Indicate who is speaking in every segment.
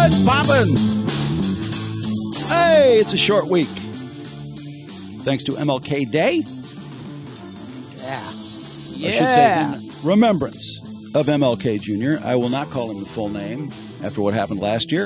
Speaker 1: It's poppin'. Hey, it's a short week. Thanks to MLK Day.
Speaker 2: Yeah.
Speaker 1: I should say in remembrance of MLK Jr. I will not call him the full name after what happened last year.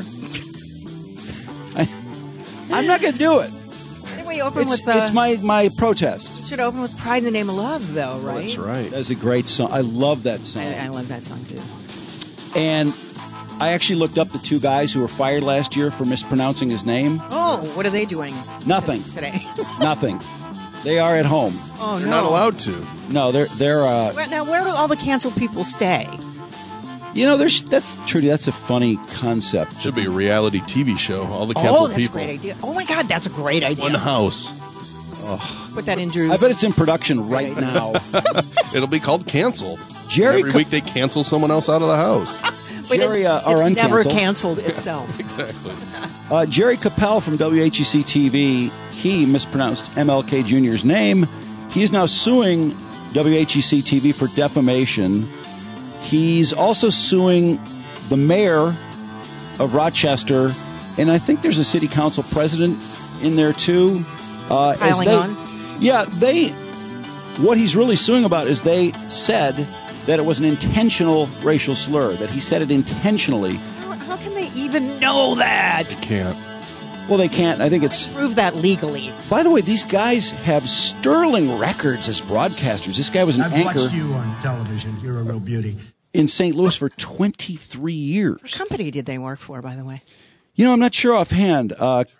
Speaker 1: I'm not going to do it.
Speaker 2: I think we open
Speaker 1: It's my protest.
Speaker 2: Should open with Pride in the Name of Love, though, right?
Speaker 3: That's right.
Speaker 1: That's a great song. I love that song.
Speaker 2: I love that song, too.
Speaker 1: And I actually looked up the two guys who were fired last year for mispronouncing his name.
Speaker 2: Oh, what are they doing?
Speaker 1: Nothing.
Speaker 2: Today.
Speaker 1: Nothing. They are at home.
Speaker 2: Oh,
Speaker 3: You're
Speaker 2: no.
Speaker 3: not allowed to.
Speaker 1: No, they're
Speaker 2: Now, where do all the canceled people stay?
Speaker 1: you know, that's Trudy, that's a funny concept.
Speaker 3: Should be a reality TV show. All the canceled
Speaker 2: That's
Speaker 3: people.
Speaker 2: a great idea. Oh, my God, that's a great idea.
Speaker 3: One house.
Speaker 2: Put that in Drew's.
Speaker 1: I bet it's in production right now.
Speaker 3: It'll be called Cancel.
Speaker 1: Jerry
Speaker 3: Every week they cancel someone else out of the house.
Speaker 1: Jerry, or
Speaker 2: it's never
Speaker 1: uncanceled.
Speaker 2: canceled itself.
Speaker 3: Exactly.
Speaker 1: Jerry Capel from WHEC TV, he mispronounced MLK Jr.'s name. He is now suing WHEC TV for defamation. He's also suing the mayor of Rochester, and I think there's a city council president in there too.
Speaker 2: Piling on?
Speaker 1: Yeah, what he's really suing about is they said that it was an intentional racial slur, that he said it intentionally.
Speaker 2: How can they even know that?
Speaker 3: Can't.
Speaker 1: Well, they can't. I think it's...
Speaker 2: Prove that legally.
Speaker 1: By the way, these guys have sterling records as broadcasters. This guy was an anchor.
Speaker 4: I've watched you on television. You're a real beauty.
Speaker 1: In St. Louis for 23 years.
Speaker 2: What company did they work for, by the way?
Speaker 1: You know, I'm not sure offhand.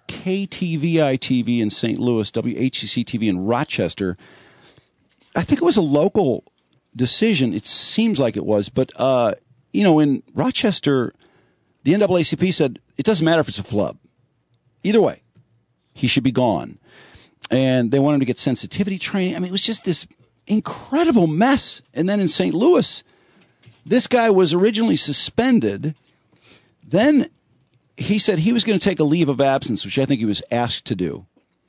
Speaker 1: KTVI TV in St. Louis, WHCC TV in Rochester. I think it was a local decision. It seems like it was. But, you know, in Rochester, the NAACP said it doesn't matter if it's a flub. Either way, he should be gone. And they wanted him to get sensitivity training. I mean, it was just this incredible mess. And then in St. Louis, this guy was originally suspended. Then he said he was going to take a leave of absence, which I think he was asked to do.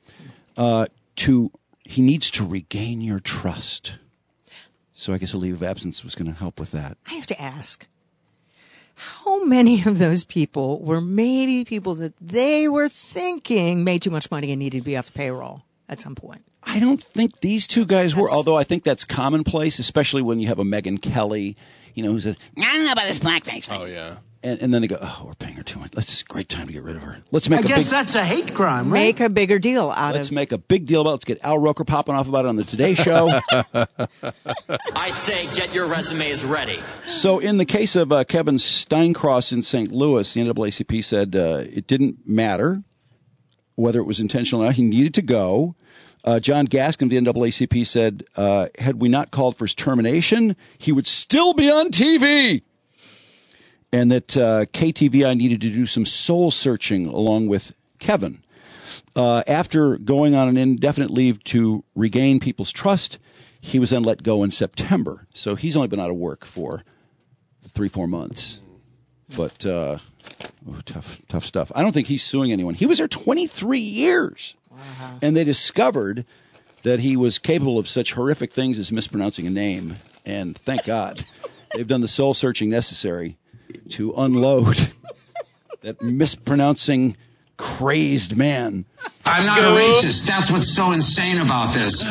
Speaker 1: He needs to regain your trust. So I guess a leave of absence was going to help with that.
Speaker 2: I have to ask, how many of those people were maybe people that they were thinking made too much money and needed to be off the payroll at some point?
Speaker 1: I don't think these two guys were, although I think that's commonplace, especially when you have a Megyn Kelly, you know, who says, I don't know about this blackface thing.
Speaker 3: Oh, yeah.
Speaker 1: And then they go, oh, we're paying her too much. It's a great time to get rid of her. Let's make
Speaker 4: I guess that's a hate crime, right?
Speaker 2: Make a bigger deal out
Speaker 1: Let's
Speaker 2: of
Speaker 1: make a big deal about it. Let's get Al Roker popping off about it on the Today Show.
Speaker 5: I say get your resumes ready.
Speaker 1: So in the case of Kevin Steincross in St. Louis, the NAACP said it didn't matter whether it was intentional or not. He needed to go. John Gaskin of the NAACP said, had we not called for his termination, he would still be on TV. And that KTVI needed to do some soul searching along with Kevin. After going on an indefinite leave to regain people's trust, he was then let go in September. So he's only been out of work for 3-4 months. But tough stuff. I don't think he's suing anyone. He was there 23 years. Wow. And they discovered that he was capable of such horrific things as mispronouncing a name. And thank God they've done the soul searching necessary to unload that mispronouncing crazed man.
Speaker 6: I'm not a racist. That's what's so insane about this.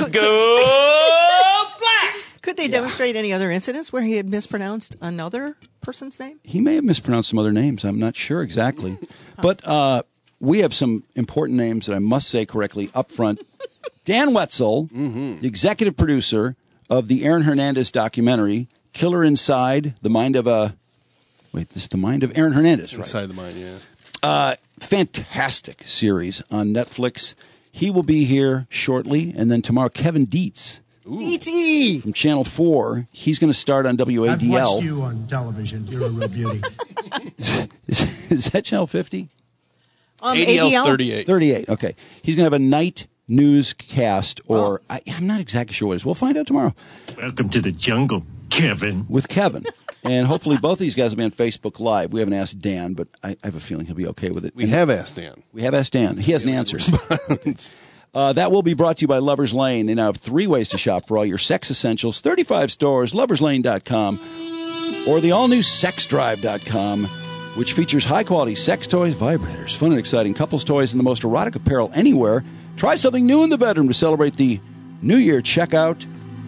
Speaker 2: Could they demonstrate any other incidents where he had mispronounced another person's name?
Speaker 1: He may have mispronounced some other names. I'm not sure exactly. But we have some important names that I must say correctly up front. Dan Wetzel, the executive producer of the Aaron Hernandez documentary, Killer Inside, The Mind of a... Wait, this is The Mind of Aaron Hernandez, right?
Speaker 3: Inside the Mind, yeah.
Speaker 1: Fantastic series on Netflix. He will be here shortly. And then tomorrow, Kevin Dietz.
Speaker 2: D.T.
Speaker 1: From Channel 4. He's going to start on WADL.
Speaker 4: I've watched you on television. You're a real beauty.
Speaker 1: Is that Channel 50?
Speaker 3: ADL's 38.
Speaker 1: 38, okay. He's going to have a night newscast, or I'm not exactly sure what it is. We'll find out tomorrow.
Speaker 7: Welcome to the jungle, Kevin.
Speaker 1: With Kevin. And hopefully both of these guys will be on Facebook Live. We haven't asked Dan, but I have a feeling he'll be okay with it.
Speaker 3: We have asked Dan.
Speaker 1: We have asked Dan. He hasn't answered. That will be brought to you by Lover's Lane. They now have 3 ways to shop for all your sex essentials. 35 stores, loverslane.com, or the all-new sexdrive.com. which features high-quality sex toys, vibrators, fun and exciting couples toys, and the most erotic apparel anywhere. Try something new in the bedroom to celebrate the New Year. Check out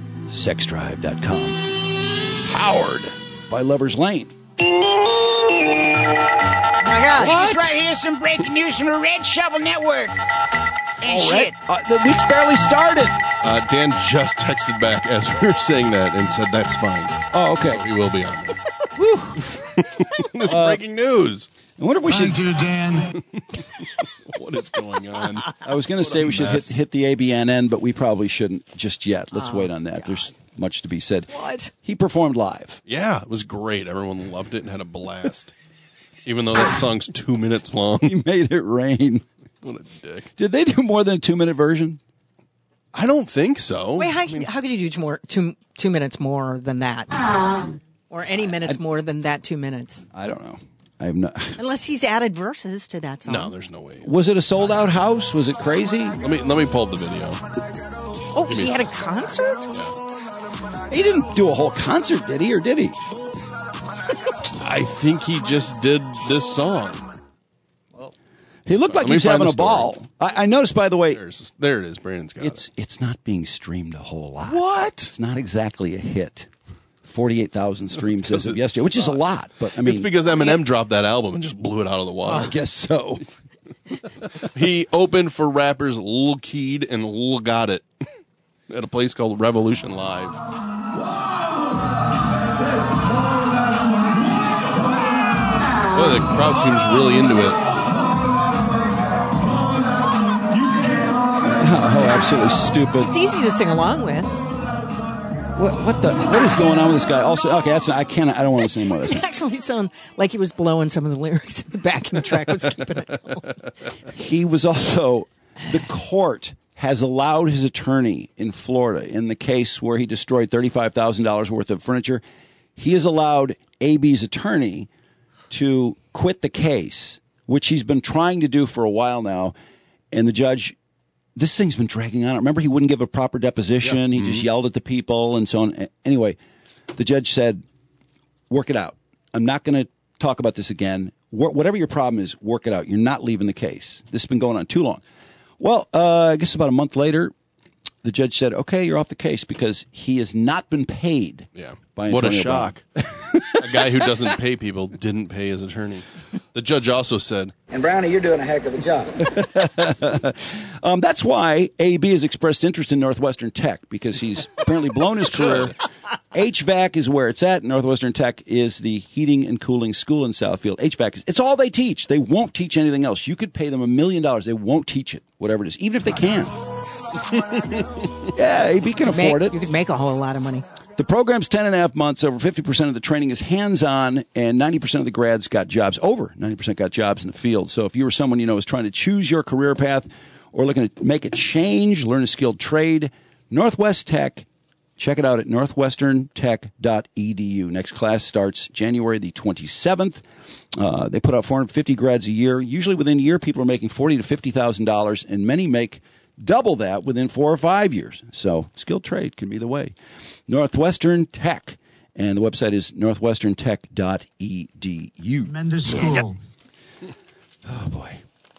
Speaker 1: sexdrive.com. Powered by Lover's Lane.
Speaker 2: Oh my gosh.
Speaker 8: Just right here, some breaking news from the Red Shovel Network. And shit.
Speaker 1: The week's barely started.
Speaker 3: Dan just texted back as we were saying that and said that's fine.
Speaker 1: Oh, okay.
Speaker 3: So he will be on there. Woo! It's breaking news.
Speaker 1: I wonder if we should.
Speaker 4: Thank you, Dan.
Speaker 3: What is going on?
Speaker 1: I was going to say we should hit the ABNN, but we probably shouldn't just yet. Let's wait on that. God. There's much to be said.
Speaker 2: What?
Speaker 1: He performed live.
Speaker 3: Yeah, it was great. Everyone loved it and had a blast. Even though that song's 2 minutes long.
Speaker 1: He made it rain.
Speaker 3: What a dick.
Speaker 1: Did they do more than a 2-minute version?
Speaker 3: I don't think so.
Speaker 2: Wait, how could you do two minutes more than that? Or any minutes more than that 2 minutes?
Speaker 1: I don't know. I have no.
Speaker 2: Unless he's added verses to that song.
Speaker 3: No, there's no way.
Speaker 1: Was it a sold-out house? Was it crazy?
Speaker 3: Let me pull up the video.
Speaker 2: Oh, he had a concert?
Speaker 1: He didn't do a whole concert, did he? Or did he?
Speaker 3: I think he just did this song.
Speaker 1: He looked like he was having a ball. I noticed, by the way.
Speaker 3: There it is. Brandon's got it.
Speaker 1: It's not being streamed a whole lot.
Speaker 3: What?
Speaker 1: It's not exactly a hit. 48,000 streams as of yesterday, which is a lot. But I mean,
Speaker 3: it's because Eminem dropped that album and just blew it out of the water.
Speaker 1: I guess so.
Speaker 3: He opened for rappers Lil Keed and Lil Got It at a place called Revolution Live. Boy, the crowd seems really into it.
Speaker 1: Oh, absolutely stupid.
Speaker 2: It's easy to sing along with.
Speaker 1: What is going on with this guy? Also, okay, I don't want to listen anymore.
Speaker 2: It actually sounded like he was blowing some of the lyrics in the back of the track was keeping it going.
Speaker 1: He was also, the court has allowed his attorney in Florida in the case where he destroyed $35,000 worth of furniture. He has allowed AB's attorney to quit the case, which he's been trying to do for a while now, and the judge. This thing's been dragging on. Remember, he wouldn't give a proper deposition. Yep. He just yelled at the people and so on. Anyway, the judge said, work it out. I'm not going to talk about this again. Whatever your problem is, work it out. You're not leaving the case. This has been going on too long. Well, I guess about a month later, the judge said, okay, you're off the case because he has not been paid.
Speaker 3: Yeah.
Speaker 1: By
Speaker 3: what a shock. A guy who doesn't pay people didn't pay his attorney. The judge also said,
Speaker 9: and Brownie, you're doing a heck of a job.
Speaker 1: That's why AB has expressed interest in Northwestern Tech, because he's apparently blown his career. HVAC is where it's at. Northwestern Tech is the heating and cooling school in Southfield. HVAC, it's all they teach. They won't teach anything else. You could pay them $1 million. They won't teach it, whatever it is, even if they can. Yeah, AB can afford it.
Speaker 2: You could make a whole lot of money.
Speaker 1: The program's 10.5 months. Over 50% of the training is hands-on, and 90% of the grads got jobs. Over 90% got jobs in the field. So if you were someone is trying to choose your career path or looking to make a change, learn a skilled trade, Northwest Tech, check it out at northwesterntech.edu. Next class starts January the 27th. They put out 450 grads a year. Usually within a year, people are making $40,000 to $50,000, and many make double that within 4 or 5 years. So skilled trade can be the way. Northwestern Tech. And the website is northwesterntech.edu.
Speaker 4: Tremendous school.
Speaker 1: Oh, boy.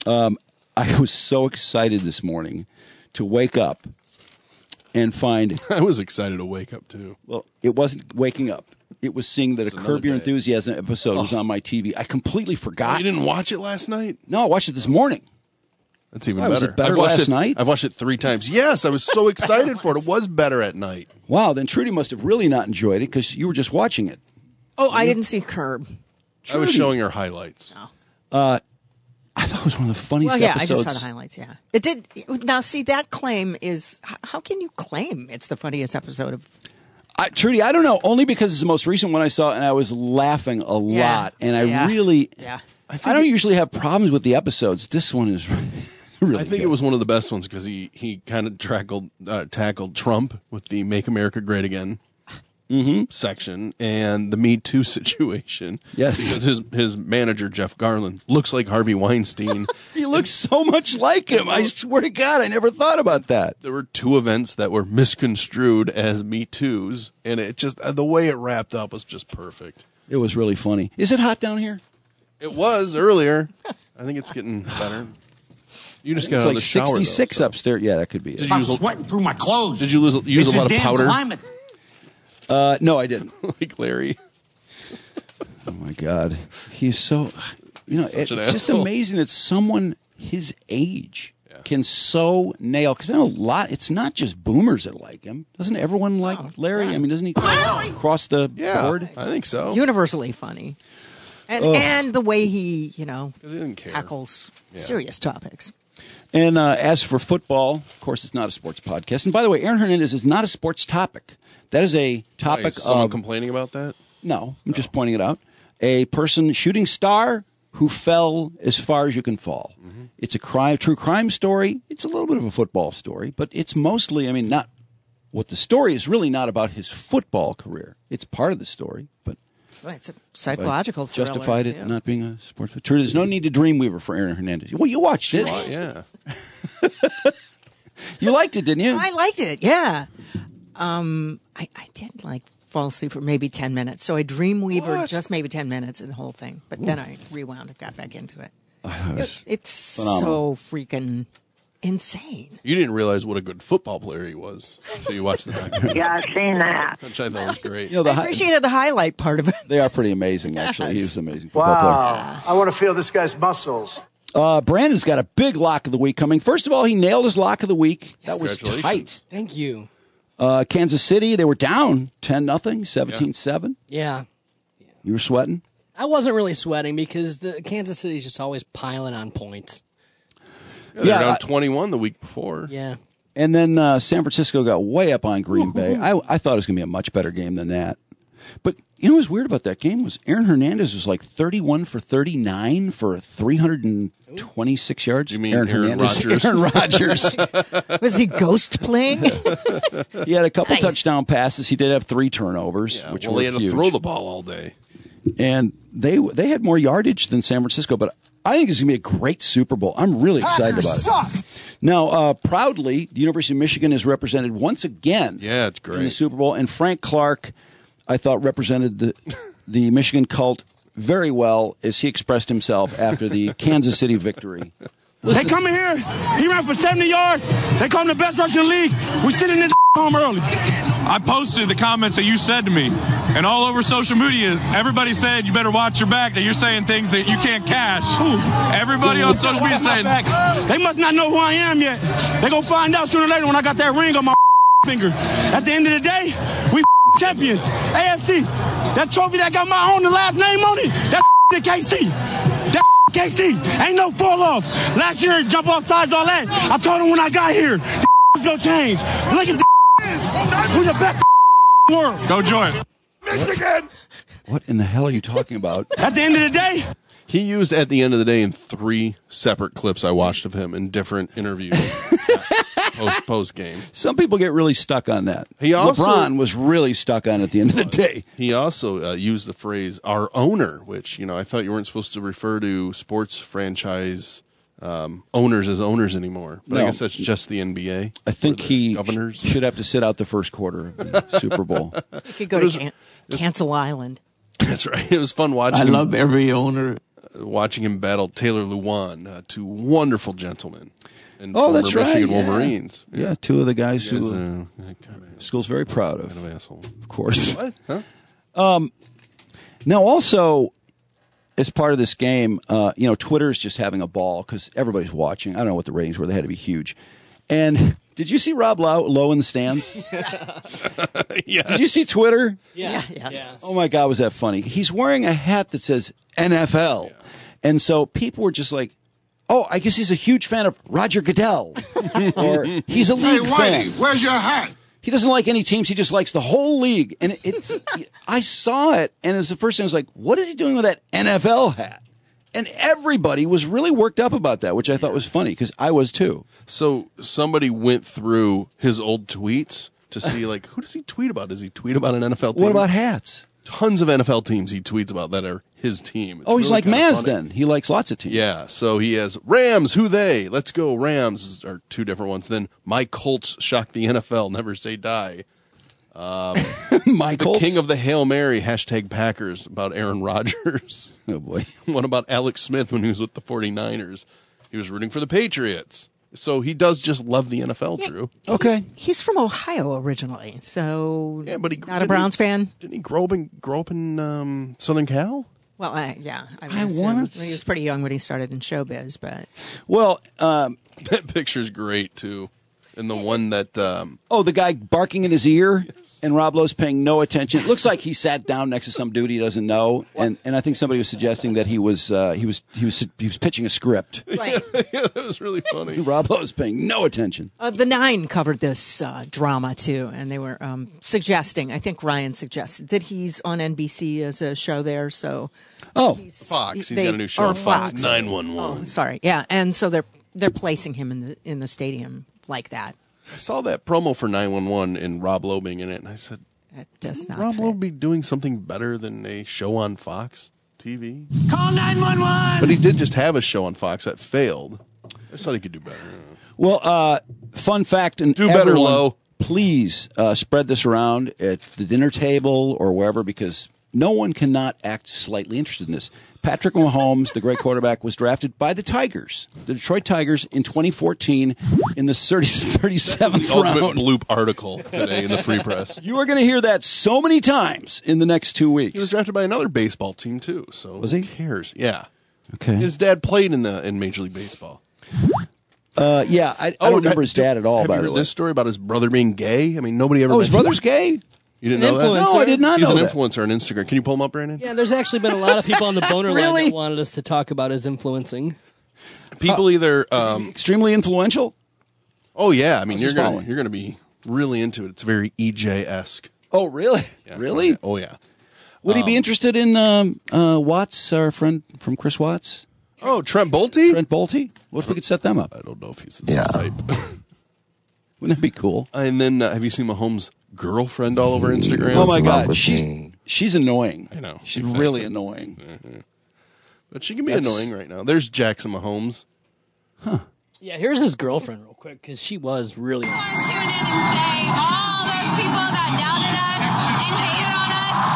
Speaker 1: I was so excited this morning to wake up and find...
Speaker 3: I was excited to wake up, too.
Speaker 1: Well, it wasn't waking up. It was seeing that a Curb Your Enthusiasm episode was on my TV. I completely forgot.
Speaker 3: Oh, you didn't watch it last night?
Speaker 1: No, I watched it this morning.
Speaker 3: That's even
Speaker 1: better. Was it better last night?
Speaker 3: I've watched it 3 times. Yes, I was so excited for it. It was better at night.
Speaker 1: Wow, then Trudy must have really not enjoyed it because you were just watching it.
Speaker 2: Oh, I didn't see Curb.
Speaker 3: I was showing her highlights.
Speaker 1: I thought it was one of the funniest
Speaker 2: episodes.
Speaker 1: episodes.
Speaker 2: I just saw the highlights, yeah. It did. Now, see, that claim is, how can you claim it's the funniest episode of...
Speaker 1: Trudy, I don't know. Only because it's the most recent one I saw, and I was laughing a lot. And I really...
Speaker 2: Yeah.
Speaker 1: I don't usually have problems with the episodes. This one is... Really
Speaker 3: I think
Speaker 1: good.
Speaker 3: It was one of the best ones because he kind of tackled Trump with the Make America Great Again section and the Me Too situation.
Speaker 1: Yes.
Speaker 3: Because his manager, Jeff Garland, looks like Harvey Weinstein.
Speaker 1: He looks so much like him. I swear to God, I never thought about that.
Speaker 3: There were 2 events that were misconstrued as Me Too's, and it just the way it wrapped up was just perfect.
Speaker 1: It was really funny. Is it hot down here?
Speaker 3: It was earlier. I think it's getting better. You just got
Speaker 1: It's
Speaker 3: out of
Speaker 1: like
Speaker 3: the shower,
Speaker 1: 66
Speaker 3: though, so.
Speaker 1: upstairs. Yeah, that could be it.
Speaker 3: Did you
Speaker 8: I'm
Speaker 3: use
Speaker 8: sweating through my clothes.
Speaker 3: Did you use
Speaker 8: It's
Speaker 3: a lot
Speaker 8: this
Speaker 3: of
Speaker 8: damn
Speaker 3: powder?
Speaker 8: climate.
Speaker 1: No, I didn't.
Speaker 3: Like Larry.
Speaker 1: Oh my God, he's so.
Speaker 3: Such an
Speaker 1: it's just
Speaker 3: asshole.
Speaker 1: amazing that someone his age can so nail. Because I know a lot. It's not just boomers that like him. Doesn't everyone like Larry? I mean, doesn't he cross the board?
Speaker 3: I think so.
Speaker 2: Universally funny. And the way he,
Speaker 3: He didn't care.
Speaker 2: tackles serious topics.
Speaker 1: And as for football, of course, it's not a sports podcast. And by the way, Aaron Hernandez is not a sports topic. That is a topic
Speaker 3: Is someone
Speaker 1: of.
Speaker 3: complaining about that?
Speaker 1: No, I'm just pointing it out. A person, shooting star, who fell as far as you can fall.
Speaker 3: Mm-hmm.
Speaker 1: It's a true crime story. It's a little bit of a football story, but it's mostly, I mean, not what the story is really not about his football career. It's part of the story, but
Speaker 2: Well, it's a psychological thriller.
Speaker 1: justified it
Speaker 2: too.
Speaker 1: not being a sports. True, there's no need to Dreamweaver for Aaron Hernandez. Well, you watched it.
Speaker 3: Yeah.
Speaker 1: You liked it, didn't you?
Speaker 2: I liked it, yeah. I did like fall asleep for maybe 10 minutes. So I Dreamweaver just maybe 10 minutes in the whole thing. But then I rewound and got back into it. It's
Speaker 1: phenomenal.
Speaker 2: so freaking insane.
Speaker 3: You didn't realize what a good football player he was until you watched the documentary.
Speaker 10: Yeah, I've seen that.
Speaker 3: Which I thought was great.
Speaker 1: You know,
Speaker 2: I appreciated the highlight part of it.
Speaker 1: they are pretty amazing, actually. He was an amazing football
Speaker 4: Wow. I want to feel this guy's muscles.
Speaker 1: player. Brandon's got a big lock of the week coming. First of all, he nailed his lock of the week. That was
Speaker 3: Congratulations.
Speaker 1: tight.
Speaker 11: Thank you.
Speaker 1: Kansas City, they were down 10-0, 17-7.
Speaker 11: Yeah.
Speaker 1: You were sweating?
Speaker 11: I wasn't really sweating because the Kansas City's just always piling on points.
Speaker 3: Yeah, they were down 21 the week before.
Speaker 11: Yeah.
Speaker 1: And then San Francisco got way up on Green Bay. I thought it was going to be a much better game than that. But you know what was weird about that game was Aaron Hernandez was like 31 for 39 for 326 yards.
Speaker 3: You mean Aaron Rodgers?
Speaker 1: Aaron Rodgers.
Speaker 2: Was he ghost playing?
Speaker 1: He had a couple
Speaker 2: Nice.
Speaker 1: touchdown passes. He did have 3 turnovers,
Speaker 3: Yeah,
Speaker 1: which
Speaker 3: well,
Speaker 1: were
Speaker 3: they had
Speaker 1: huge.
Speaker 3: to throw the ball all day.
Speaker 1: And they had more yardage than San Francisco, but I think it's going to be a great Super Bowl. I'm really excited about it. Now, proudly, the University of Michigan is represented once again
Speaker 3: Yeah, it's
Speaker 1: in the
Speaker 3: great.
Speaker 1: Super Bowl. And Frank Clark, I thought, represented the Michigan cult very well as he expressed himself after the Kansas City victory.
Speaker 12: They come in here. He ran for 70 yards. They call him the best rusher in the league. We sit in this home early.
Speaker 13: I posted the comments that you said to me, and all over social media, everybody said you better watch your back, that you're saying things that you can't cash. Everybody on social media saying,
Speaker 12: They must not know who I am yet. They gonna find out sooner or later when I got that ring on my finger. At the end of the day, we champions. AFC. That trophy that got my own the last name on it, that the KC. That KC. Ain't no fall off. Last year, jump off sides, all that. I told him when I got here, the gonna change. Look at the we're the best world.
Speaker 13: go join.
Speaker 12: Michigan.
Speaker 1: What in the hell are you talking about?
Speaker 12: At the end of the day,
Speaker 3: He used at the end of the day in 3 separate clips I watched of him in different interviews post game.
Speaker 1: Some people get really stuck on that.
Speaker 3: He also-
Speaker 1: LeBron was really stuck on it at the end of the day.
Speaker 3: He also used the phrase "our owner," which I thought you weren't supposed to refer to sports franchise owners as owners anymore. But
Speaker 1: No.
Speaker 3: I guess that's just the NBA.
Speaker 1: I think
Speaker 3: Or the
Speaker 1: he
Speaker 3: governors.
Speaker 1: should have to sit out the first quarter of the Super Bowl.
Speaker 2: You could go to Cancel Island.
Speaker 3: That's right. It was fun watching.
Speaker 14: I
Speaker 3: him,
Speaker 14: love every owner.
Speaker 3: watching him battle Taylor Lewan, 2 wonderful gentlemen. And
Speaker 1: Oh, that's
Speaker 3: former Michigan
Speaker 1: right.
Speaker 3: Wolverines.
Speaker 1: Yeah, 2 of the guys
Speaker 3: He was,
Speaker 1: who school's very proud of.
Speaker 3: kind of asshole.
Speaker 1: Of course.
Speaker 3: What? Huh?
Speaker 1: Now, also, as part of this game, Twitter's just having a ball because everybody's watching. I don't know what the ratings were. They had to be huge. And did you see Rob Lowe in the stands?
Speaker 3: Yes.
Speaker 1: Did you see Twitter?
Speaker 2: Yeah. Yes.
Speaker 1: Oh, my God, was that funny. He's wearing a hat that says NFL. Yeah. And so people were just like, oh, I guess he's a huge fan of Roger Goodell. Or he's a league fan.
Speaker 8: Where's your hat?
Speaker 1: He doesn't like any teams. He just likes the whole league. And I saw it, and it was the first thing I was like, what is he doing with that NFL hat? And everybody was really worked up about that, which I thought was funny because I was too.
Speaker 3: So somebody went through his old tweets to see, who does he tweet about? Does he tweet about an NFL team?
Speaker 1: What about hats?
Speaker 3: Tons of NFL teams he tweets about that are his team. It's
Speaker 1: He's
Speaker 3: really
Speaker 1: like
Speaker 3: kinda
Speaker 1: Maz
Speaker 3: funny.
Speaker 1: then. He likes lots of teams.
Speaker 3: Yeah, so he has Rams, who they? Let's go Rams are 2 different ones. Then my Colts shock the NFL, never say die.
Speaker 1: Michael,
Speaker 3: the king of the Hail Mary, #Packers, about Aaron Rodgers.
Speaker 1: Oh, boy.
Speaker 3: What about Alex Smith when he was with the 49ers? He was rooting for the Patriots. So he does just love the NFL, Drew.
Speaker 1: Okay.
Speaker 2: He's from Ohio originally, so
Speaker 3: but he
Speaker 2: not a Browns fan.
Speaker 3: Didn't he grow up in Southern Cal?
Speaker 2: Well, yeah. I want he was pretty young when he started in showbiz, but
Speaker 1: well,
Speaker 3: that picture's great too. And the one that
Speaker 1: the guy barking in his ear, and Rob Lowe's paying no attention. It looks like he sat down next to some dude he doesn't know, and I think somebody was suggesting that he was pitching a script.
Speaker 2: Right.
Speaker 3: Yeah, that was really funny.
Speaker 1: Rob Lowe's paying no attention.
Speaker 2: The Nine covered this drama too, and they were suggesting. I think Ryan suggested that he's on NBC as a show there. So
Speaker 3: Fox. He's got a new show on Fox 911.
Speaker 2: Oh, sorry, yeah, and so they're placing him in the stadium like that.
Speaker 3: I saw that promo for 911 and Rob Lowe being in it, and I said,
Speaker 2: "That does not."
Speaker 3: Rob
Speaker 2: fit.
Speaker 3: Lowe be doing something better than a show on Fox TV?
Speaker 8: Call 911.
Speaker 3: But he did just have a show on Fox that failed. I just thought he could do better.
Speaker 1: Well, fun fact, and
Speaker 3: do better,
Speaker 1: everyone,
Speaker 3: Lowe.
Speaker 1: Please spread this around at the dinner table or wherever, because no one cannot act slightly interested in this. Patrick Mahomes, the great quarterback, was drafted by the Tigers, the Detroit Tigers, in 2014 in the 37th round.
Speaker 3: Ultimate bloop article today in the Free Press.
Speaker 1: You are going to hear that so many times in the next 2 weeks.
Speaker 3: He was drafted by another baseball team too. So
Speaker 1: was he?
Speaker 3: Who cares? Yeah.
Speaker 1: Okay.
Speaker 3: His dad played in Major League Baseball.
Speaker 1: Yeah, I don't remember his dad at all.
Speaker 3: Have you heard this story about his brother being gay? I mean, nobody ever.
Speaker 1: Oh, his brother's gay?
Speaker 3: You didn't know that?
Speaker 1: No, I did not know that.
Speaker 3: He's an influencer on Instagram. Can you pull him up, Brandon?
Speaker 11: Yeah, there's actually been a lot of people on the boner
Speaker 1: Really?
Speaker 11: line that wanted us to talk about his influencing.
Speaker 3: People either
Speaker 1: extremely influential.
Speaker 3: Oh yeah, I mean
Speaker 1: How's
Speaker 3: you're
Speaker 1: his
Speaker 3: gonna be really into it. It's very EJ-esque.
Speaker 1: Oh, really?
Speaker 3: Yeah,
Speaker 1: Really?
Speaker 3: Oh yeah.
Speaker 1: Would he be interested in Watts, our friend from Chris Watts?
Speaker 3: Oh, Trent Bolte?
Speaker 1: Trent Bolte? What if we could set them up?
Speaker 3: I don't know if he's the type.
Speaker 1: Wouldn't that be cool?
Speaker 3: And then have you seen Mahomes' girlfriend all over Instagram?
Speaker 1: Oh my God, she's annoying.
Speaker 3: I know.
Speaker 1: She's really annoying.
Speaker 3: Mm-hmm. But she can be annoying right now. There's Jackson Mahomes.
Speaker 1: Huh.
Speaker 11: Yeah, here's his girlfriend real quick, because she was really...
Speaker 10: I want to tune in and say all those people that doubted us and hated on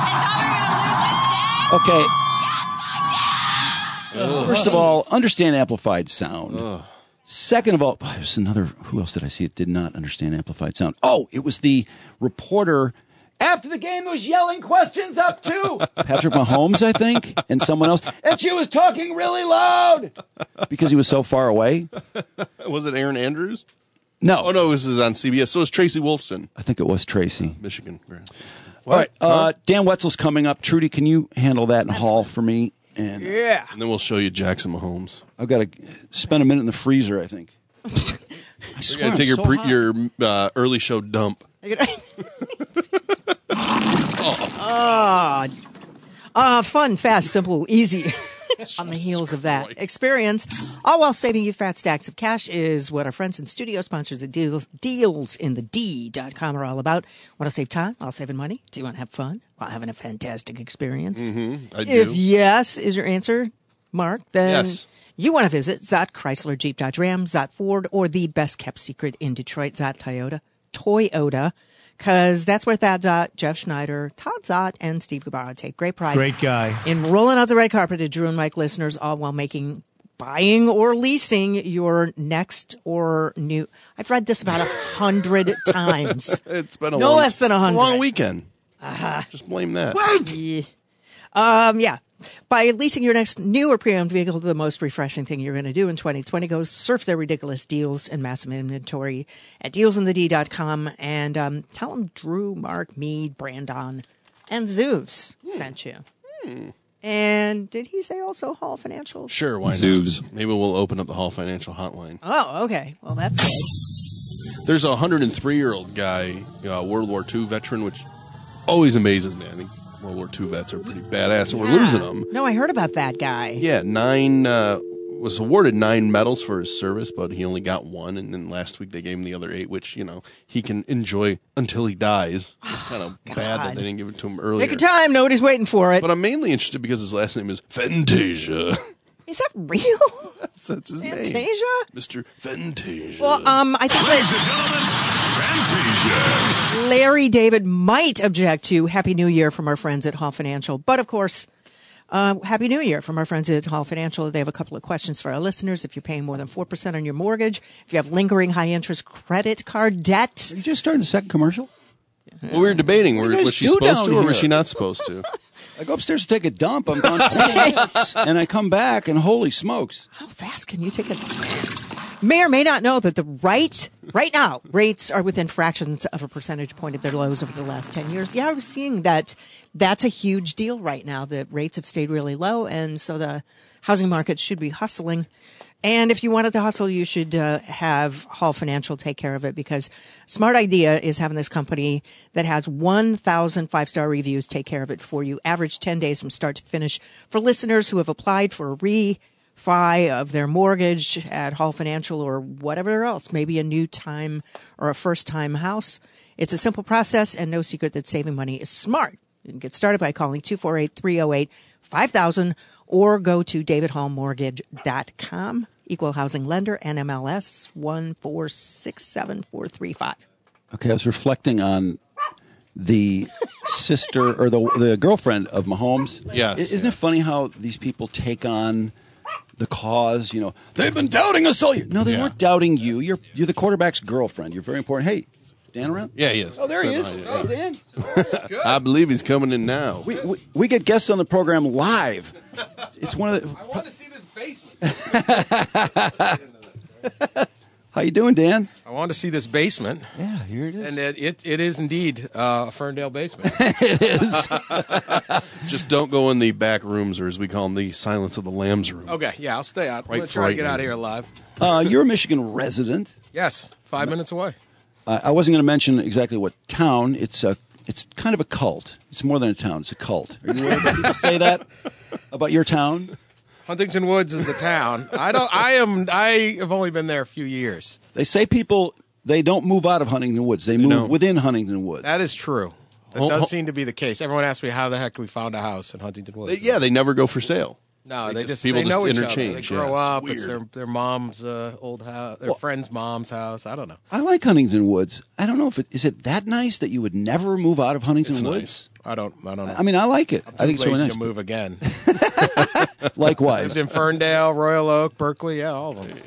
Speaker 10: us and thought we were going to lose this day.
Speaker 1: Okay. First of all, understand amplified sound. Second of all, there's another. Who else did I see that did not understand amplified sound? Oh, it was the reporter after the game who was yelling questions up to Patrick Mahomes, I think, and someone else. And she was talking really loud because he was so far away.
Speaker 3: Was it Aaron Andrews?
Speaker 1: No.
Speaker 3: Oh, no, this is on CBS. So it's Tracy Wolfson.
Speaker 1: I think it was Tracy.
Speaker 3: Michigan.
Speaker 1: All right. Dan Wetzel's coming up. Trudy, can you handle that in Hall for me? And,
Speaker 2: yeah.
Speaker 3: And then we'll show you Jackson Mahomes.
Speaker 1: I've got to spend a minute in the freezer, I think.
Speaker 3: You're going to take your early show dump.
Speaker 2: Fun, fast, simple, easy. On the heels of that experience, all while saving you fat stacks of cash, is what our friends and studio sponsors at dealsinthed.com are all about. Want to save time while saving money? Do you want to have fun while having a fantastic experience?
Speaker 3: Mm-hmm, I do.
Speaker 2: If yes is your answer, Mark, then
Speaker 3: yes.
Speaker 2: You want to visit Zott Chrysler, Jeep, Dodge, Ram, Zott Ford, or the best kept secret in Detroit, Zott Toyota. Because that's where Thad Zott, Jeff Schneider, Todd Zott, and Steve Gubarra take great pride.
Speaker 12: Great guy.
Speaker 2: In rolling out the red carpet to Drew and Mike listeners, all while buying or leasing your next or new. I've read this about 100 times.
Speaker 3: It's been
Speaker 2: no less than 100.
Speaker 3: It's a long weekend. Just blame that.
Speaker 2: Yeah. By leasing your next new or pre-owned vehicle, the most refreshing thing you're going to do in 2020, go surf their ridiculous deals and massive inventory at dealsinthed.com and tell them Drew, Mark, Meade, Brandon, and Zeus sent you. And did he say also Hall Financial?
Speaker 3: Sure, why
Speaker 1: Zeus.
Speaker 3: not? Maybe we'll open up the Hall Financial hotline.
Speaker 2: Oh, okay. Well, that's good.
Speaker 3: There's a 103-year-old guy, World War II veteran, which always amazes me. I think World War II vets are pretty badass, and we're losing them.
Speaker 2: No, I heard about that guy.
Speaker 3: Yeah, was awarded 9 medals for his service, but he only got 1, and then last week they gave him the other 8, which, he can enjoy until he dies. It's kind of bad that they didn't give it to him earlier.
Speaker 2: Take your time. Nobody's waiting for it.
Speaker 3: But I'm mainly interested because his last name is Fantasia.
Speaker 2: Is that real?
Speaker 3: That's his name.
Speaker 2: Fantasia?
Speaker 3: Mr. Fantasia.
Speaker 2: Well, I think
Speaker 13: Ladies and gentlemen, Fantasia.
Speaker 2: Larry David might object to Happy New Year from our friends at Hall Financial. But, of course, Happy New Year from our friends at Hall Financial. They have a couple of questions for our listeners. If you're paying more than 4% on your mortgage, if you have lingering high-interest credit card debt.
Speaker 1: Are you just starting a second commercial?
Speaker 3: Well, we were debating. Was she supposed to or was she not supposed to?
Speaker 1: I go upstairs to take a dump. I'm gone 20 minutes, and I come back, and holy smokes.
Speaker 2: How fast can you take a... May or may not know that right now, rates are within fractions of a percentage point of their lows over the last 10 years. Yeah, we're seeing that. That's a huge deal right now. The rates have stayed really low, and so the housing market should be hustling. And if you wanted to hustle, you should have Hall Financial take care of it, because smart idea is having this company that has 1,000 five-star reviews take care of it for you. Average 10 days from start to finish. For listeners who have applied for a refi of their mortgage at Hall Financial or whatever else, maybe a new time or a first-time house, it's a simple process and no secret that saving money is smart. You can get started by calling 248-308-5000 or go to davidhallmortgage.com. Equal housing lender, NMLS 1467435.
Speaker 1: Okay, I was reflecting on the sister or the girlfriend of Mahomes.
Speaker 3: Yes.
Speaker 1: Isn't it funny how these people take on the cause? You know, they've been doubting us all year. No, they weren't doubting you. You're the quarterback's girlfriend. You're very important. Hey, is Dan around?
Speaker 3: Yeah, he is.
Speaker 1: Oh, there he is. Oh, Dan.
Speaker 3: I believe he's coming in now.
Speaker 1: We get guests on the program live. It's one of the.
Speaker 14: I want to see this basement.
Speaker 1: How you doing, Dan?
Speaker 14: I want to see this basement.
Speaker 1: Yeah, here it is.
Speaker 14: And it is indeed a Ferndale basement.
Speaker 1: It is.
Speaker 3: Just don't go in the back rooms, or as we call them, the Silence of the Lambs room.
Speaker 14: Okay, yeah, I'll stay out. I'm
Speaker 3: Right
Speaker 14: going to try to get
Speaker 3: frightening.
Speaker 14: out of here alive.
Speaker 1: You're a Michigan resident.
Speaker 14: Yes, 5 minutes away.
Speaker 1: I wasn't going to mention exactly what town. It's kind of a cult. It's more than a town. It's a cult. Are you aware that people say that about your town?
Speaker 14: Huntington Woods is the town. I have only been there a few years.
Speaker 1: They say people, they don't move out of Huntington Woods. They move within Huntington Woods.
Speaker 14: That is true. That does seem to be the case. Everyone asks me how the heck we found a house in Huntington Woods.
Speaker 3: They never go for sale.
Speaker 14: No,
Speaker 3: People
Speaker 14: they know
Speaker 3: just
Speaker 14: each
Speaker 3: interchange.
Speaker 14: other. They grow up.
Speaker 3: It's
Speaker 14: It's their mom's old house, their friend's mom's house. I don't know.
Speaker 1: I like Huntington Woods. I don't know if is it that nice that you would never move out of Huntington Woods?
Speaker 3: Nice.
Speaker 14: I don't know.
Speaker 1: I mean, I like it.
Speaker 14: I'm
Speaker 1: I think
Speaker 14: too
Speaker 1: it's really
Speaker 14: lazy
Speaker 1: nice.
Speaker 14: to move again.
Speaker 1: Likewise.
Speaker 14: Lived in Ferndale, Royal Oak, Berkeley, yeah, all of them.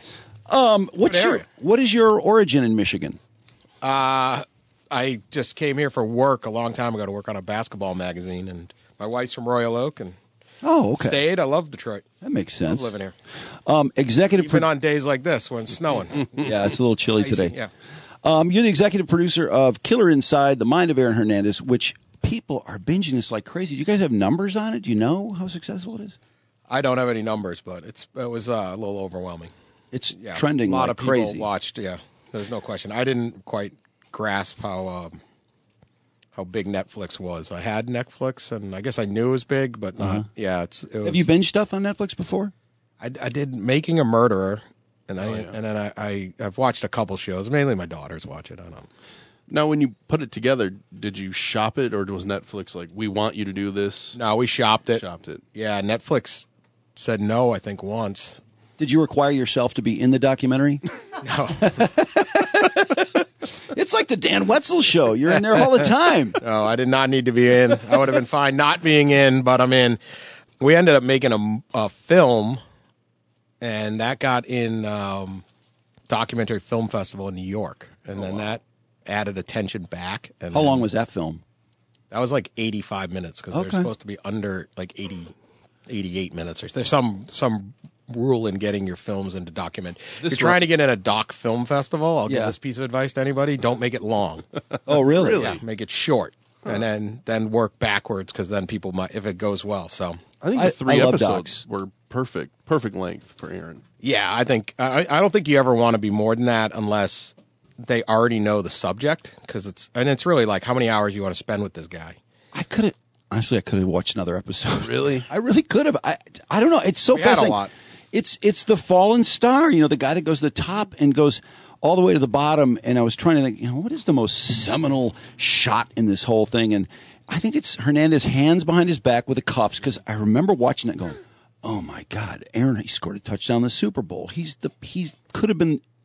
Speaker 1: What is your origin in Michigan?
Speaker 14: I just came here for work a long time ago to work on a basketball magazine, and my wife's from Royal Oak, and stayed. I love Detroit.
Speaker 1: That makes sense.
Speaker 14: Love living here.
Speaker 1: Even
Speaker 14: on days like this when it's snowing.
Speaker 1: Yeah, it's a little chilly
Speaker 14: Icy,
Speaker 1: today.
Speaker 14: Yeah.
Speaker 1: You're the executive producer of Killer Inside, The Mind of Aaron Hernandez, which people are binging this like crazy. Do you guys have numbers on it? Do you know how successful it is?
Speaker 14: I don't have any numbers, but it was a little overwhelming.
Speaker 1: It's trending
Speaker 14: a lot
Speaker 1: like
Speaker 14: of people
Speaker 1: crazy.
Speaker 14: watched. Yeah, there's no question. I didn't quite grasp how big Netflix was. I had Netflix, and I guess I knew it was big, but not. Yeah, it was.
Speaker 1: Have you binged stuff on Netflix before?
Speaker 14: I did Making a Murderer, and then I've watched a couple shows. Mainly my daughters watch it. I don't.
Speaker 3: Now, when you put it together, did you shop it, or was Netflix like, we want you to do this?
Speaker 14: No, we shopped it.
Speaker 3: Shopped it.
Speaker 14: Yeah, Netflix said no, I think, once.
Speaker 1: Did you require yourself to be in the documentary?
Speaker 14: No.
Speaker 1: It's like the Dan Wetzel show. You're in there all the time.
Speaker 14: No, I did not need to be in. I would have been fine not being in, but I'm in. We ended up making a film, and that got in Documentary Film Festival in New York, and then that added attention back. And
Speaker 1: how long was that film?
Speaker 14: That was like 85 minutes because they're supposed to be under like 88 minutes. Or there's some rule in getting your films into document. If you're trying to get in a doc film festival, I'll give this piece of advice to anybody: don't make it long.
Speaker 1: Oh, really?
Speaker 14: Yeah, make it short, and then work backwards because then people might, if it goes well. So
Speaker 3: I think the 3 episodes were perfect length for Aaron.
Speaker 14: Yeah, I think I don't think you ever want to be more than that unless they already know the subject, because it's really like how many hours you want to spend with this guy.
Speaker 1: I could have watched another episode.
Speaker 3: Really?
Speaker 1: I really could have. I don't know. It's so fascinating.
Speaker 14: Had a lot.
Speaker 1: It's the fallen star, the guy that goes to the top and goes all the way to the bottom. And I was trying to think, what is the most seminal shot in this whole thing? And I think it's Hernandez hands behind his back with the cuffs, because I remember watching it going, oh my God, Aaron, he scored a touchdown in the Super Bowl. He could have been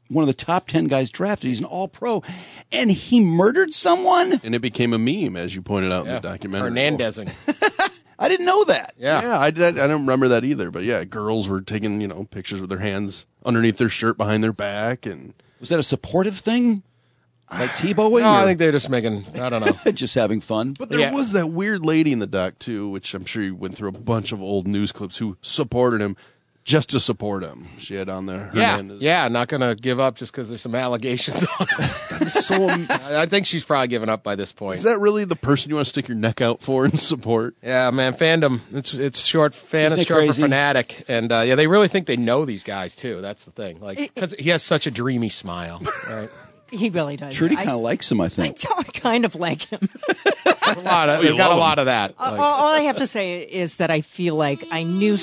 Speaker 1: one of the top 10 guys drafted. He's an all-pro, and he murdered someone?
Speaker 3: And it became a meme, as you pointed out in the documentary.
Speaker 14: Hernandezing.
Speaker 1: I didn't know that.
Speaker 14: Yeah,
Speaker 3: I don't remember that either. But yeah, girls were taking pictures with their hands underneath their shirt behind their back, and
Speaker 1: was that a supportive thing, like Tebowing?
Speaker 14: No, I think they're just making. I don't know,
Speaker 1: just having fun.
Speaker 3: But there was that weird lady in the doc too, which I'm sure you went through a bunch of old news clips who supported him. Just to support him, she had on there.
Speaker 14: Yeah, not going to give up just because there's some allegations on it. So I think she's probably given up by this point.
Speaker 3: Is that really the person you want to stick your neck out for and support?
Speaker 14: Yeah, man, fandom. It's short. Fan is short for fanatic, and they really think they know these guys too. That's the thing. Like, because he has such a dreamy smile. Right?
Speaker 2: He really does.
Speaker 1: Trudy kind of likes him, I think.
Speaker 2: I don't kind of like him.
Speaker 14: They've got a lot of that.
Speaker 2: All I have to say is that I feel like I knew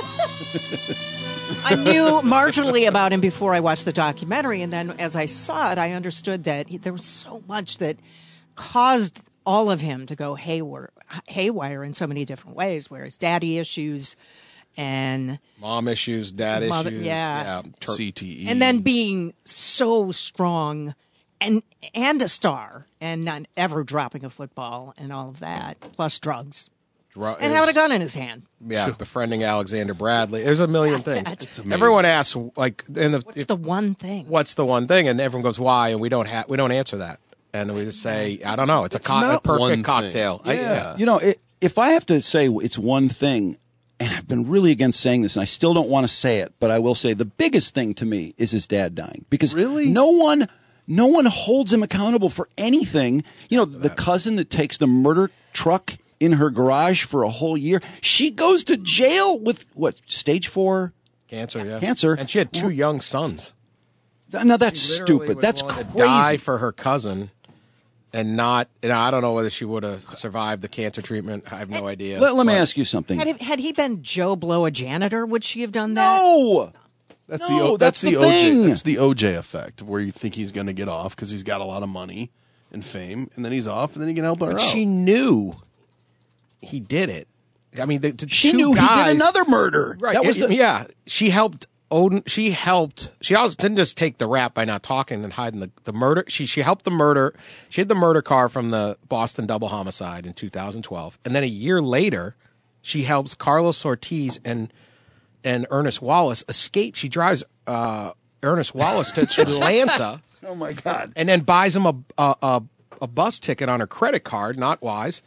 Speaker 2: marginally about him before I watched the documentary, and then as I saw it, I understood that there was so much that caused all of him to go haywire in so many different ways, where his daddy issues and
Speaker 14: mom issues, dad issues,
Speaker 3: CTE,
Speaker 2: and then being so strong and a star and not ever dropping a football and all of that, plus drugs. And having a gun in his hand.
Speaker 14: Yeah, befriending Alexander Bradley. There's a million things. Everyone asks, like,
Speaker 2: what's the one thing?
Speaker 14: What's the one thing? And everyone goes, why? And we don't answer that. And we just say, I don't know. It's a perfect cocktail.
Speaker 3: Yeah.
Speaker 1: If I have to say it's one thing, and I've been really against saying this, and I still don't want to say it, but I will say the biggest thing to me is his dad dying. Because no one holds him accountable for anything. The cousin that takes the murder truck in her garage for a whole year, she goes to jail with stage 4
Speaker 14: cancer. Yeah,
Speaker 1: cancer,
Speaker 14: and she had 2 young sons.
Speaker 1: Now that's stupid. That's crazy.
Speaker 14: To die for her cousin, and not. I don't know whether she would have survived the cancer treatment. I have no idea.
Speaker 1: Let me ask you something.
Speaker 2: Had he been Joe Blow, a janitor, would she have done that?
Speaker 1: No.
Speaker 3: That's the OJ. That's the OJ effect, where you think he's going to get off because he's got a lot of money and fame, and then he's off, and then he can help her out.
Speaker 14: She knew he did it. I mean,
Speaker 1: she knew he did another murder.
Speaker 14: Right.
Speaker 1: That was
Speaker 14: she helped Odin. She also didn't just take the rap by not talking and hiding the murder. She helped the murder. She had the murder car from the Boston double homicide in 2012, and then a year later, she helps Carlos Ortiz and Ernest Wallace escape. She drives Ernest Wallace to Atlanta.
Speaker 1: Oh my God!
Speaker 14: And then buys him a bus ticket on her credit card. Not wise.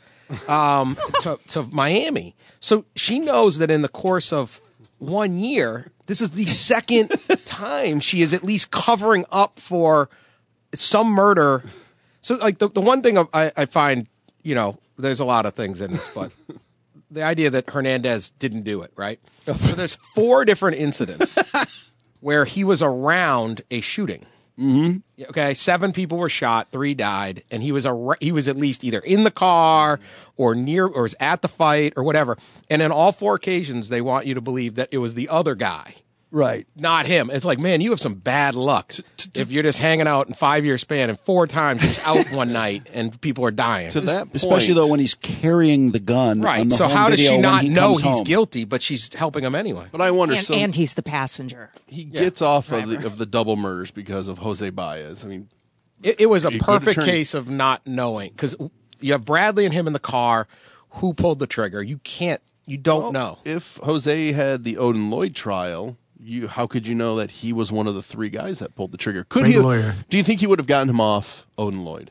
Speaker 14: To Miami. So she knows that in the course of 1 year, this is the second time she is at least covering up for some murder. So, like, the one thing I find, there's a lot of things in this, but the idea that Hernandez didn't do it, right? So there's 4 different incidents where he was around a shooting.
Speaker 1: Mm-hmm.
Speaker 14: Okay, 7 people were shot, 3 died, and he was at least either in the car or near or was at the fight or whatever. And in all 4 occasions, they want you to believe that it was the other guy,
Speaker 1: right?
Speaker 14: Not him. It's like, man, you have some bad luck if you're just hanging out in 5-year span and 4 times you're just out one night and people are dying.
Speaker 3: To that point,
Speaker 1: especially though when he's carrying the gun,
Speaker 14: right? So how does she not know he's guilty, but she's helping him anyway?
Speaker 3: But I wonder,
Speaker 2: and he's the passenger.
Speaker 3: He gets off of the double murders because of Jose Baez. I mean,
Speaker 14: it was a perfect case of not knowing, because you have Bradley and him in the car. Who pulled the trigger? You don't know.
Speaker 3: If Jose had the Odin Lloyd trial, how could you know that he was one of the 3 guys that pulled the trigger? Do you think he would have gotten him off Odin Lloyd?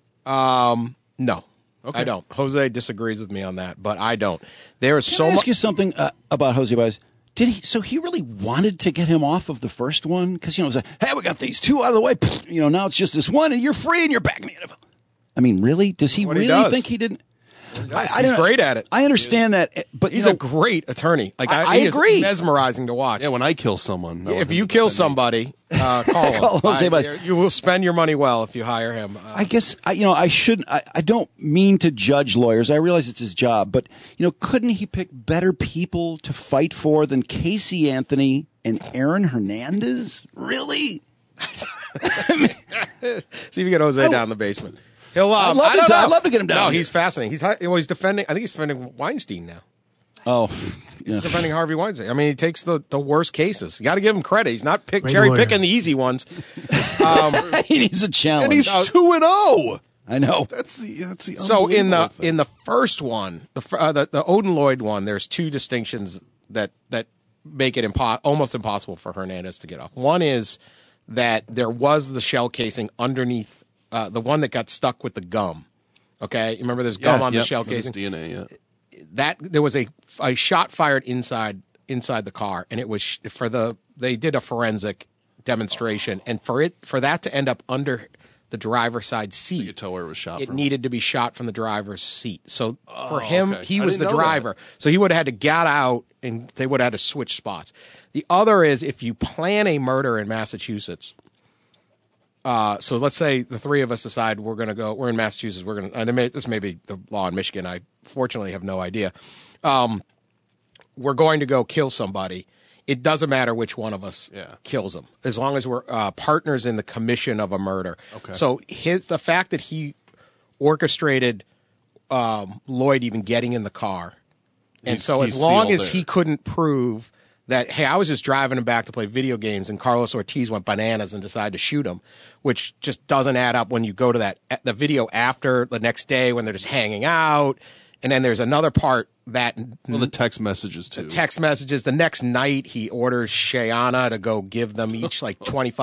Speaker 14: No.
Speaker 3: Okay.
Speaker 14: I don't. Jose disagrees with me on that, but I don't. There is
Speaker 1: Can I ask you something about Jose Baez? So he really wanted to get him off of the first one? Because, it was like, hey, we got these 2 out of the way. Now it's just this one, and you're free, and you're back in the NFL. I mean, really? Does he really think he didn't?
Speaker 14: He's great at it.
Speaker 1: I understand that, but
Speaker 14: he's a great attorney. Like
Speaker 1: I agree.
Speaker 14: Is mesmerizing to watch.
Speaker 3: Yeah, when I kill someone,
Speaker 14: if you kill somebody, call him.
Speaker 1: Jose Baez.
Speaker 14: You will spend your money well if you hire him.
Speaker 1: I guess I shouldn't. I don't mean to judge lawyers. I realize it's his job, but couldn't he pick better people to fight for than Casey Anthony and Aaron Hernandez? Really?
Speaker 14: See if you get Jose down in the basement. I'd
Speaker 1: love to get him down.
Speaker 14: No, he's fascinating. He's defending. I think he's defending Weinstein now.
Speaker 1: Oh,
Speaker 14: He's defending Harvey Weinstein. I mean, he takes the worst cases. You got to give him credit. He's not cherry picking the easy ones.
Speaker 1: He needs a challenge.
Speaker 3: And he's 2-0.
Speaker 1: I know.
Speaker 3: That's the
Speaker 14: So in
Speaker 3: thing.
Speaker 14: the first one, the Odin Lloyd one, there's two distinctions that make it almost impossible for Hernandez to get off. One is that there was the shell casing underneath the one that got stuck with the gum. Okay, you remember there's gum on the shell casing.
Speaker 3: DNA, yeah.
Speaker 14: That there was a shot fired inside the car, and it was they did a forensic demonstration, and for that to end up under the driver's side seat,
Speaker 3: you could tell where it was shot.
Speaker 14: It
Speaker 3: from.
Speaker 14: needed to be shot from the driver's seat. So for him,
Speaker 3: okay.
Speaker 14: he was the driver, so he would have had to get out, and they would have had to switch spots. The other is if you plan a murder in Massachusetts. So let's say the three of us decide we're in Massachusetts. This may be the law in Michigan. I fortunately have no idea. We're going to go kill somebody. It doesn't matter which one of us kills them, as long as we're partners in the commission of a murder.
Speaker 3: Okay.
Speaker 14: So the fact that he orchestrated Lloyd even getting in the car, and so as long as he couldn't prove that, hey, I was just driving him back to play video games and Carlos Ortiz went bananas and decided to shoot him, which just doesn't add up when you go to the video after the next day when they're just hanging out. And then there's another part that...
Speaker 3: Well, the text messages, too.
Speaker 14: The text messages. The next night, he orders Shayana to go give them each like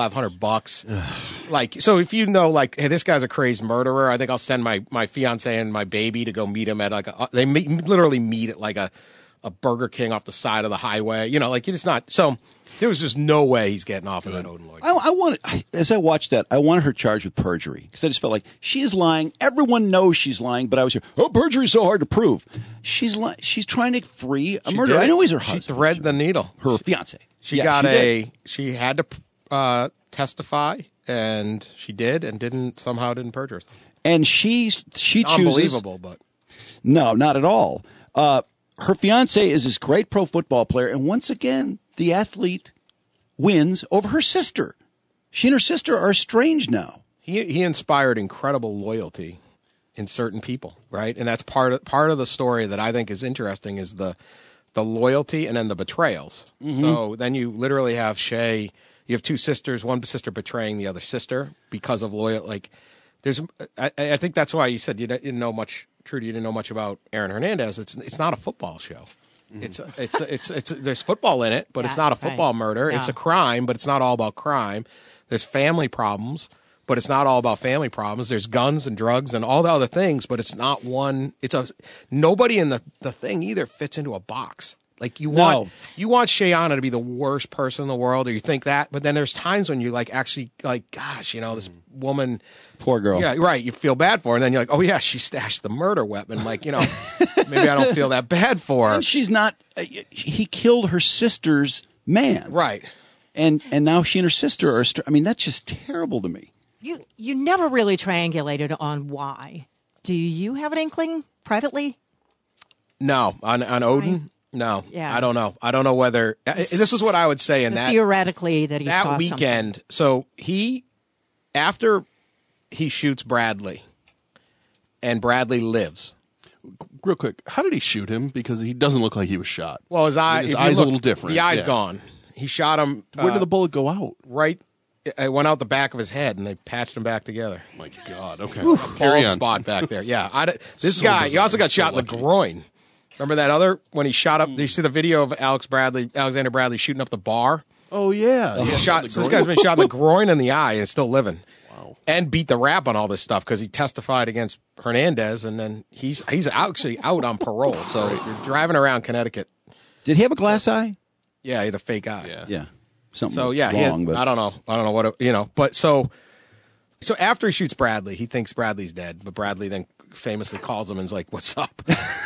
Speaker 14: $2,500. Like, so if you know, like, hey, this guy's a crazed murderer, I think I'll send my fiance and my baby to go meet him at like literally meet at like a Burger King off the side of the highway. You know, like, it's not... So there was just no way he's getting off of that Odin Lloyd.
Speaker 1: As I watched that, I wanted her charged with perjury because I just felt like she is lying. Everyone knows she's lying, but I was here. Oh, perjury is so hard to prove. She's trying to free a murderer. I know he's her husband.
Speaker 14: She threaded the needle.
Speaker 1: Her fiance.
Speaker 14: She had to testify, and she did, and somehow didn't perjure herself.
Speaker 1: And she chooses.
Speaker 14: Unbelievable, but
Speaker 1: no, not at all. Her fiance is this great pro football player, and once again, the athlete wins over her sister. She and her sister are estranged now.
Speaker 14: He inspired incredible loyalty in certain people, right? And that's part of the story that I think is interesting is the loyalty and then the betrayals. Mm-hmm. So then you literally have Shay. You have two sisters, one sister betraying the other sister because of loyalty. Like, I think that's why you said you didn't know much. Trudy, you didn't know much about Aaron Hernandez. It's not a football show. Mm-hmm. It's there's football in it, but it's not a football murder. No. It's a crime, but it's not all about crime. There's family problems, but it's not all about family problems. There's guns and drugs and all the other things, but it's not one. Nobody in the thing either fits into a box. Like you want Shayana to be the worst person in the world, or you think that, but then there's times when you like actually like, gosh, this woman,
Speaker 1: poor girl.
Speaker 14: Yeah, right. You feel bad for her, and then you're like, oh yeah, she stashed the murder weapon. Like, maybe I don't feel that bad for her.
Speaker 1: And she's not. He killed her sister's man,
Speaker 14: right?
Speaker 1: And now she and her sister are. I mean, that's just terrible to me.
Speaker 2: You never really triangulated on why. Do you have an inkling privately?
Speaker 14: No, on Odin. No, yeah. I don't know. I don't know whether this is what I would say in that
Speaker 2: theoretically that he
Speaker 14: that
Speaker 2: saw
Speaker 14: weekend.
Speaker 2: Something.
Speaker 14: So after he shoots Bradley, and Bradley lives.
Speaker 3: Real quick, how did he shoot him? Because he doesn't look like he was shot.
Speaker 14: Well, his eyes
Speaker 3: a little different.
Speaker 14: The eye's gone. He shot him.
Speaker 3: Where did the bullet go out?
Speaker 14: Right. It went out the back of his head, and they patched him back together.
Speaker 3: My God. Okay.
Speaker 14: Bald spot back there. Yeah. This guy. He also got shot in the groin. Remember that other when he shot up? Do you see the video of Alexander Bradley shooting up the bar?
Speaker 3: Oh yeah,
Speaker 14: So this guy's been shot in the groin and the eye and is still living. Wow. And beat the rap on all this stuff because he testified against Hernandez, and then he's actually out on parole. So if you're driving around Connecticut,
Speaker 1: did he have a glass eye?
Speaker 14: Yeah, he had a fake eye.
Speaker 1: Yeah. Something.
Speaker 14: So yeah,
Speaker 1: wrong, but
Speaker 14: I don't know what But so after he shoots Bradley, he thinks Bradley's dead, but Bradley then famously calls him and is like, "What's up?"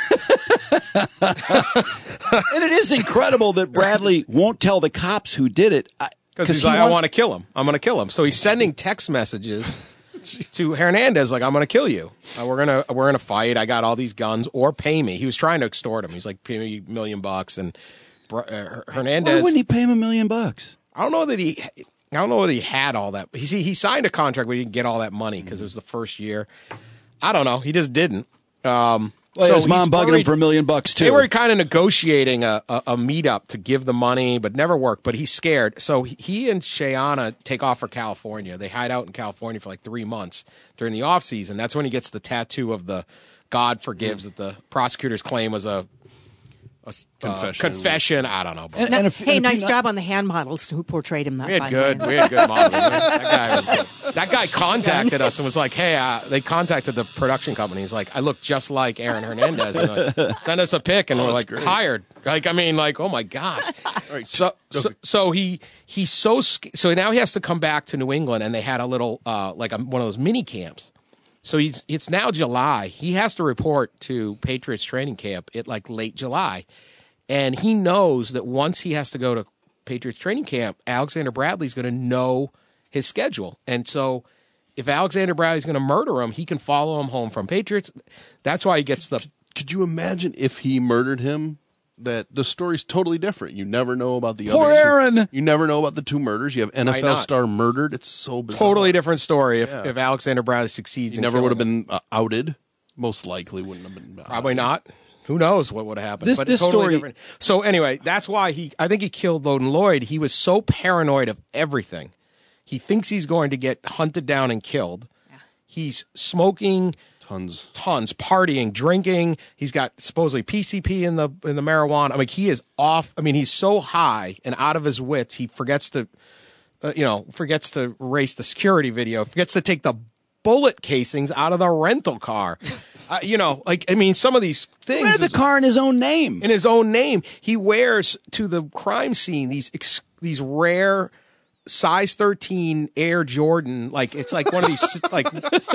Speaker 1: And it is incredible that Bradley won't tell the cops who did it.
Speaker 14: Because he's like, I want to kill him. I'm going to kill him. So he's sending text messages to Hernandez like, I'm going to kill you. We're gonna fight. I got all these guns, or pay me. He was trying to extort him. He's like, pay me $1 million. And Hernandez.
Speaker 1: Why wouldn't he pay him $1 million?
Speaker 14: I don't know whether he had all that. He signed a contract, but he didn't get all that money because it was the first year. I don't know. He just didn't.
Speaker 1: Well, his mom
Speaker 14: he's
Speaker 1: bugging him
Speaker 14: worried-
Speaker 1: for $1 million too.
Speaker 14: They were kind of negotiating a meetup to give the money, but never worked. But he's scared. So he and Shayana take off for California. They hide out in California for like 3 months during the off season. That's when he gets the tattoo of the God forgives that the prosecutors claim was a confession. I don't know. But
Speaker 2: Nice job on the hand models who portrayed him. That
Speaker 14: we had good models. That guy contacted us and was like, "Hey," they contacted the production company. He's like, "I look just like Aaron Hernandez." And like, send us a pic, and we're like, great. Hired. Like, I mean, like, oh my god. Right. So he's so now he has to come back to New England, and they had a little one of those mini camps. So it's now July. He has to report to Patriots training camp at like late July. And he knows that once he has to go to Patriots training camp, Alexander Bradley's going to know his schedule. And so if Alexander Bradley's going to murder him, he can follow him home from Patriots. That's why he gets the...
Speaker 3: Could you imagine if he murdered him? That the story's totally different. You never know about the
Speaker 1: Poor
Speaker 3: other
Speaker 1: Aaron.
Speaker 3: You never know about the 2 murders. You have NFL star murdered. It's so bizarre.
Speaker 14: Totally different story if Alexander Bradley succeeds.
Speaker 3: He never would have been outed. Most likely wouldn't have been.
Speaker 14: Probably not. Who knows what would have happened?
Speaker 1: This
Speaker 14: totally
Speaker 1: story.
Speaker 14: Different. So anyway, that's why I think he killed Loden Lloyd. He was so paranoid of everything. He thinks he's going to get hunted down and killed. Yeah. He's smoking. Tons, partying, drinking. He's got supposedly PCP in the marijuana. I mean, he is off. I mean, he's so high and out of his wits. He forgets to, erase the security video. Forgets to take the bullet casings out of the rental car. Some of these things.
Speaker 1: He had the car in his own name.
Speaker 14: In his own name, he wears to the crime scene these rare size 13 Air Jordan. Like it's like one of these like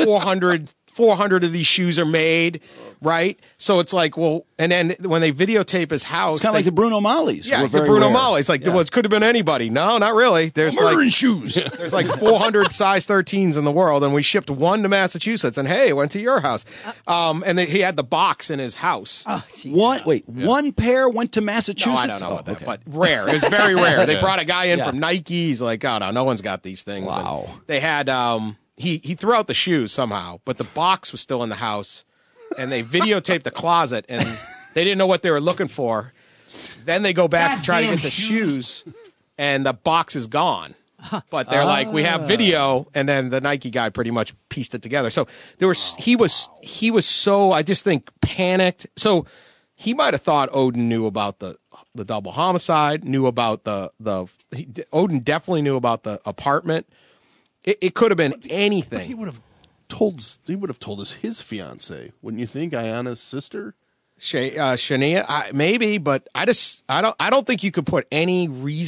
Speaker 14: 400 of these shoes are made, right? So it's like, well, and then when they videotape his house,
Speaker 1: it's kind of like the Bruno Malleys.
Speaker 14: Yeah, the Bruno Malleys. Like, well, it could have been anybody. No, not really. There's
Speaker 3: murdering shoes.
Speaker 14: There's like 400 size 13s in the world, and we shipped one to Massachusetts, and hey, it went to your house. And then he had the box in his house.
Speaker 2: Oh,
Speaker 1: one pair went to Massachusetts?
Speaker 14: No, I don't know about that, but rare. It was very rare. They brought a guy in from Nike. He's like, oh, no one's got these things.
Speaker 1: Wow.
Speaker 14: And they had, he threw out the shoes somehow, but the box was still in the house, and they videotaped the closet, and they didn't know what they were looking for. Then they go back to try to get the shoes, and the box is gone. But they're like, we have video, and then the Nike guy pretty much pieced it together. So he was so, I just think, panicked. So he might have thought Odin knew about the double homicide, knew about Odin definitely knew about the apartment. It could have been anything.
Speaker 3: But he would have told us his fiance, wouldn't you think? Ayana's sister,
Speaker 14: Shania, maybe, but I don't think you could put any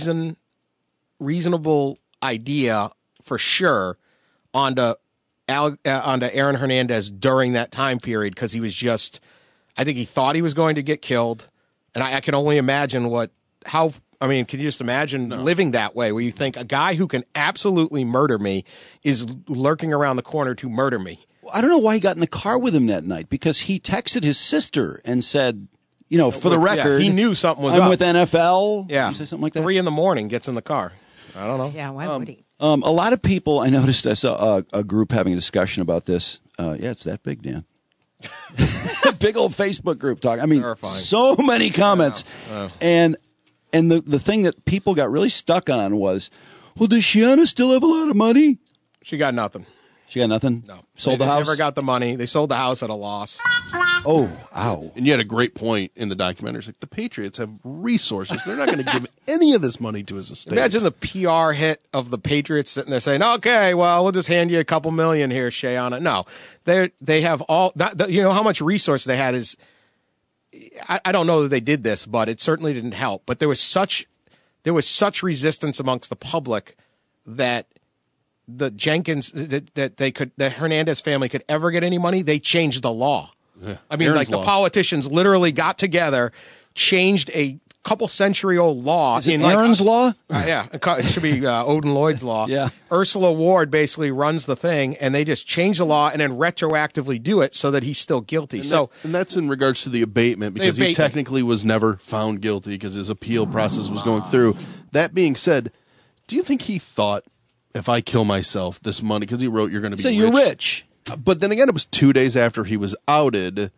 Speaker 14: reasonable idea for sure onto Aaron Hernandez during that time period, because he was just, I think he thought he was going to get killed, and I can only imagine can you just imagine living that way, where you think a guy who can absolutely murder me is lurking around the corner to murder me?
Speaker 1: I don't know why he got in the car with him that night, because he texted his sister and said, for the record,
Speaker 14: he knew something was
Speaker 1: I'm
Speaker 14: up.
Speaker 1: with NFL.
Speaker 14: Yeah.
Speaker 1: Did you say something like that?
Speaker 14: 3 a.m, gets in the car. I don't know.
Speaker 2: Yeah, why would he?
Speaker 1: A lot of people, I noticed, I saw a group having a discussion about this. It's that big, Dan. Big old Facebook group talk. I mean,
Speaker 14: terrifying.
Speaker 1: So many comments. And the thing that people got really stuck on was, well, does Shiana still have a lot of money?
Speaker 14: She got nothing.
Speaker 1: She got nothing?
Speaker 14: No.
Speaker 1: Sold the house?
Speaker 14: They never got the money. They sold the house at a loss.
Speaker 1: Oh, ow.
Speaker 3: And you had a great point in the documentary. It's like, the Patriots have resources. They're not going to give any of this money to his estate.
Speaker 14: Imagine the PR hit of the Patriots sitting there saying, okay, well, we'll just hand you a couple million here, Shayana. No, they have all, how much resource they had is, I don't know that they did this, but it certainly didn't help. But there was such resistance amongst the public that the Jenkins, that Hernandez family could ever get any money. They changed the law. Yeah. I mean,
Speaker 3: Aaron's
Speaker 14: the politicians literally got together, changed a couple century old law.
Speaker 1: Is it Aaron's law?
Speaker 14: Yeah, it should be Odin Lloyd's law.
Speaker 1: Yeah.
Speaker 14: Ursula Ward basically runs the thing, and they just change the law and then retroactively do it so that he's still guilty.
Speaker 3: And that's in regards to the abatement, because he technically was never found guilty because his appeal process was going through. That being said, do you think he thought, if I kill myself, this money, because he wrote, you're going to be
Speaker 1: rich.
Speaker 3: You're rich. But then again, it was 2 days after he was outed.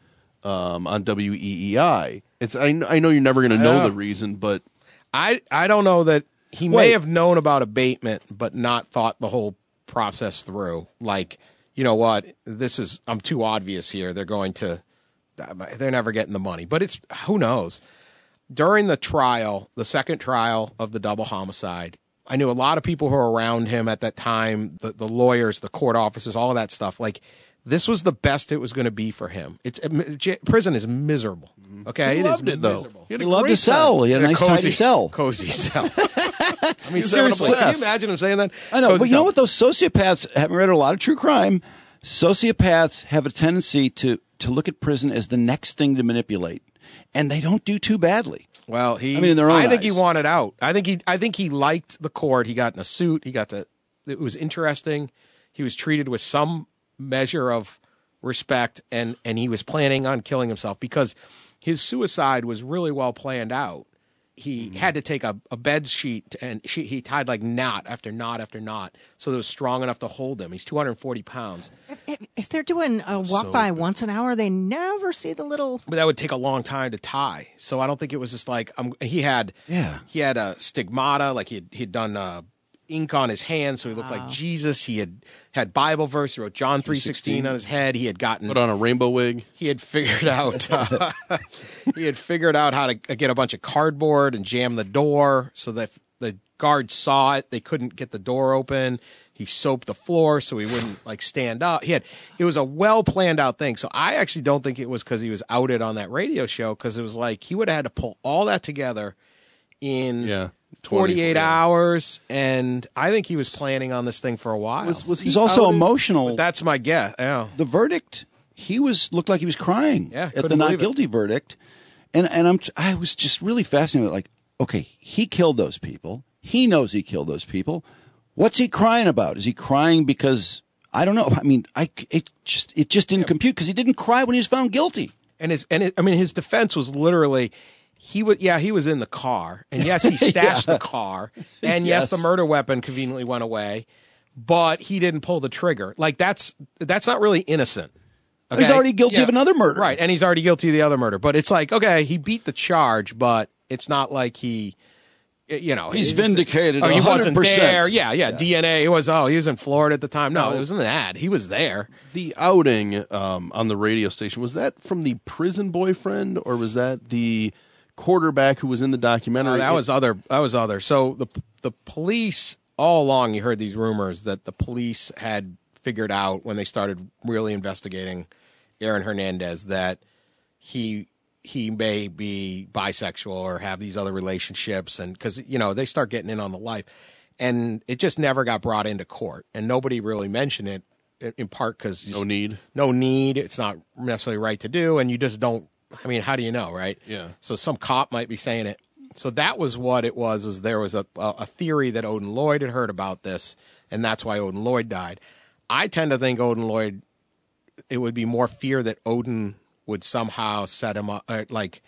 Speaker 3: on WEEI. I know you're never going to know the reason, but
Speaker 14: I don't know that he may have known about abatement, but not thought the whole process through. Like, you know what? I'm too obvious here. They're never getting the money. But who knows? During the trial, the second trial of the double homicide, I knew a lot of people who were around him at that time, the lawyers, the court officers, all of that stuff. Like, this was the best it was going to be for him. Prison is miserable. Okay,
Speaker 3: he loved it though.
Speaker 1: He loved his cell. He had a nice tidy cell.
Speaker 14: Cozy cell. I mean, seriously, can you imagine him saying that?
Speaker 1: I know, but you know what? Those sociopaths, having read a lot of true crime, sociopaths have a tendency to look at prison as the next thing to manipulate, and they don't do too badly.
Speaker 14: Well,
Speaker 1: in their own
Speaker 14: I think
Speaker 1: eyes.
Speaker 14: he wanted out. I think he liked the court. He got in a suit. It was interesting. He was treated with some measure of respect, and he was planning on killing himself because his suicide was really well planned out. He had to take a bed sheet, and he tied like knot after knot after knot, so it was strong enough to hold him. He's 240 pounds.
Speaker 2: If they're doing a walk-by once an hour, they never see the little...
Speaker 14: But that would take a long time to tie. So I don't think it was just like... he had a stigmata, like he'd done ink on his hand, so he looked like Jesus. He had Bible verse. He wrote John 3:16 on his head. He had put
Speaker 3: on a rainbow wig.
Speaker 14: He had figured out how to get a bunch of cardboard and jam the door so that the guards saw it. They couldn't get the door open. He soaped the floor so he wouldn't stand up. It was a well planned out thing. So I actually don't think it was because he was outed on that radio show, because it was like he would have had to pull all that together in 48 hours, and I think he was planning on this thing for a while.
Speaker 1: Was he also emotional?
Speaker 14: But that's my guess. Yeah.
Speaker 1: The verdict, looked like he was crying at the not guilty verdict, and I was just really fascinated. Like, okay, he killed those people. He knows he killed those people. What's he crying about? Is he crying because I don't know? I mean, it just didn't compute, because he didn't cry when he was found guilty.
Speaker 14: And his defense was literally. He was in the car, and yes, he stashed the car, and yes, the murder weapon conveniently went away, but he didn't pull the trigger. Like, that's not really innocent. Okay?
Speaker 1: He's already guilty of another murder.
Speaker 14: Right, and he's already guilty of the other murder. But it's like, okay, he beat the charge, but it's not like he,
Speaker 1: he's vindicated.
Speaker 14: He
Speaker 1: 100%.
Speaker 14: wasn't there. Yeah. DNA. He was in Florida at the time. No, it wasn't that. He was there.
Speaker 3: The outing on the radio station, was that from the prison boyfriend, or was that the quarterback who was in the documentary?
Speaker 14: That was other. So the police, all along, you heard these rumors that the police had figured out when they started really investigating Aaron Hernandez that he may be bisexual or have these other relationships, and because they start getting in on the life, and it just never got brought into court, and nobody really mentioned it, in part because
Speaker 3: no
Speaker 14: need. It's not necessarily right to do, and you just don't. I mean, how do you know, right?
Speaker 3: Yeah.
Speaker 14: So some cop might be saying it. So that was what it was there was a theory that Odin Lloyd had heard about this, and that's why Odin Lloyd died. I tend to think Odin Lloyd, it would be more fear that Odin would somehow set him up,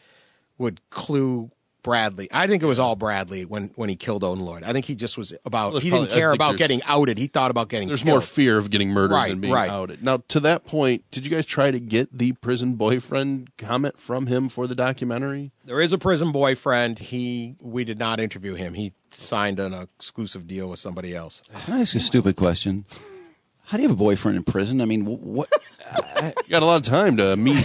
Speaker 14: would clue Bradley. I think it was all Bradley when he killed Odin Lloyd. I think he just was he didn't care about getting outed. He thought about getting
Speaker 3: There's
Speaker 14: killed.
Speaker 3: more fear of getting murdered than being outed. Now, to that point, did you guys try to get the prison boyfriend comment from him for the documentary?
Speaker 14: There is a prison boyfriend. We did not interview him. He signed an exclusive deal with somebody else.
Speaker 1: Can I ask a stupid question? How do you have a boyfriend in prison? I mean, what?
Speaker 3: You got a lot of time to meet.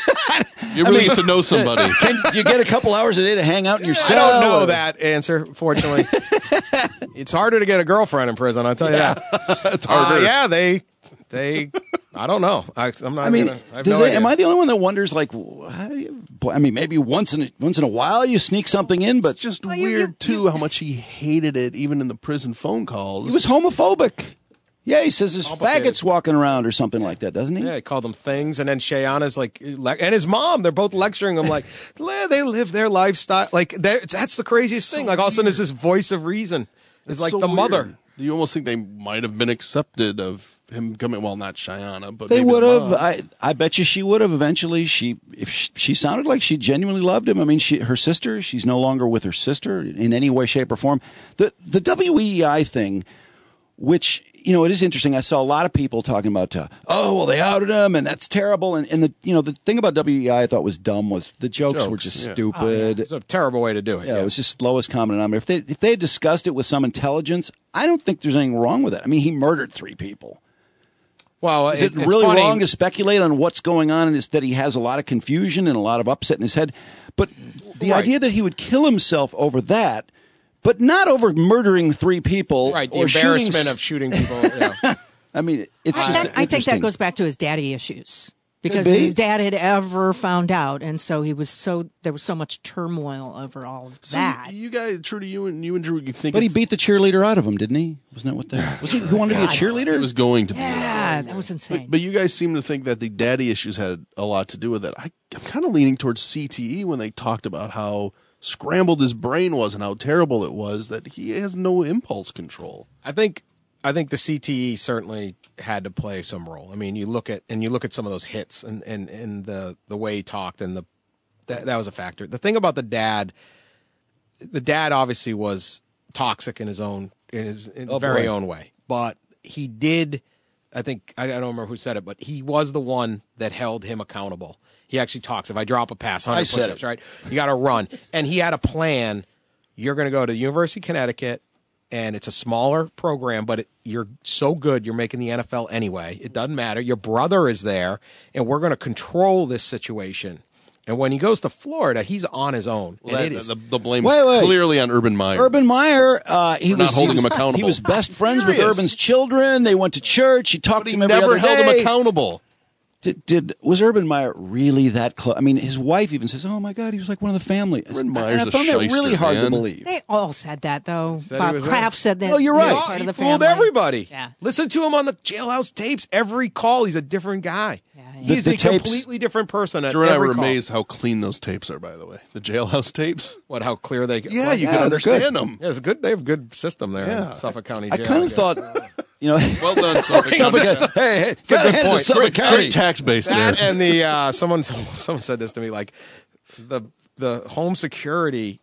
Speaker 3: You really get to know somebody.
Speaker 1: Do you get a couple hours a day to hang out in your cell?
Speaker 14: I don't know that answer, fortunately. It's harder to get a girlfriend in prison, I'll tell you that.
Speaker 3: It's harder.
Speaker 14: They I don't know. I'm not.
Speaker 1: Am I the only one that wonders? Like, maybe once in a while you sneak something in, but
Speaker 3: it's just weird too how much he hated it, even in the prison phone calls.
Speaker 1: He was homophobic. Yeah, he says there's faggots walking around or something like that, doesn't he?
Speaker 14: Yeah, he called them things, and then Shayana's like, and his mom, they're both lecturing him like, they live their lifestyle. Like, that's the craziest thing. Like, all of a sudden, there's this voice of reason. It's like so the mother.
Speaker 3: Weird. You almost think they might have been accepted of him coming. Well, not Cheyenne, but
Speaker 1: they would have. I bet you she would have eventually. If she sounded like she genuinely loved him. I mean, her sister. She's no longer with her sister in any way, shape, or form. The WEEI thing, which it is interesting. I saw a lot of people talking about, they outed him, and that's terrible. And the thing about WEI I thought was dumb was the jokes were just stupid.
Speaker 14: Oh, yeah. It's a terrible way to do it.
Speaker 1: Yeah, it was just lowest common denominator. If they had discussed it with some intelligence, I don't think there's anything wrong with it. I mean, he murdered 3 people.
Speaker 14: Well,
Speaker 1: is it really wrong to speculate on what's going on, and is that he has a lot of confusion and a lot of upset in his head? But the idea that he would kill himself over that, but not over murdering 3 people,
Speaker 14: right? The
Speaker 1: or
Speaker 14: embarrassment of shooting people. Yeah.
Speaker 1: I mean, it's just.
Speaker 2: I think that goes back to his daddy issues. Because his dad had ever found out, and so there was so much turmoil over all of that.
Speaker 3: You guys, Trudy, you and Drew, you think?
Speaker 1: But he beat the cheerleader out of him, didn't he? Wasn't that what that? Was he who wanted to be a cheerleader?
Speaker 3: It was going to be.
Speaker 2: Yeah, that was insane.
Speaker 3: But you guys seem to think that the daddy issues had a lot to do with it. I'm kind of leaning towards CTE when they talked about how scrambled his brain was and how terrible it was that he has no impulse control.
Speaker 14: I think the CTE certainly had to play some role. I mean, you look at some of those hits and the way he talked, and that was a factor. The thing about the dad obviously was toxic in his very own way, but he did. I think I don't remember who said it, but he was the one that held him accountable. He actually talks. If I drop a pass, 100 push-ups, right? You got to run, and he had a plan. You're going to go to the University of Connecticut. And it's a smaller program, but you're so good, you're making the NFL anyway. It doesn't matter. Your brother is there, and we're going to control this situation. And when he goes to Florida, he's on his own.
Speaker 3: Well, the blame is clearly on Urban Meyer.
Speaker 1: Urban Meyer,
Speaker 3: he was not holding him accountable.
Speaker 1: He was best friends with Urban's children. They went to church. He talked to him every other day.
Speaker 3: Never held him accountable.
Speaker 1: Was Urban Meyer really that close? I mean, his wife even says, "Oh my God, he was like one of the family."
Speaker 3: Urban Meyer's
Speaker 1: I found that really hard to believe.
Speaker 2: They all said that, though. Bob Kraft said that.
Speaker 1: Oh, you're right.
Speaker 2: He was part of the
Speaker 14: fooled
Speaker 2: family.
Speaker 14: everybody.
Speaker 2: Yeah.
Speaker 14: Listen to him on the Jailhouse tapes. Every call, he's a different guy. He's a completely different person.
Speaker 3: Drew and I were amazed how clean those tapes are, by the way. The Jailhouse tapes.
Speaker 14: What, how clear they get?
Speaker 3: Yeah, you can understand them.
Speaker 14: Yeah, it's good. They have a good system there in Suffolk County Jail.
Speaker 1: I kind of thought,
Speaker 3: well done, Suffolk
Speaker 1: County. Hey,
Speaker 14: it's a good point.
Speaker 1: Suffolk County.
Speaker 3: Great tax base there.
Speaker 14: And the someone said this to me, like the home security.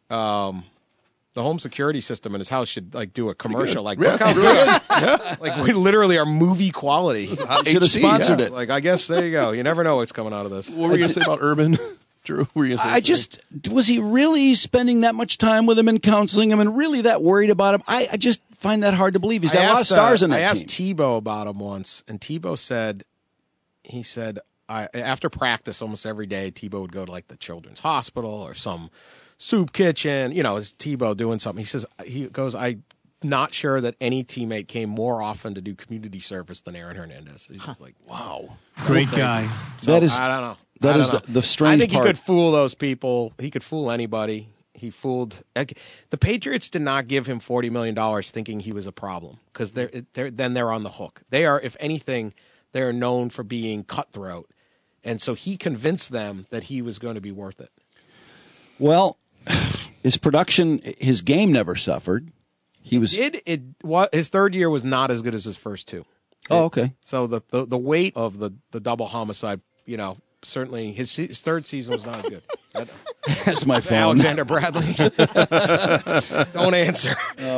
Speaker 14: The home security system in his house should do a commercial. Like, look how good! Like, we literally are movie quality.
Speaker 1: Should have sponsored it.
Speaker 14: Like, I guess there you go. You never know what's coming out of this.
Speaker 3: What were you going to say about Urban, Drew? Were you going to say?
Speaker 1: Was he really spending that much time with him and counseling him, and really that worried about him? I just find that hard to believe. He's got a lot of stars in that team.
Speaker 14: I asked Tebow about him once, and Tebow said, after practice almost every day, Tebow would go to the Children's Hospital or some soup kitchen, is Tebow doing something. He goes, I'm not sure that any teammate came more often to do community service than Aaron Hernandez. He's just like, wow.
Speaker 12: Great guy.
Speaker 14: So, I don't know.
Speaker 1: That is the strange part.
Speaker 14: I think he could fool those people. He could fool anybody. He fooled the Patriots. Did not give him $40 million thinking he was a problem, because they're on the hook. They are, if anything, they are known for being cutthroat, and so he convinced them that he was going to be worth it.
Speaker 1: Well, his production, his game never suffered.
Speaker 14: His third year was not as good as his first two.
Speaker 1: Oh, okay.
Speaker 14: So the weight of the double homicide, certainly his third season was not as good.
Speaker 1: That's my phone.
Speaker 14: Alexander Bradley. Don't answer.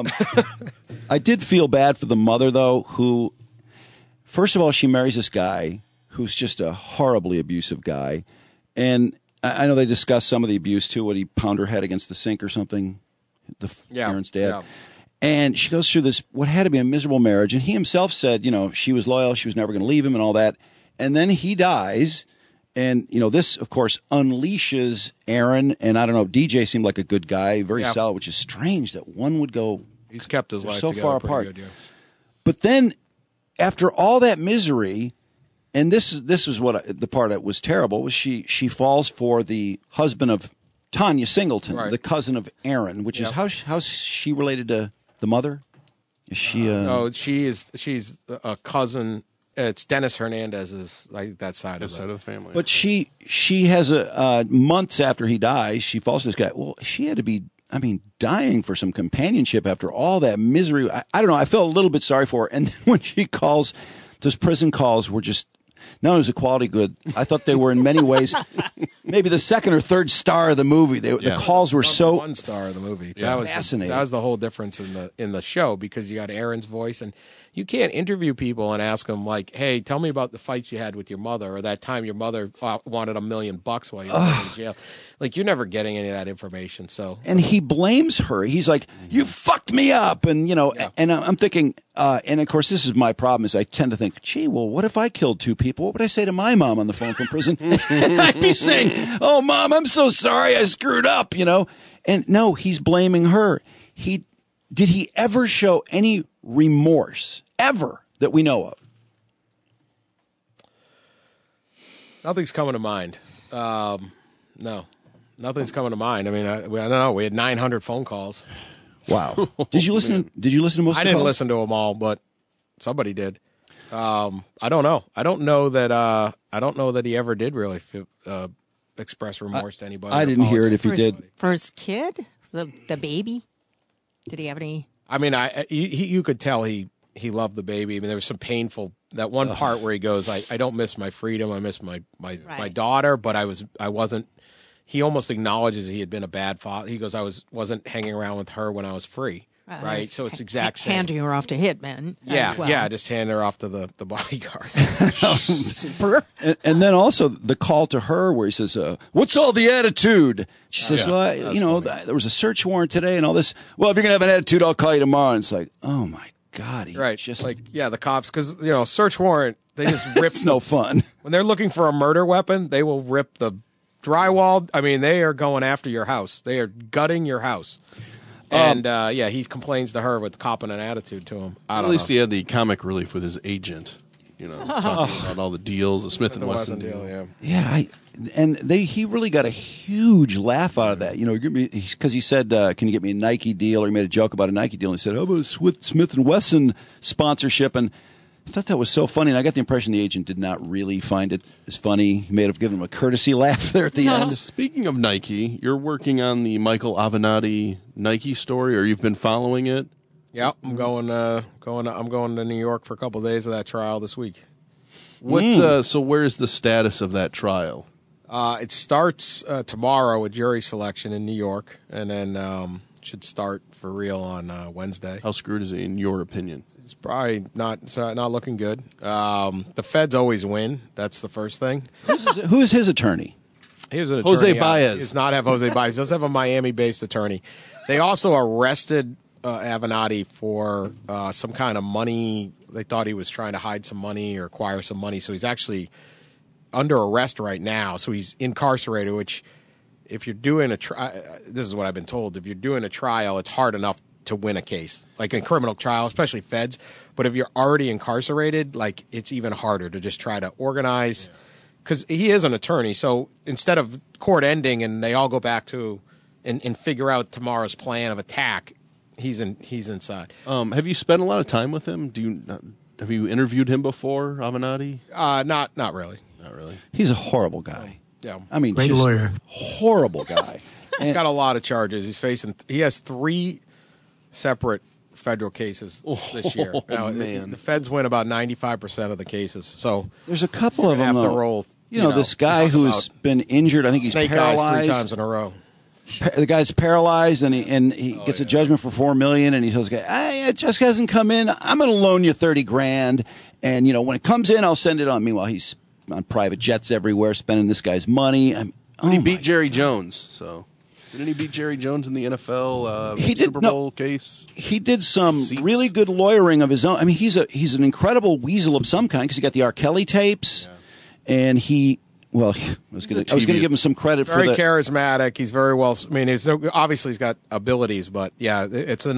Speaker 1: I did feel bad for the mother, though, who, first of all, she marries this guy who's just a horribly abusive guy. And I know they discussed some of the abuse, too. Would he pound her head against the sink or something? Aaron's dad.
Speaker 14: Yeah.
Speaker 1: And she goes through this, what had to be a miserable marriage. And he himself said, she was loyal. She was never going to leave him and all that. And then he dies. And, this, of course, unleashes Aaron. And I don't know, DJ seemed like a good guy, very solid, which is strange that one would go.
Speaker 14: He's kept his life
Speaker 1: so
Speaker 14: together
Speaker 1: far apart.
Speaker 14: Good, yeah.
Speaker 1: But then, after all that misery, and this is what the part that was terrible, was she falls for the husband of Tanya Singleton, the cousin of Aaron, which is how's she related to the mother? Is she?
Speaker 14: No, she's a cousin. It's Dennis Hernandez's that side of
Speaker 3: the family.
Speaker 1: But she has months after he dies, she falls for this guy. Well, she had to be, dying for some companionship after all that misery. I don't know. I felt a little bit sorry for her. And then when she calls, those prison calls were just, not only was a quality good, I thought they were in many ways maybe the second or third star of the movie. The calls were so
Speaker 14: one star of the movie.
Speaker 1: Yeah, that was fascinating.
Speaker 14: That was the whole difference in the show, because you got Aaron's voice, and You can't interview people and ask them like, "Hey, tell me about the fights you had with your mother, or that time your mother wanted $1 million while you were in jail." Like, you're never getting any of that information. So,
Speaker 1: and he blames her. He's like, "You fucked me up," and and I'm thinking, and of course, this is my problem. Is I tend to think, "Gee, well, what if I killed 2 people? What would I say to my mom on the phone from prison?" I'd be saying, "Oh, Mom, I'm so sorry, I screwed up," And no, he's blaming her. Did he ever show any remorse ever that we know of?
Speaker 14: Nothing's coming to mind. No, nothing's coming to mind. I mean, I don't know. We had 900 phone calls.
Speaker 1: Wow. Did you listen? Did you listen to most?
Speaker 14: I didn't listen to them all, but somebody did. I don't know. I don't know that he ever did really express remorse to anybody.
Speaker 1: I didn't hear it if he did.
Speaker 2: For his kid, the baby. Did he have any? I
Speaker 14: mean, you could tell he loved the baby. I mean, there was some painful that one part where he goes, "I don't miss my freedom. I miss my daughter, but I wasn't." He almost acknowledges he had been a bad father. He goes, "I wasn't hanging around with her when I was free." Right, so it's exact same.
Speaker 2: Handing her off to Hitman.
Speaker 14: Yeah,
Speaker 2: as well.
Speaker 14: Yeah, just handing her off to the bodyguard.
Speaker 2: Super.
Speaker 1: And then also the call to her where he says, "What's all the attitude?" She says, "Well, there was a search warrant today and all this. Well, if you're gonna have an attitude, I'll call you tomorrow." And it's like, oh my God,
Speaker 14: just like the cops, because search warrant, they just rip.
Speaker 1: It's no fun
Speaker 14: when they're looking for a murder weapon. They will rip the drywall. I mean, they are going after your house. They are gutting your house. And he complains to her with copping an attitude to him. At
Speaker 3: least he had the comic relief with his agent, talking about all the deals, the Smith and Wesson deal.
Speaker 1: He really got a huge laugh out of that. Because he said, "Can you get me a Nike deal?" Or he made a joke about a Nike deal. And he said, "Oh, but it's with Smith and Wesson sponsorship." And I thought that was so funny, and I got the impression the agent did not really find it as funny. He may have given him a courtesy laugh there at the end.
Speaker 3: Speaking of Nike, you're working on the Michael Avenatti Nike story, or you've been following it?
Speaker 14: Yeah, I'm going to New York for a couple of days of that trial this week.
Speaker 3: So where's the status of that trial?
Speaker 14: It starts tomorrow with jury selection in New York, and then should start for real on Wednesday.
Speaker 3: How screwed is he, in your opinion?
Speaker 14: It's probably not looking good. The feds always win. That's the first thing.
Speaker 1: Who is his attorney?
Speaker 14: He was an attorney.
Speaker 3: Jose Baez.
Speaker 14: He does not have Jose Baez. He does have a Miami-based attorney. They also arrested Avenatti for some kind of money. They thought he was trying to hide some money or acquire some money. So he's actually under arrest right now. So he's incarcerated, which if you're doing a trial, this is what I've been told, if you're doing a trial, it's hard enough to win a case, like a criminal trial, especially feds. But if you're already incarcerated, like, it's even harder to just try to organize, because he is an attorney. So instead of court ending and they all go back to and figure out tomorrow's plan of attack, he's inside.
Speaker 3: Have you spent a lot of time with him? Have you interviewed him before, Avenatti?
Speaker 14: Not really.
Speaker 3: Not really.
Speaker 1: He's a horrible guy.
Speaker 14: Yeah,
Speaker 1: I mean,
Speaker 4: great lawyer,
Speaker 1: horrible guy.
Speaker 14: He's got a lot of charges. He has 3 separate federal cases this year. Now,
Speaker 3: man.
Speaker 14: The feds win about 95% of the cases. So
Speaker 1: there's a couple of them
Speaker 14: have to
Speaker 1: though.
Speaker 14: roll.
Speaker 1: This guy who's been injured. I think he's
Speaker 14: snake
Speaker 1: paralyzed
Speaker 14: eyes 3 times in a row.
Speaker 1: The guy's paralyzed, and he gets a judgment for $4 million, and he tells the guy, "It just hasn't come in. I'm going to loan you $30,000, and when it comes in, I'll send it on." Meanwhile, he's on private jets everywhere, spending this guy's money.
Speaker 3: He beat Jerry Jones, so. Didn't he beat Jerry Jones in the NFL Super Bowl case?
Speaker 1: He did some really good lawyering of his own. I mean, he's an incredible weasel of some kind, because he got the R. Kelly tapes, and I was going to give him some credit
Speaker 14: very
Speaker 1: for the
Speaker 14: charismatic. He's very well. I mean, obviously he's got abilities, but yeah, it's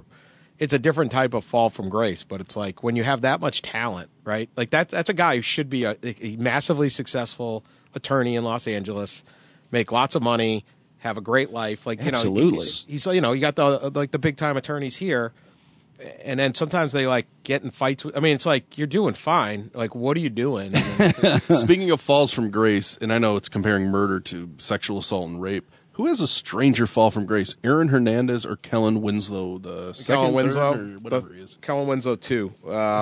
Speaker 14: a different type of fall from grace. But it's like when you have that much talent, right? Like that's a guy who should be a massively successful attorney in Los Angeles, make lots of money, have a great life,
Speaker 1: absolutely.
Speaker 14: He's you got the big time attorneys here, and then sometimes they get in fights. I mean, it's like, you're doing fine. Like, what are you doing?
Speaker 3: Speaking of falls from grace, and I know it's comparing murder to sexual assault and rape. Who has a stranger fall from grace, Aaron Hernandez or Kellen Winslow, the second,
Speaker 14: Kellen Winslow,
Speaker 3: third, or whatever he is?
Speaker 14: Kellen Winslow too.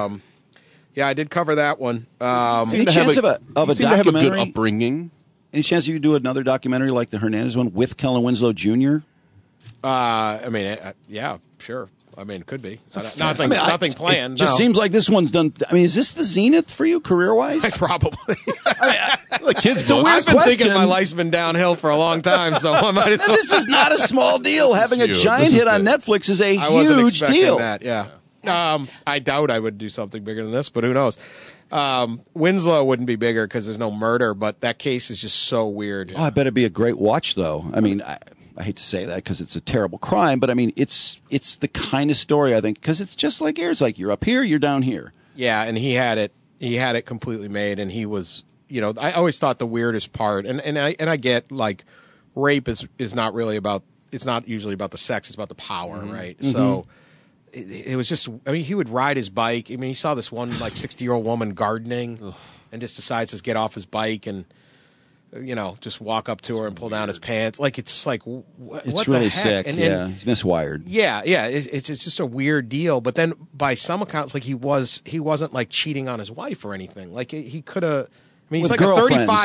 Speaker 14: Yeah, I did cover that one.
Speaker 1: Any chance of a
Speaker 3: documentary? To have a good upbringing.
Speaker 1: Any chance you could do another documentary like the Hernandez one with Kellen Winslow Jr.?
Speaker 14: I mean, yeah, sure. I mean, it could be. Nothing planned.
Speaker 1: It just seems like this one's done. I mean, is this the zenith for you career-wise?
Speaker 14: Probably.
Speaker 1: The kids, it's a weird
Speaker 14: I've been
Speaker 1: question.
Speaker 14: thinking my life's been downhill for a long time, so I might as well.
Speaker 1: This is not a small deal. Having a giant hit on Netflix is a huge deal.
Speaker 14: That, yeah. I doubt I would do something bigger than this, but who knows? Winslow wouldn't be bigger because there's no murder, but that case is just so weird.
Speaker 1: Oh, I bet it'd be a great watch, though. I mean, I hate to say that because it's a terrible crime, but I mean, it's the kind of story, I think, because it's just like Air. It's like you're up here, you're down here.
Speaker 14: Yeah, and he had it completely made, and he was, I always thought the weirdest part, and I get, like, rape is not really about, it's not usually about the sex, it's about the power, right? Mm-hmm. So it was just, I mean, he would ride his bike. I mean, he saw this one, like, 60-year-old woman gardening and just decides to get off his bike and, just walk up to her and pull down his pants. Like, it's like, what
Speaker 1: it's really
Speaker 14: the heck?
Speaker 1: sick. He's miswired.
Speaker 14: Yeah. It's just a weird deal. But then by some accounts, like, he wasn't like cheating on his wife or anything. Like, he could have, I mean, he's like a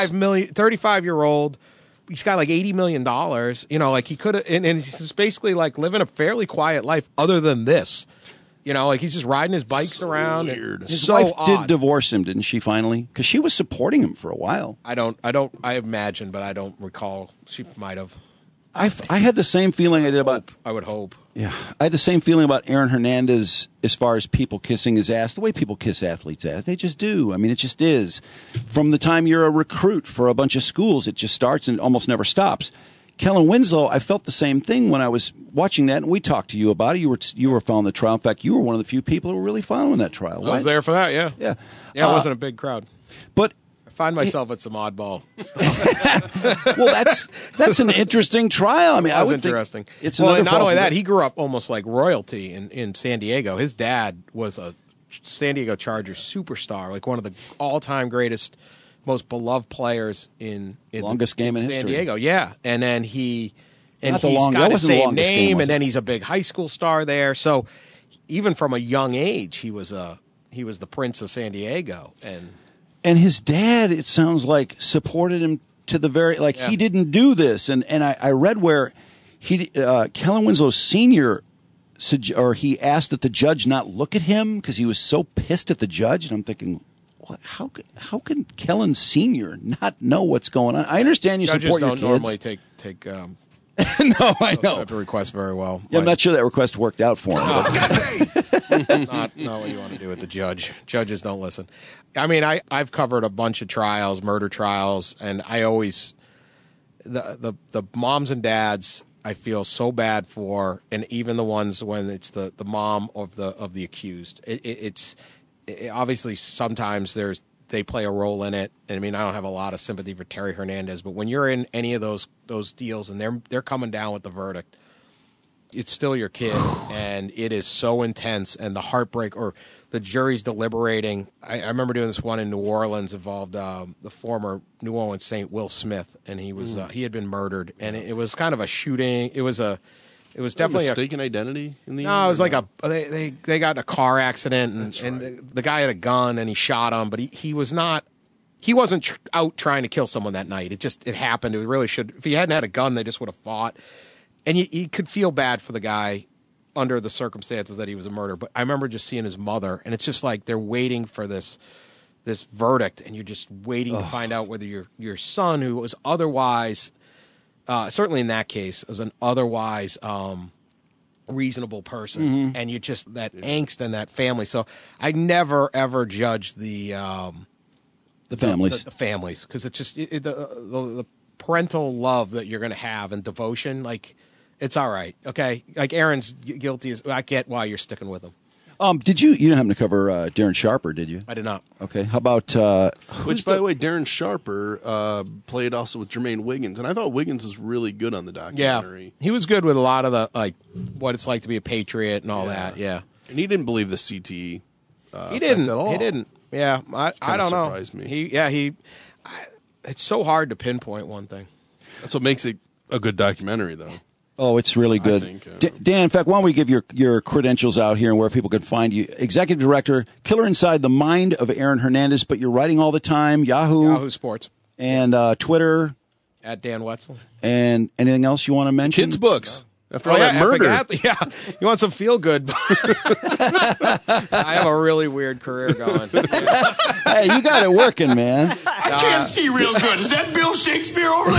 Speaker 14: 35-year-old. He's got like $80 million, like he could have, and he's just basically like living a fairly quiet life other than this. Like he's just riding his bikes around.
Speaker 1: Weird. His wife did divorce him, didn't she finally? Because she was supporting him for a while.
Speaker 14: I imagine, but I don't recall. She might have.
Speaker 1: I had the same feeling I did about.
Speaker 14: I would hope.
Speaker 1: Yeah, I had the same feeling about Aaron Hernandez as far as people kissing his ass. The way people kiss athletes' ass, they just do. I mean, it just is. From the time you're a recruit for a bunch of schools, it just starts and almost never stops. Kellen Winslow, I felt the same thing when I was watching that, and we talked to you about it. You were following the trial. In fact, you were one of the few people who were really following that trial.
Speaker 14: I was there for that. Yeah.
Speaker 1: Yeah.
Speaker 14: Yeah, it wasn't a big crowd,
Speaker 1: but.
Speaker 14: Find myself at some oddball stuff.
Speaker 1: Well, that's an interesting trial. I mean,
Speaker 14: that was interesting.
Speaker 1: It's
Speaker 14: not only that, he grew up almost like royalty in San Diego. His dad was a San Diego Chargers superstar, like one of the all-time greatest, most beloved players in
Speaker 1: longest game in
Speaker 14: San
Speaker 1: history.
Speaker 14: Diego. Yeah, and then he's got the same name, and then he's a big high school star there. So even from a young age, he was the Prince of San Diego,
Speaker 1: And his dad, it sounds like, supported him to the very, he didn't do this. And I read where Kellen Winslow Sr., he asked that the judge not look at him because he was so pissed at the judge. And I'm thinking, how can Kellen Sr. not know what's going on? I understand you support your kids.
Speaker 14: Judges don't normally take
Speaker 1: no, I know.
Speaker 14: Type of request very well.
Speaker 1: Yeah, I'm not sure that request worked out for him.
Speaker 14: Not what you want to do with the judge. Judges don't listen. I mean, I've covered a bunch of trials, murder trials, and I always the moms and dads I feel so bad for, and even the ones when it's the mom of the accused. It's obviously sometimes they play a role in it. And I mean, I don't have a lot of sympathy for Terry Hernandez, but when you're in any of those deals and they're coming down with the verdict, it's still your kid, and it is so intense, and the heartbreak, or the jury's deliberating. I remember doing this one in New Orleans, involved the former New Orleans Saint Will Smith, and he was he had been murdered, and it was kind of a shooting. It was definitely
Speaker 3: a mistaken identity in the end.
Speaker 14: No, it was like they got in a car accident, and the guy had a gun and he shot him, but he wasn't out trying to kill someone that night. It happened. It really should. If he hadn't had a gun, they just would have fought. And you could feel bad for the guy under the circumstances that he was a murderer. But I remember just seeing his mother, and it's just like they're waiting for this verdict, and you're just waiting to find out whether your son, who was otherwise, certainly in that case, as an otherwise reasonable person, and you just that angst in that family. So I never ever judge the
Speaker 1: families,
Speaker 14: the families, because it's just the parental love that you're going to have and devotion, like. It's all right, okay? Like, Aaron's guilty. I get why you're sticking with him.
Speaker 1: You didn't happen to cover Darren Sharper, did you?
Speaker 14: I did not.
Speaker 1: Okay, how about...
Speaker 3: Which, by the way, Darren Sharper played also with Jermaine Wiggins, and I thought Wiggins was really good on the documentary.
Speaker 14: Yeah, he was good with a lot of the, like, what it's like to be a patriot and all that, yeah.
Speaker 3: And he didn't believe the CTE
Speaker 14: he didn't.
Speaker 3: at all.
Speaker 14: He didn't. Yeah, I don't know.
Speaker 3: Surprised me.
Speaker 14: It's so hard to pinpoint one thing.
Speaker 3: That's what makes it a good documentary, though.
Speaker 1: Oh, it's really good.
Speaker 3: I think,
Speaker 1: Dan, in fact, why don't we give your credentials out here and where people can find you? Executive Director, Killer Inside the Mind of Aaron Hernandez, but you're writing all the time, Yahoo
Speaker 14: Sports.
Speaker 1: And Twitter.
Speaker 14: At Dan Wetzel.
Speaker 1: And anything else you want to mention?
Speaker 3: Kids' books. After all that murder.
Speaker 14: Yeah, you want some feel good. I have a really weird career going.
Speaker 1: Hey, you got it working, man.
Speaker 8: I can't see real good. Is that Bill Shakespeare over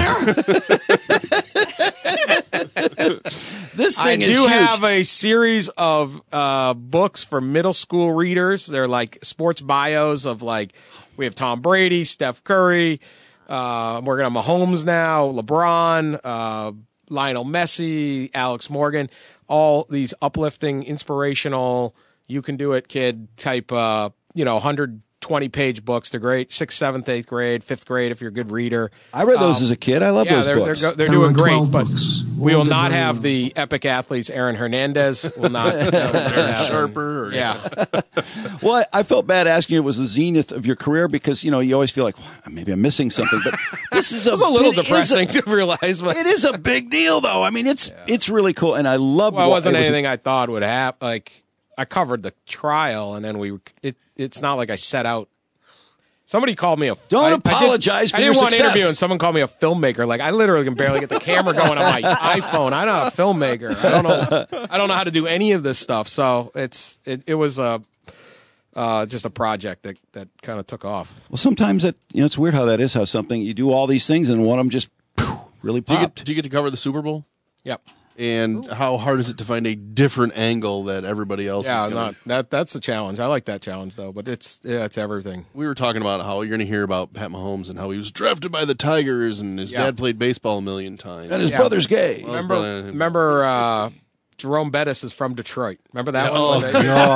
Speaker 8: there?
Speaker 1: This
Speaker 14: I
Speaker 1: thing is
Speaker 14: do
Speaker 1: huge.
Speaker 14: have a series of books for middle school readers. They're like sports bios of like, we have Tom Brady, Steph Curry, I'm working on Mahomes now, LeBron, Lionel Messi, Alex Morgan, all these uplifting, inspirational, you can do it, kid type, 120-page books. They're great. 6th, 7th, 8th grade, 5th grade if you're a good reader.
Speaker 1: I read those as a kid. I love those books.
Speaker 14: They're doing great, but we will not have the epic athletes. Aaron Hernandez will not.
Speaker 3: Sharper.
Speaker 1: Well, I felt bad asking you. It was the zenith of your career because, you always feel like, well, maybe I'm missing something. But this is
Speaker 14: a little depressing to realize. But
Speaker 1: it is a big deal, though. I mean, it's really cool. And I love
Speaker 14: it wasn't anything I thought would happen. Like, I covered the trial, and then it's not like I set out. Somebody called me
Speaker 1: Don't apologize for your success.
Speaker 14: I didn't want to interview, and someone called me a filmmaker. Like, I literally can barely get the camera going on my iPhone. I'm not a filmmaker. I don't know how to do any of this stuff. So it was just a project that kind of took off.
Speaker 1: Well, sometimes it's weird how that is. How something you do all these things and one of them just really popped.
Speaker 3: Do you get to cover the Super Bowl?
Speaker 14: Yep.
Speaker 3: And how hard is it to find a different angle that everybody else is going to...
Speaker 14: That's a challenge. I like that challenge, though, but it's everything.
Speaker 3: We were talking about how you're going to hear about Pat Mahomes and how he was drafted by the Tigers and his dad played baseball a million times.
Speaker 1: And his brother's gay.
Speaker 14: Remember Jerome Bettis is from Detroit. Remember that one?
Speaker 3: Oh,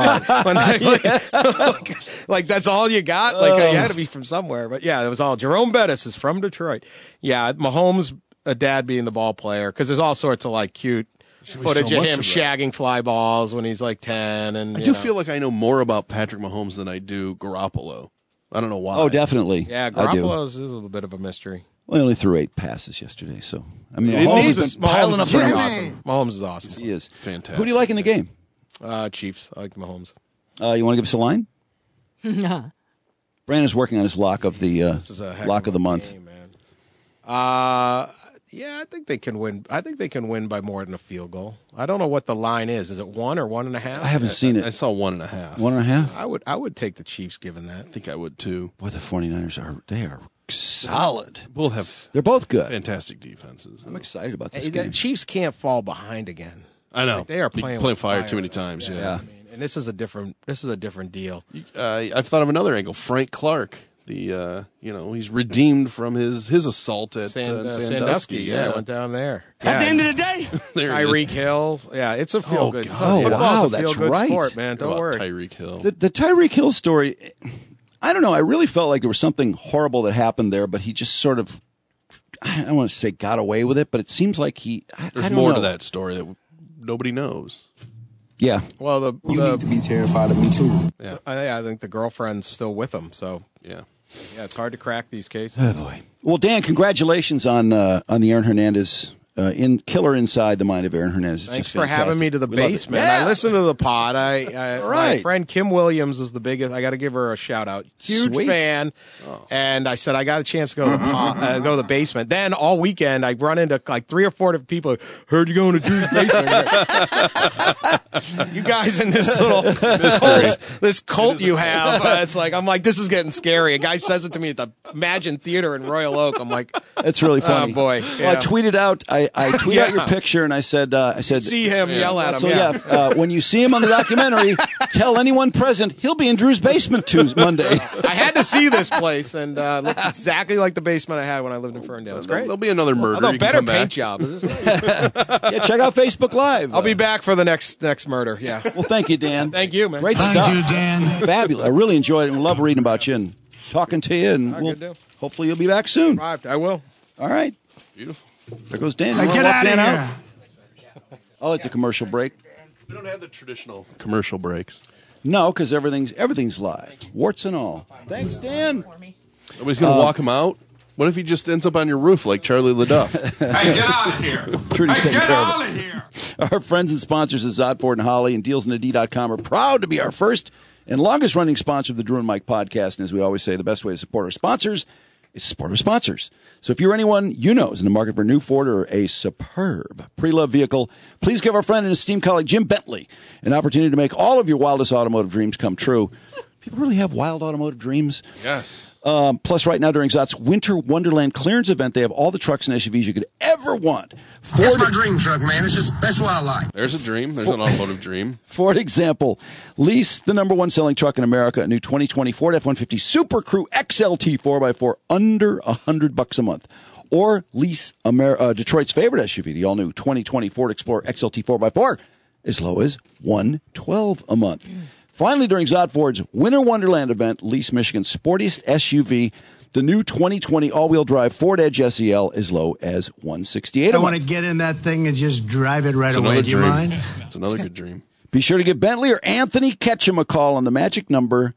Speaker 14: God. Like, that's all you got? Like, you had to be from somewhere. But, yeah, it was all Jerome Bettis is from Detroit. Yeah, Mahomes... a dad being the ball player, because there's all sorts of like cute footage of him shagging fly balls when he's like 10. And
Speaker 3: I do feel like I know more about Patrick Mahomes than I do Garoppolo. I don't know why.
Speaker 1: Oh, definitely.
Speaker 14: Yeah, Garoppolo is a little bit of a mystery.
Speaker 1: Well, he only threw 8 passes yesterday, so I mean,
Speaker 14: Mahomes is pretty awesome. Mahomes is awesome.
Speaker 1: He is
Speaker 3: fantastic.
Speaker 1: Who do you like in the game?
Speaker 14: Chiefs. I like Mahomes.
Speaker 1: You want to give us a line?
Speaker 2: Nah.
Speaker 1: Brandon's working on his lock of the lock of the month.
Speaker 14: Game, man. Yeah, I think they can win. I think they can win by more than a field goal. I don't know what the line is. Is it 1 or 1.5?
Speaker 1: I haven't seen it.
Speaker 3: I saw 1.5.
Speaker 1: 1.5?
Speaker 14: I would take the Chiefs given that.
Speaker 3: I think I would too.
Speaker 1: Boy, the 49ers are solid.
Speaker 3: They're
Speaker 1: both good.
Speaker 3: Fantastic defenses.
Speaker 1: I'm excited about this game.
Speaker 14: The Chiefs can't fall behind again.
Speaker 3: I know.
Speaker 14: Like, they are playing
Speaker 3: fire too many times. Yeah.
Speaker 14: I mean, and this is a different deal.
Speaker 3: I've thought of another angle. Frank Clark. He's redeemed from his assault at Sandusky.
Speaker 14: Yeah, went down there.
Speaker 12: At the end of the day,
Speaker 14: Tyreek Hill. Yeah, it's a feel good.
Speaker 1: That's right.
Speaker 14: Sport, man. Don't worry.
Speaker 3: Tyreek Hill.
Speaker 1: The Tyreek Hill story. I don't know. I really felt like there was something horrible that happened there, but he just sort of. I don't want to say got away with it, but it seems like
Speaker 3: There's more to that story that nobody knows.
Speaker 1: Yeah.
Speaker 14: Well,
Speaker 15: you need to be terrified of me too.
Speaker 14: Yeah. I think the girlfriend's still with him. So
Speaker 3: yeah,
Speaker 14: it's hard to crack these cases.
Speaker 1: Oh boy. Well, Dan, congratulations on the Aaron Hernandez Killer Inside the Mind of Aaron Hernandez.
Speaker 14: Thanks for having me to the basement. I listened to the pod. My friend Kim Williams was the biggest. I got to give her a shout out. Huge fan. And I said I got a chance to go to the go to the basement. Then all weekend I run into like 3 or 4 different people. Heard you going to Drew's basement. You guys in this little cult you have. It's like I'm like, this is getting scary. A guy says it to me at the Imagine Theater in Royal Oak. I'm like,
Speaker 1: that's really funny.
Speaker 14: Oh boy.
Speaker 1: Yeah. Well, I tweeted out. I tweeted out your picture and I said,
Speaker 14: see him, yell at him.
Speaker 1: So when you see him on the documentary, tell anyone present he'll be in Drew's basement Monday.
Speaker 14: I had to see this place, and it looks exactly like the basement I had when I lived in Ferndale. It's great.
Speaker 3: There'll be another murder.
Speaker 14: Although better paint job.
Speaker 1: Yeah, check out Facebook Live.
Speaker 14: I'll be back for the next murder. Yeah.
Speaker 1: Well, thank you, Dan.
Speaker 14: Thank you, man.
Speaker 1: Great stuff.
Speaker 15: Thank you, Dan.
Speaker 1: Fabulous. I really enjoyed it and love reading about you and talking to you. And hopefully you'll be back soon.
Speaker 14: I will.
Speaker 1: All right.
Speaker 3: Beautiful.
Speaker 1: There goes Dan.
Speaker 12: Get out of here.
Speaker 1: I like the commercial break.
Speaker 3: We don't have the traditional commercial breaks.
Speaker 1: No, because everything's live, warts and all. Thanks, Dan.
Speaker 3: Nobody's going to walk him out. What if he just ends up on your roof like Charlie LaDuff?
Speaker 13: Hey, get out of here!
Speaker 1: Trudy's taking
Speaker 13: Get
Speaker 1: care of
Speaker 13: out
Speaker 1: it.
Speaker 13: of here!
Speaker 1: Our friends and sponsors at Zodford and Holly and DealsNAD.com are proud to be our first and longest running sponsor of the Drew and Mike podcast. And as we always say, the best way to support our sponsors is support of sponsors. So if you're anyone you know is in the market for a new Ford or a superb pre-loved vehicle, please give our friend and esteemed colleague Jim Bentley an opportunity to make all of your wildest automotive dreams come true. People really have wild automotive dreams.
Speaker 3: Yes.
Speaker 1: Plus, right now during Zot's Winter Wonderland clearance event, they have all the trucks and SUVs you could ever want.
Speaker 16: That's my dream truck, man. That's what I like.
Speaker 3: There's a dream. There's an automotive dream.
Speaker 1: For example, lease the number one selling truck in America, a new 2020 Ford F-150 Super Crew XLT 4x4 under $100 a month. Or lease Detroit's favorite SUV, the all-new 2020 Ford Explorer XLT 4x4, as low as $112 a month. Finally, during Zot Ford's Winter Wonderland event, lease Michigan's sportiest SUV, the new 2020 all-wheel drive Ford Edge SEL, as low as $168
Speaker 17: I want to get in that thing and just drive it right away. Do you mind?
Speaker 3: It's another good dream.
Speaker 1: Be sure to give Bentley or Anthony Ketchum a call on the magic number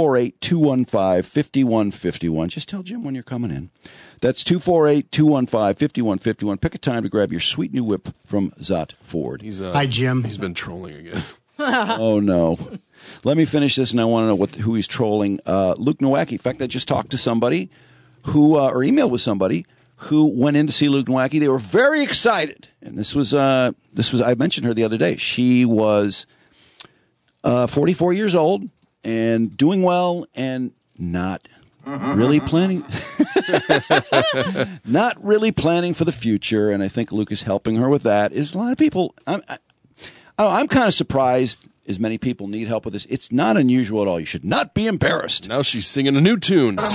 Speaker 1: 248-215-5151. Just tell Jim when you're coming in. That's 248-215-5151. Pick a time to grab your sweet new whip from Zot Ford.
Speaker 17: Hi, Jim.
Speaker 3: He's been trolling again.
Speaker 1: Oh, no. Let me finish this, and I want to know who he's trolling. Luke Nowacki. In fact, I just talked to somebody who, or emailed with somebody who went in to see Luke Nowacki. They were very excited, and this was I mentioned her the other day. She was 44 years old and doing well, and not really planning, not really planning for the future. And I think Luke is helping her with that. Is a lot of people. I'm kind of surprised as many people need help with this. It's not unusual at all. You should not be embarrassed.
Speaker 3: Now she's singing a new tune.
Speaker 1: Yeah,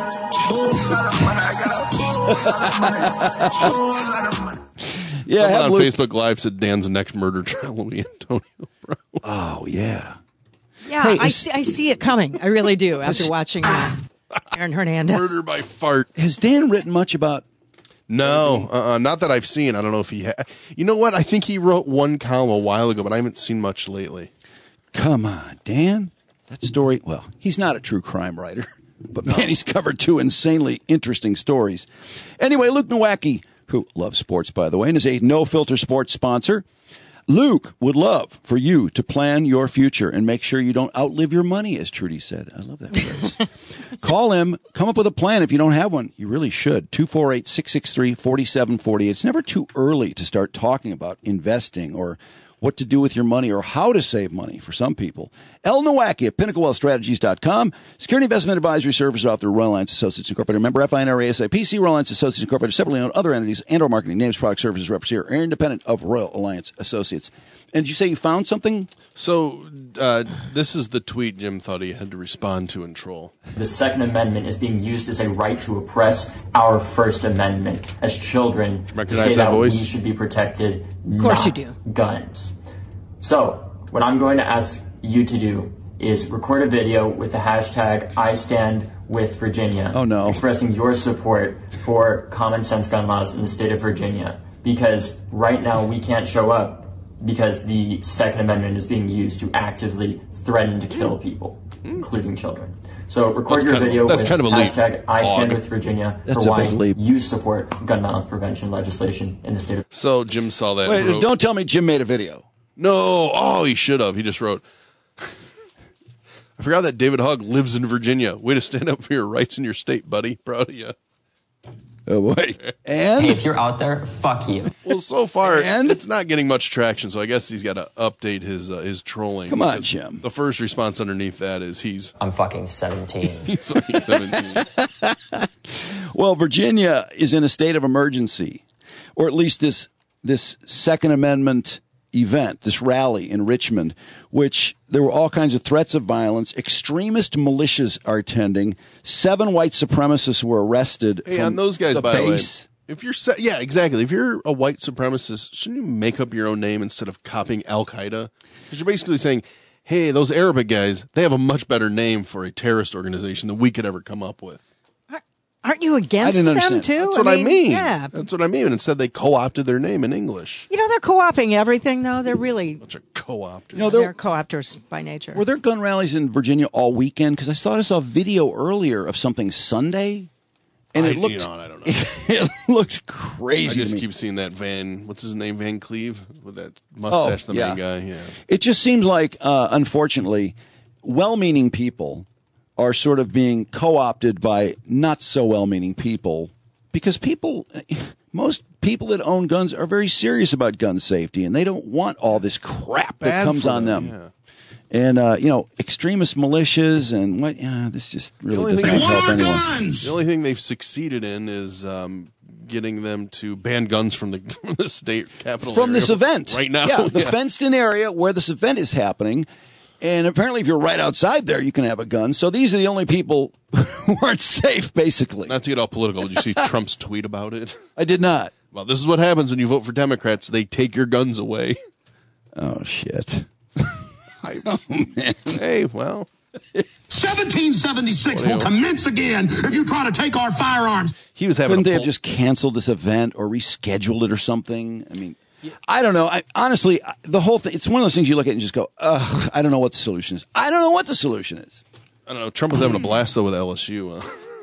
Speaker 3: someone on Facebook Live said Dan's next murder trial will be Antonio Brown.
Speaker 1: Oh, yeah.
Speaker 2: Yeah, hey, I see it coming. I really do after watching Aaron Hernandez.
Speaker 3: Murder by fart.
Speaker 1: Has Dan written much about...
Speaker 3: No, not that I've seen. I don't know if he You know what? I think he wrote one column a while ago, but I haven't seen much lately.
Speaker 1: Come on, Dan. That story, well, he's not a true crime writer, but man, he's covered two insanely interesting stories. Anyway, Luke Nowacki, who loves sports, by the way, and is a no-filter sports sponsor. Luke would love for you to plan your future and make sure you don't outlive your money, as Trudy said. I love that phrase. Call him. Come up with a plan. If you don't have one, you really should. 248-663-4748. It's never too early to start talking about investing or what to do with your money or how to save money for some people. L. Nowacki at PinnacleWealthStrategies.com. Security investment advisory services offered through Royal Alliance Associates Incorporated. Member FINRA SIPC. Royal Alliance Associates Incorporated. Separately owned other entities and or marketing names, product services representative are independent of Royal Alliance Associates. And did you say you found something?
Speaker 3: So this is the tweet Jim thought he had to respond to and troll.
Speaker 18: The Second Amendment is being used as a right to oppress our First Amendment as children.
Speaker 3: Recognize
Speaker 18: to say
Speaker 3: that voice?
Speaker 18: We should be protected.
Speaker 2: Of course you do.
Speaker 18: Guns. So what I'm going to ask you to do is record a video with the hashtag #IStandWithVirginia.
Speaker 1: Oh no!
Speaker 18: Expressing your support for common sense gun laws in the state of Virginia. Because right now we can't show up because the Second Amendment is being used to actively threaten to kill people, including children. So record your video with hashtag #IStandWithVirginia for why you support gun violence prevention legislation in the state of...
Speaker 3: So Jim saw that.
Speaker 1: Wait, don't tell me Jim made a video.
Speaker 3: No. Oh, he should have. He just wrote, I forgot that David Hogg lives in Virginia. Way to stand up for your rights in your state, buddy. Proud of you.
Speaker 1: Oh, boy. And?
Speaker 19: Hey, if you're out there, fuck you.
Speaker 3: Well, so far, it's not getting much traction, so I guess he's got to update his trolling.
Speaker 1: Come on, Jim.
Speaker 3: The first response underneath that is
Speaker 19: I'm fucking 17.
Speaker 3: He's fucking 17.
Speaker 1: Well, Virginia is in a state of emergency, or at least this Second Amendment event, this rally in Richmond, which there were all kinds of threats of violence. Extremist militias are attending. 7 white supremacists were arrested.
Speaker 3: Hey, on those guys, by
Speaker 1: base.
Speaker 3: the way, if you're yeah, exactly. If you're a white supremacist, shouldn't you make up your own name instead of copying Al Qaeda? Because you're basically saying, hey, those Arabic guys, they have a much better name for a terrorist organization than we could ever come up with.
Speaker 2: Aren't you against them, too?
Speaker 3: That's what I mean.
Speaker 2: Yeah.
Speaker 3: That's what I mean. And instead, they co-opted their name in English.
Speaker 2: You know, they're co-opting everything, though. They're really...
Speaker 3: Bunch of co-opters.
Speaker 1: You know,
Speaker 2: they're co-opters by nature.
Speaker 1: Were there gun rallies in Virginia all weekend? Because I thought I saw a video earlier of something Sunday. And it looked...
Speaker 3: I don't know.
Speaker 1: It looks crazy.
Speaker 3: I just keep seeing that what's his name, Van Cleve? With that mustache, main guy. Yeah.
Speaker 1: It just seems like, unfortunately, well-meaning people are sort of being co-opted by not so well-meaning people, because most people that own guns are very serious about gun safety, and they don't want all this crap that comes on them.
Speaker 3: Yeah.
Speaker 1: And, extremist militias and what, this just really does not help anyone.
Speaker 3: The only thing they've succeeded in is getting them to ban guns from the state capital
Speaker 1: From
Speaker 3: area
Speaker 1: this event.
Speaker 3: right now.
Speaker 1: Yeah, the fenced-in area where this event is happening. And apparently if you're right outside there, you can have a gun. So these are the only people who aren't safe, basically.
Speaker 3: Not to get all political, did you see Trump's tweet about it?
Speaker 1: I did not.
Speaker 3: Well, this is what happens when you vote for Democrats. They take your guns away.
Speaker 1: Oh, shit.
Speaker 3: Oh, man. Hey, well.
Speaker 12: 1776 will commence again if you try to take our firearms.
Speaker 3: He was having
Speaker 1: Couldn't they have just canceled this event or rescheduled it or something? I mean, I don't know. Honestly, the whole thing, it's one of those things you look at and just go, ugh, I don't know what the solution is. I don't know what the solution is.
Speaker 3: I don't know. Trump was having a blast, though, with LSU.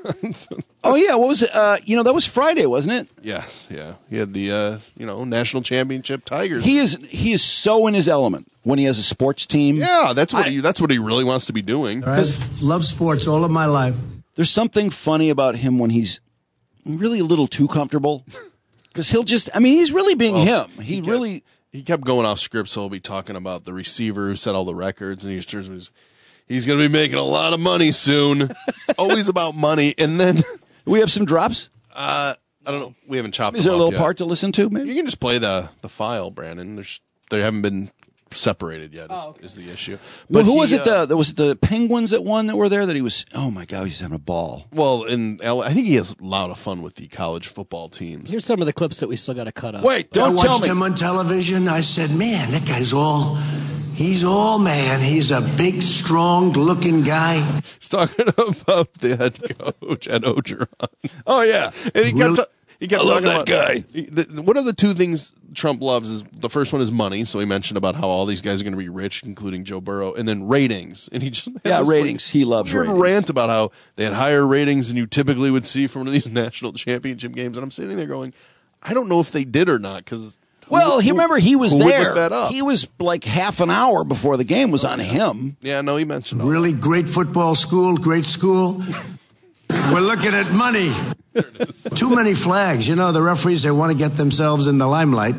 Speaker 1: Oh, yeah. What was it? That was Friday, wasn't it?
Speaker 3: Yes, yeah. He had the, national championship Tigers.
Speaker 1: He is so in his element when he has a sports team.
Speaker 3: Yeah, that's what he really wants to be doing.
Speaker 17: I've loved sports all of my life.
Speaker 1: There's something funny about him when he's really a little too comfortable. Because he's really being him.
Speaker 3: He kept going off script, so he'll be talking about the receiver who set all the records, and he's going to be making a lot of money soon. It's always about money. And then
Speaker 1: we have some drops.
Speaker 3: I don't know. We haven't chopped.
Speaker 1: Is there a little
Speaker 3: yet.
Speaker 1: part to listen to? Maybe
Speaker 3: you can just play the file, Brandon. They haven't been separated yet. Is the issue?
Speaker 1: But who was it? Was it the Penguins that won that were there? That he was. Oh my God, he's having a ball.
Speaker 3: Well, I think he has a lot of fun with the college football teams.
Speaker 11: Here's some of the clips that we still got to cut up.
Speaker 1: Wait, don't tell me.
Speaker 17: I watched him on television. I said, man, that guy's all. He's all man. He's a big, strong-looking guy.
Speaker 3: He's talking about the head coach, Ed Orgeron.
Speaker 1: Oh, yeah.
Speaker 3: And he kept
Speaker 1: I love
Speaker 3: talking
Speaker 1: that
Speaker 3: about
Speaker 1: guy.
Speaker 3: One of the two things Trump loves is the first one is money. So he mentioned about how all these guys are going to be rich, including Joe Burrow, and then ratings. And he just
Speaker 1: ratings. He loves
Speaker 3: weird
Speaker 1: ratings.
Speaker 3: Rant about how they had higher ratings than you typically would see from one of these national championship games. And I'm sitting there going, I don't know if they did or not because.
Speaker 1: Well, he was there.
Speaker 3: Look that up?
Speaker 1: He was like half an hour before the game was on him.
Speaker 3: Yeah, no, he mentioned all
Speaker 17: really great football school, great school. We're looking at money. Too many flags. The referees, they want to get themselves in the limelight.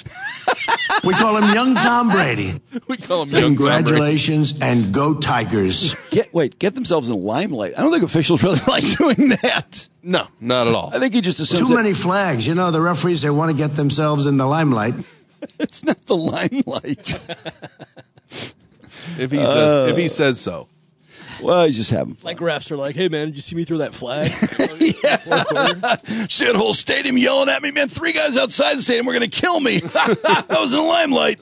Speaker 17: We call him Young Tom Brady.
Speaker 3: We call him Young
Speaker 17: Congratulations Tom Brady. And go Tigers.
Speaker 1: Get themselves in the limelight. I don't think officials really like doing that.
Speaker 3: No, not at all.
Speaker 1: I think he just assumes
Speaker 17: too many flags. The referees, they want to get themselves in the limelight.
Speaker 1: It's not the limelight.
Speaker 3: If he says so.
Speaker 1: Well, he's just having fun.
Speaker 11: Like refs are like, hey, man, did you see me throw that flag?
Speaker 1: See that whole stadium yelling at me, man. 3 guys outside the stadium were going to kill me. I was in the limelight.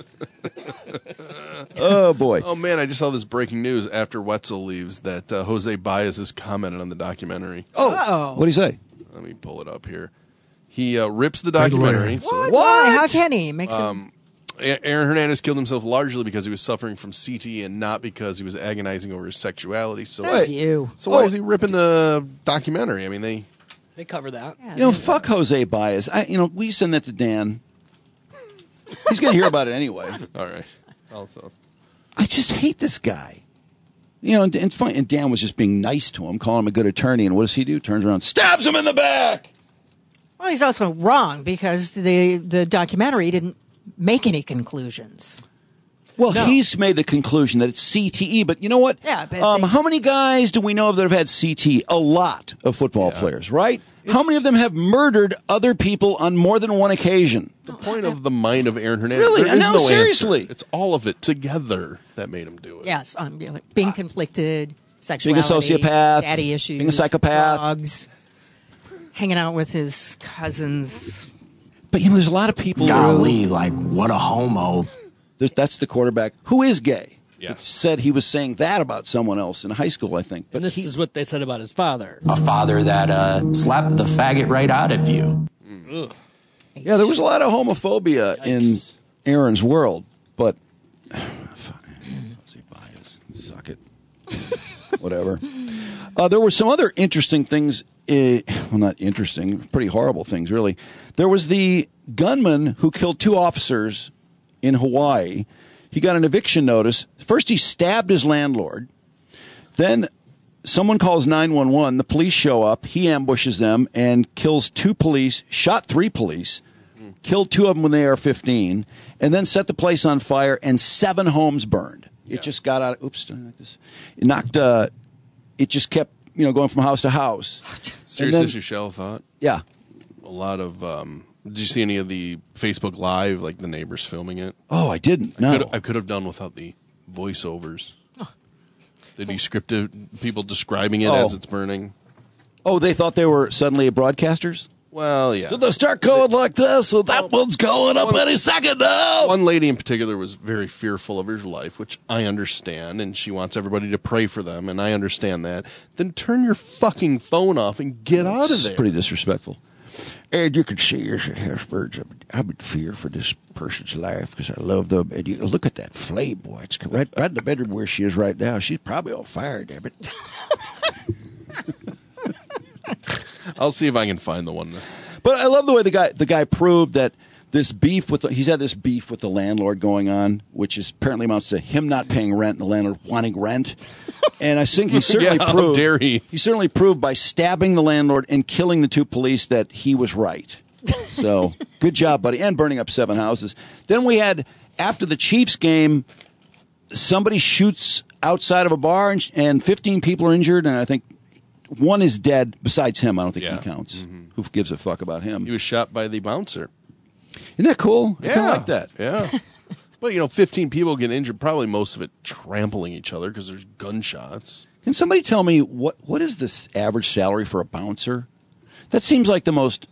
Speaker 1: Oh, boy.
Speaker 3: Oh, man, I just saw this breaking news after Wetzel leaves that Jose Baez has commented on the documentary.
Speaker 1: Oh. What did he say?
Speaker 3: Let me pull it up here. He rips the documentary.
Speaker 2: What? Why? How can he?
Speaker 3: Aaron Hernandez killed himself largely because he was suffering from CTE and not because he was agonizing over his sexuality. So why is he ripping the documentary? I mean,
Speaker 11: they cover that.
Speaker 2: Yeah,
Speaker 1: fuck Jose Baez. We send that to Dan. He's going to hear about it anyway.
Speaker 3: All right. Also,
Speaker 1: I just hate this guy. And it's funny. And Dan was just being nice to him, calling him a good attorney. And what does he do? Turns around, stabs him in the back.
Speaker 2: Well, he's also wrong because the documentary didn't make any conclusions.
Speaker 1: Well, he's made the conclusion that it's CTE, but you know what?
Speaker 2: Yeah, but
Speaker 1: how many guys do we know of that have had CTE? A lot of football players, right? How many of them have murdered other people on more than one occasion?
Speaker 3: The point of the mind of Aaron Hernandez.
Speaker 1: Really?
Speaker 3: There is no
Speaker 1: seriously.
Speaker 3: Answer. It's all of it together that made him do it.
Speaker 2: Yes, being conflicted, sexuality,
Speaker 1: being a sociopath,
Speaker 2: daddy issues,
Speaker 1: being a psychopath,
Speaker 2: drugs, hanging out with his cousins.
Speaker 1: But there's a lot of people.
Speaker 8: Golly, what a homo.
Speaker 1: That's the quarterback who is gay.
Speaker 3: Yes.
Speaker 1: Said he was saying that about someone else in high school, I think. But
Speaker 11: and this is what they said about his father.
Speaker 8: A father that slapped the faggot right out of you.
Speaker 11: Ugh.
Speaker 1: Yeah, there was a lot of homophobia in Aaron's world, but suck it. Whatever. There were some other interesting things. Well, not interesting, pretty horrible things, really. There was the gunman who killed 2 officers in Hawaii. He got an eviction notice. First, he stabbed his landlord. Then someone calls 911. The police show up. He ambushes them and kills 2 police, shot 3 police, killed 2 of them with an AR-15, and then set the place on fire, and 7 homes burned. It just got out. It knocked. It just kept going from house to house.
Speaker 3: Serious issue, Shell thought.
Speaker 1: Yeah,
Speaker 3: a lot of. Did you see any of the Facebook Live, like the neighbors filming it?
Speaker 1: Oh, I didn't. No,
Speaker 3: I could have done without the voiceovers. The descriptive people describing it as it's burning.
Speaker 1: Oh, they thought they were suddenly broadcasters?
Speaker 3: Well, yeah.
Speaker 1: So they start going like this, so that one's going up any second now.
Speaker 3: One lady in particular was very fearful of her life, which I understand, and she wants everybody to pray for them, and I understand that. Then turn your fucking phone off and get out of there.
Speaker 1: It's pretty disrespectful. And you can see as Harrisburg, I'm in fear for this person's life because I love them. And you look at that flame, boy. It's right in the bedroom where she is right now. She's probably on fire, damn it.
Speaker 3: I'll see if I can find the one.
Speaker 1: But I love the way the guy proved that this beef he's had this beef with the landlord going on, which is apparently amounts to him not paying rent and the landlord wanting rent. And I think he certainly proved.
Speaker 3: How dare he?
Speaker 1: He certainly proved by stabbing the landlord and killing the 2 police that he was right. So good job, buddy, and burning up 7 houses. Then we had after the Chiefs game, somebody shoots outside of a bar and 15 people are injured, and I think 1 is dead. Besides him, I don't think he counts. Mm-hmm. Who gives a fuck about him?
Speaker 3: He was shot by the bouncer.
Speaker 1: Isn't that cool?
Speaker 3: Yeah.
Speaker 1: I kind of like that.
Speaker 3: Yeah. But, 15 people get injured, probably most of it trampling each other because there's gunshots.
Speaker 1: Can somebody tell me what is this average salary for a bouncer? That seems like the most,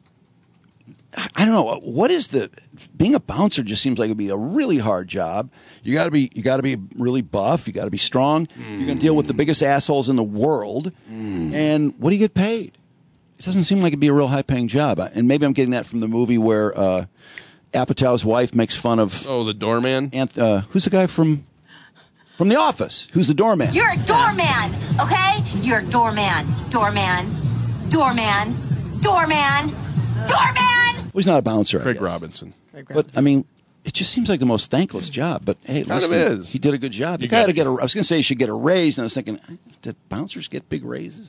Speaker 1: I don't know, what is being a bouncer just seems like it'd be a really hard job. You gotta be really buff, you gotta be strong, you're gonna deal with the biggest assholes in the world, and what do you get paid? It doesn't seem like it'd be a real high-paying job. And maybe I'm getting that from the movie where Apatow's wife makes fun of...
Speaker 3: Oh, the doorman?
Speaker 1: Who's the guy from The Office? Who's the doorman?
Speaker 10: You're a doorman, okay? You're a doorman. Doorman. Doorman. Doorman. Doorman!
Speaker 1: Well, he's not a bouncer,
Speaker 3: Craig Robinson.
Speaker 1: But, I mean, it just seems like the most thankless job. But, hey,
Speaker 3: kind of is.
Speaker 1: He did a good job. The guy had to get I was going to say he should get a raise, and I was thinking, did bouncers get big raises?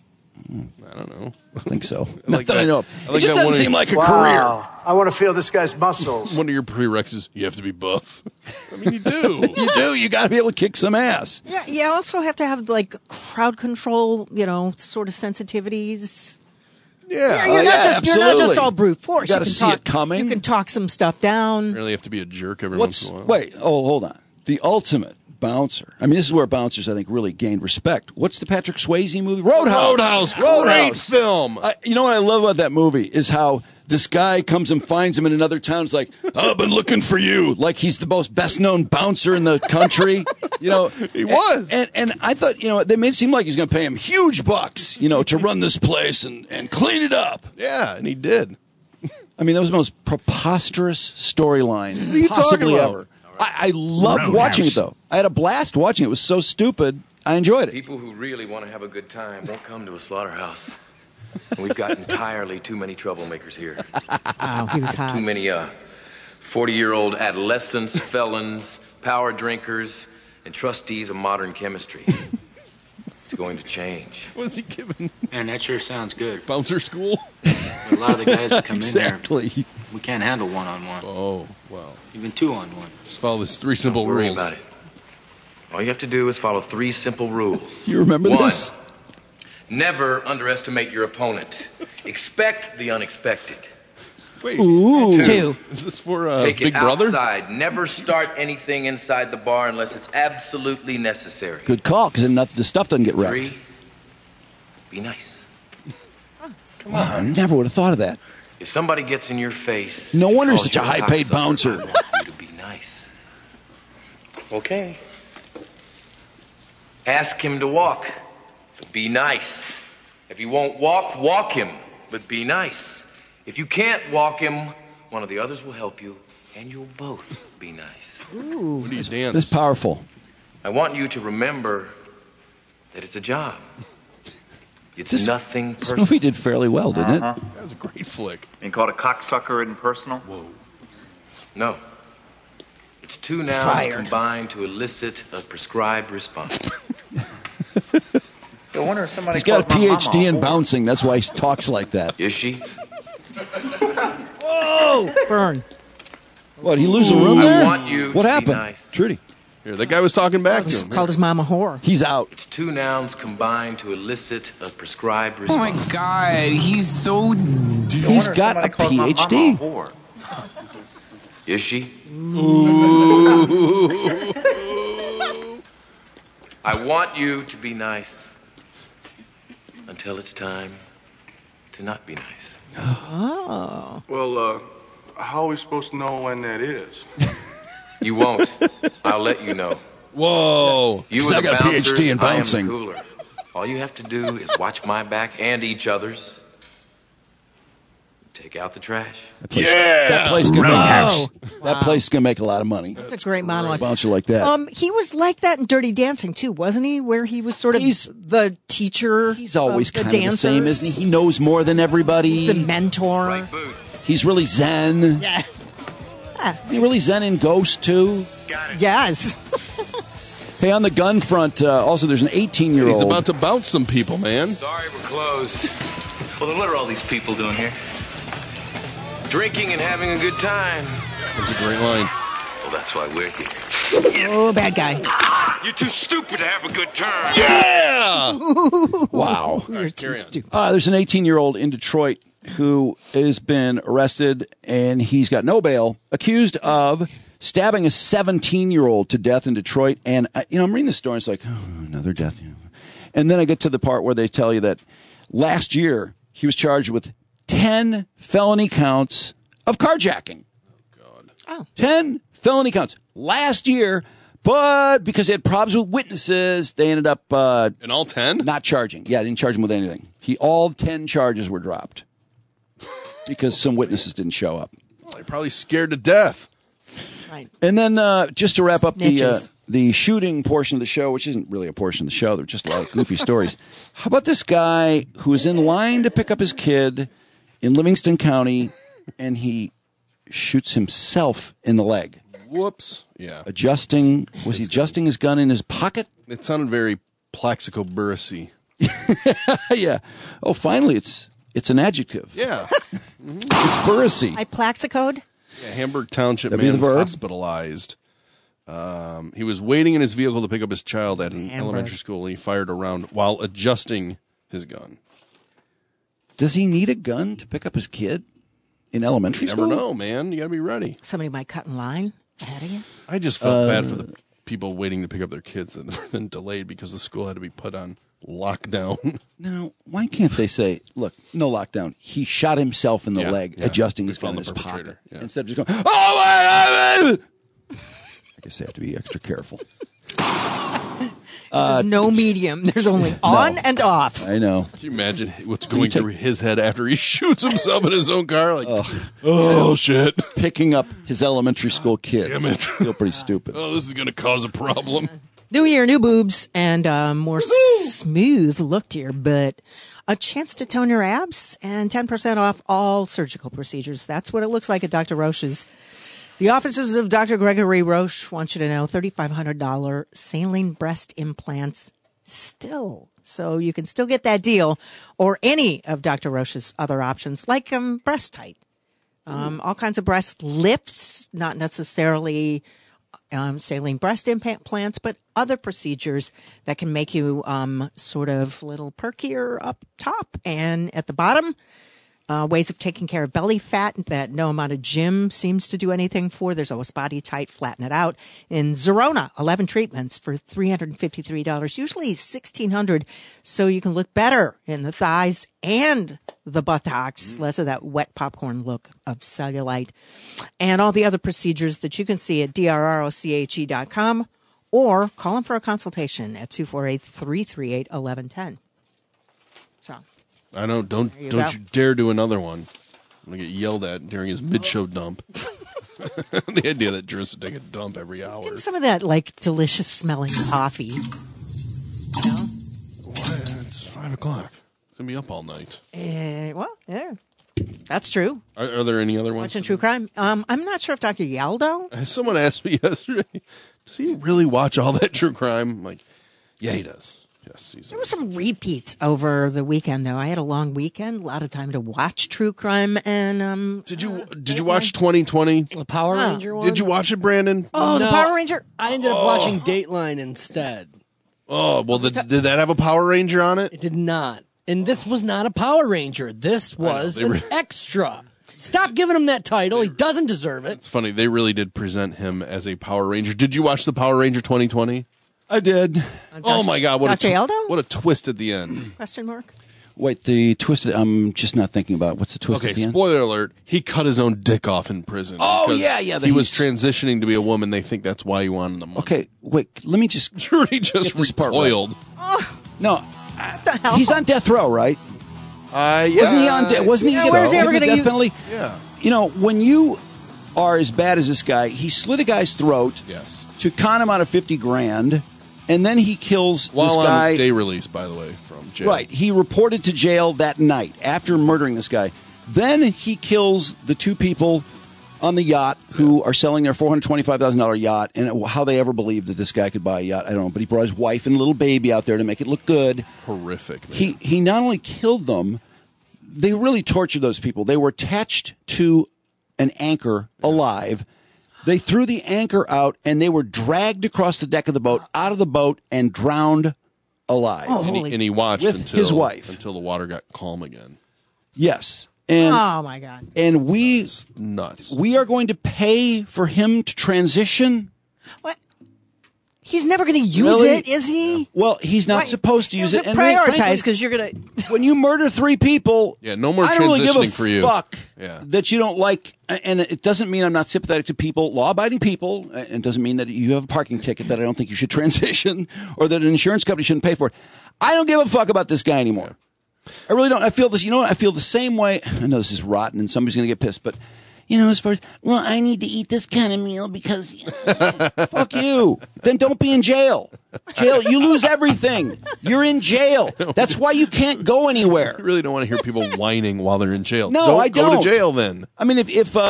Speaker 3: I don't know.
Speaker 1: I think so.
Speaker 3: Like
Speaker 1: I know.
Speaker 3: Like
Speaker 1: it just doesn't seem like a career.
Speaker 4: I want to feel this guy's muscles.
Speaker 3: One of your prerequisites, you have to be buff. I mean, you do.
Speaker 1: You do. You got to be able to kick some ass.
Speaker 2: Yeah, you also have to have, crowd control, sort of sensitivities.
Speaker 1: Yeah.
Speaker 2: You're not just all brute force.
Speaker 1: You got to see it coming.
Speaker 2: You can talk some stuff down.
Speaker 3: You really have to be a jerk every once in a while.
Speaker 1: Wait, hold on. The ultimate bouncer. I mean, this is where bouncers, I think, really gained respect. What's the Patrick Swayze movie? Roadhouse.
Speaker 3: Great film.
Speaker 1: You know what I love about that movie is how this guy comes and finds him in another town. It's like, I've been looking for you. Like he's the most best-known bouncer in the country.
Speaker 3: He was.
Speaker 1: And I thought, they made it seem like he's going to pay him huge bucks, to run this place and clean it up.
Speaker 3: Yeah, and he did.
Speaker 1: I mean, that was the most preposterous storyline
Speaker 3: What are you
Speaker 1: possibly
Speaker 3: talking about?
Speaker 1: ever. I loved watching it, though. I had a blast watching it. It was so stupid. I enjoyed it.
Speaker 20: People who really want to have a good time won't come to a slaughterhouse. We've got entirely too many troublemakers here.
Speaker 2: Wow, he was hot.
Speaker 20: Too many 40-year-old adolescents, felons, power drinkers, and trustees of modern chemistry. It's going to change.
Speaker 3: Was he giving?
Speaker 21: Man, that sure sounds good.
Speaker 3: Bouncer school?
Speaker 21: A lot of the guys that come
Speaker 1: exactly.
Speaker 21: in there, we can't handle one-on-one.
Speaker 3: Oh, well.
Speaker 21: Even two-on-one.
Speaker 3: Just follow these 3 simple
Speaker 20: Don't worry
Speaker 3: rules.
Speaker 20: about it. All you have to do is follow 3 simple rules.
Speaker 1: You remember this?
Speaker 20: 1, never underestimate your opponent. Expect the unexpected.
Speaker 3: Wait.
Speaker 1: Ooh.
Speaker 2: 2.
Speaker 3: Is this for
Speaker 20: Take
Speaker 3: Big
Speaker 20: it
Speaker 3: Brother?
Speaker 20: outside. Never start anything inside the bar unless it's absolutely necessary.
Speaker 1: Good call, because the stuff doesn't get wrecked.
Speaker 20: 3, be nice.
Speaker 1: Come on. I never would have thought of that.
Speaker 20: If somebody gets in your face...
Speaker 1: No wonder
Speaker 20: calls
Speaker 1: such a
Speaker 20: you
Speaker 1: high-paid
Speaker 20: cocksucker,
Speaker 1: bouncer.
Speaker 20: I want you to be nice. Okay. Ask him to walk, but be nice. If he won't walk him, but be nice. If you can't walk him, one of the others will help you, and you'll both be nice.
Speaker 1: Ooh,
Speaker 3: what do you dance?
Speaker 1: This is powerful.
Speaker 20: I want you to remember that it's a job. It's nothing
Speaker 1: This
Speaker 20: personal.
Speaker 1: movie did fairly well, didn't it?
Speaker 3: That was a great flick.
Speaker 22: Being called a cocksucker isn't personal?
Speaker 3: Whoa.
Speaker 20: No. It's 2 nouns combined to elicit a prescribed response.
Speaker 22: I wonder if somebody
Speaker 1: He's got a
Speaker 22: calls my mama
Speaker 1: PhD in
Speaker 22: whore.
Speaker 1: bouncing. That's why he talks like that.
Speaker 20: Is she?
Speaker 2: Whoa! Burn.
Speaker 1: What, he lose a room
Speaker 20: I
Speaker 1: there?
Speaker 20: want you
Speaker 1: What
Speaker 20: to be
Speaker 1: happened?
Speaker 20: nice.
Speaker 1: Trudy.
Speaker 3: Here, that guy was talking back to him.
Speaker 2: Called his mom a whore.
Speaker 1: He's out.
Speaker 20: It's two nouns combined to elicit a prescribed
Speaker 5: Oh
Speaker 20: response.
Speaker 5: my God, he's so.
Speaker 1: He's got a PhD.
Speaker 20: Whore. Is she? I want you to be nice until it's time to not be nice.
Speaker 2: Oh.
Speaker 6: Well, how are we supposed to know when that is?
Speaker 20: You won't. I'll let you know.
Speaker 3: Whoa.
Speaker 20: You
Speaker 1: I
Speaker 20: are the
Speaker 1: got a
Speaker 20: bouncers,
Speaker 1: PhD in
Speaker 20: I am
Speaker 1: bouncing.
Speaker 20: the cooler. All you have to do is watch my back and each other's. Take out the trash.
Speaker 1: That place can
Speaker 2: Roadhouse.
Speaker 1: that place can make a lot of money.
Speaker 2: That's a great monologue.
Speaker 1: Bouncer like that.
Speaker 2: He was like that in Dirty Dancing too, wasn't he? Where he was sort of the teacher.
Speaker 1: He's always
Speaker 2: of the
Speaker 1: kind of the same,
Speaker 2: dancers.
Speaker 1: isn't he? He knows more than everybody.
Speaker 2: The mentor.
Speaker 1: He's really zen.
Speaker 2: Yeah.
Speaker 1: He really zen in Ghost too.
Speaker 2: Yes.
Speaker 1: Hey, on the gun front, also there's an 18-year-old.
Speaker 3: He's about to bounce some people, man.
Speaker 20: Sorry, we're closed. Well, then what are all these people doing here? Drinking and having a good time.
Speaker 3: That's a great line.
Speaker 20: Well, that's why we're here.
Speaker 2: Oh, bad guy.
Speaker 20: You're too stupid to have a good time.
Speaker 3: Yeah!
Speaker 1: Wow.
Speaker 2: You're too stupid.
Speaker 1: There's an 18-year-old in Detroit who has been arrested, and he's got no bail, accused of stabbing a 17-year-old to death in Detroit. And, I'm reading the story, and it's like, oh, another death. And then I get to the part where they tell you that last year he was charged with 10 felony counts of carjacking.
Speaker 2: Oh.
Speaker 1: 10 felony counts last year, but because they had problems with witnesses, they ended up
Speaker 3: in all 10
Speaker 1: not charging. Yeah, didn't charge him with anything. All 10 charges were dropped because some witnesses didn't show up.
Speaker 3: Well, they're probably scared to death.
Speaker 2: Right.
Speaker 1: And then just to wrap up
Speaker 2: Snitches.
Speaker 1: the shooting portion of the show, which isn't really a portion of the show, they're just a lot of goofy stories. How about this guy who was in line to pick up his kid in Livingston County, and he shoots himself in the leg?
Speaker 3: Whoops. Yeah.
Speaker 1: Was he adjusting his gun in his pocket?
Speaker 3: It sounded very Plaxico Burressy.
Speaker 1: Yeah. Oh, finally, it's an adjective.
Speaker 3: Yeah.
Speaker 1: It's Burressy.
Speaker 2: I Plaxicode?
Speaker 3: Yeah, Hamburg Township
Speaker 1: That'd be
Speaker 3: man
Speaker 1: the verb.
Speaker 3: hospitalized. He was waiting in his vehicle to pick up his child at an elementary school. He fired a round while adjusting his gun.
Speaker 1: Does he need a gun to pick up his kid in elementary
Speaker 3: You
Speaker 1: school?
Speaker 3: never know, man. You got to be ready.
Speaker 2: Somebody might cut in line ahead of you.
Speaker 3: I just felt bad for the people waiting to pick up their kids that were then delayed because the school had to be put on lockdown.
Speaker 1: Now, why can't they say, look, no lockdown. He shot himself in the leg, adjusting his gun in his pocket.
Speaker 3: Yeah.
Speaker 1: Instead of just going, oh, my! I guess they have to be extra careful.
Speaker 2: There's no medium. There's only on and off.
Speaker 1: I know.
Speaker 3: Can you imagine what's going through his head after he shoots himself in his own car? Like, shit.
Speaker 1: Picking up his elementary school kid.
Speaker 3: Damn it.
Speaker 1: Feel pretty stupid.
Speaker 3: Oh, this is going to cause a problem.
Speaker 2: New year, new boobs, and more smooth look to your butt. A chance to tone your abs and 10% off all surgical procedures. That's what it looks like at Dr. Roche's. The offices of Dr. Gregory Roche want you to know $3,500 saline breast implants still. So you can still get that deal or any of Dr. Roche's other options like breast tight. All kinds of breast lifts, not necessarily saline breast implants, but other procedures that can make you sort of a little perkier up top and at the bottom. Ways of taking care of belly fat that no amount of gym seems to do anything for. There's always Body Tight, Flatten It Out. In Zerona, 11 treatments for $353, usually $1,600, so you can look better in the thighs and the buttocks, less of that wet popcorn look of cellulite. And all the other procedures that you can see at drroche.com or call them for a consultation at 248-338-1110. So.
Speaker 3: I know. Don't you dare do another one. I'm going to get yelled at during his mid-show dump. The idea that Drew should take a dump every hour.
Speaker 2: Get some of that, delicious smelling coffee. You know?
Speaker 3: What? It's 5 o'clock. It's going to be up all night.
Speaker 2: Yeah. That's true.
Speaker 3: Are there any other ones?
Speaker 2: Watching true crime. I'm not sure if Dr. Yaldo.
Speaker 3: Someone asked me yesterday, does he really watch all that true crime? I'm like, yeah, he does. Yes,
Speaker 2: there were some repeats over the weekend, though. I had a long weekend, a lot of time to watch true crime. And
Speaker 3: did you watch 2020?
Speaker 11: The Power Ranger one?
Speaker 3: Did you watch it, Brandon?
Speaker 2: Oh, the Power Ranger.
Speaker 11: I ended up watching Dateline instead.
Speaker 3: Oh, well, did that have a Power Ranger on it?
Speaker 11: It did not. And this was not a Power Ranger. This was an extra. Stop giving him that title. He doesn't deserve it.
Speaker 3: It's funny. They really did present him as a Power Ranger. Did you watch the Power Ranger 2020?
Speaker 1: I did.
Speaker 3: Oh my God!
Speaker 2: Dr. Aldo?
Speaker 3: What a twist at the end.
Speaker 2: Question mark?
Speaker 1: Wait, the twist. I'm just not thinking about what's the twist
Speaker 3: Okay,
Speaker 1: at the end.
Speaker 3: spoiler alert. He cut his own dick off in prison.
Speaker 1: Oh,
Speaker 3: because
Speaker 1: yeah.
Speaker 3: He was transitioning to be a woman. They think that's why he wanted the money.
Speaker 1: Okay, wait. Let me just.
Speaker 3: Sure, he just recoiled.
Speaker 1: No, he's on death row, right?
Speaker 3: Yeah.
Speaker 1: Wasn't he on? Wasn't he?
Speaker 2: Where's he ever going to
Speaker 1: death
Speaker 2: use
Speaker 1: penalty?
Speaker 3: Yeah.
Speaker 1: You know, when you are as bad as this guy, he slit a guy's throat.
Speaker 3: Yes.
Speaker 1: To con him out of $50,000, and then he kills
Speaker 3: While
Speaker 1: this guy.
Speaker 3: on day release, by the way, from jail.
Speaker 1: Right. He reported to jail that night after murdering this guy. Then he kills the two people on the yacht who are selling their $425,000 yacht. And how they ever believed that this guy could buy a yacht, I don't know. But he brought his wife and little baby out there to make it look good.
Speaker 3: Horrific. Man.
Speaker 1: He not only killed them, they really tortured those people. They were attached to an anchor alive. They threw the anchor out, and they were dragged across the deck of the boat, out of the boat, and drowned alive.
Speaker 3: And he watched
Speaker 1: with
Speaker 3: until
Speaker 1: his wife
Speaker 3: until the water got calm again.
Speaker 1: Yes. And,
Speaker 2: oh my God!
Speaker 1: And
Speaker 3: That's nuts.
Speaker 1: We are going to pay for him to transition.
Speaker 2: What? He's never going to use
Speaker 1: Really?
Speaker 2: it, is he?
Speaker 1: Well, he's not supposed to use it. And
Speaker 2: prioritize because you're going to.
Speaker 1: When you murder 3 people,
Speaker 3: Yeah, no more
Speaker 1: I don't really give a
Speaker 3: transitioning for you.
Speaker 1: fuck
Speaker 3: Yeah.
Speaker 1: that you don't like. And it doesn't mean I'm not sympathetic to people, law-abiding people. And it doesn't mean that you have a parking ticket that I don't think you should transition or that an insurance company shouldn't pay for it. I don't give a fuck about this guy anymore. I really don't. I feel this. You know what? I feel the same way. I know this is rotten, and somebody's going to get pissed, but. You know, as far as, well, I need to eat this kind of meal because, fuck you. Then don't be in jail. Jail, you lose everything. You're in jail. That's why you can't go anywhere.
Speaker 3: I really don't want to hear people whining while they're in jail.
Speaker 1: No, I
Speaker 3: Go
Speaker 1: don't.
Speaker 3: to jail then.
Speaker 1: I mean, if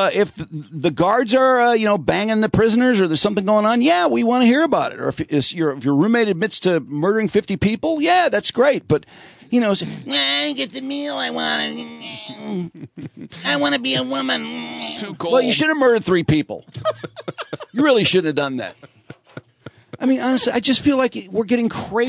Speaker 1: the guards are, banging the prisoners or there's something going on, yeah, we want to hear about it. Or if your roommate admits to murdering 50 people, yeah, that's great. But, I didn't get the meal I wanted. I want to be a woman.
Speaker 3: It's too cold.
Speaker 1: Well, you should have murdered 3 people. You really shouldn't have done that. I mean, honestly, I just feel like we're getting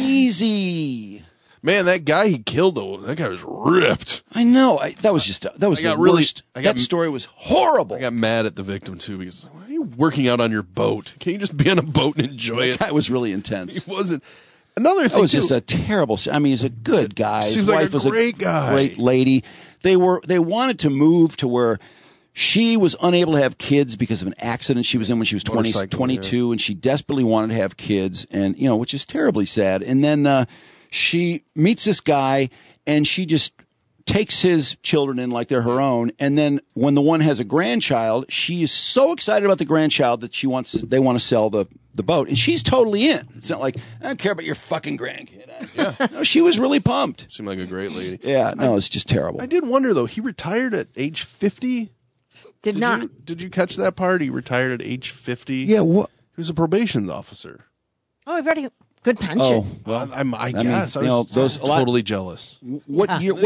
Speaker 1: crazy.
Speaker 3: Man, that guy he killed, though, that guy was ripped.
Speaker 1: I know. That was the worst. That story was horrible.
Speaker 3: I got mad at the victim, too, because why are you working out on your boat? Can't you just be on a boat and enjoy it?
Speaker 1: That was really intense.
Speaker 3: He wasn't. Another thing,
Speaker 1: that was just a terrible. I mean, he's a good guy.
Speaker 3: Seems
Speaker 1: His
Speaker 3: like
Speaker 1: wife
Speaker 3: a
Speaker 1: was
Speaker 3: great guy.
Speaker 1: Great lady. They wanted to move to where she was unable to have kids because of an accident she was in when she was 22, and she desperately wanted to have kids, and which is terribly sad. And then she meets this guy, and she just takes his children in like they're her own. And then when the one has a grandchild, she is so excited about the grandchild that they want to sell the boat, and she's totally in. It's not like, I don't care about your fucking grandkid. Yeah. No, she was really pumped.
Speaker 3: Seemed like a great lady.
Speaker 1: Yeah, no, it's just terrible.
Speaker 3: I did wonder, though, he retired at age 50?
Speaker 2: Did not.
Speaker 3: Did you catch that part? He retired at age 50?
Speaker 1: Yeah, what?
Speaker 3: He was a probation officer.
Speaker 2: Oh, very good pension.
Speaker 3: Oh, well, I guess. I was totally jealous.
Speaker 1: What year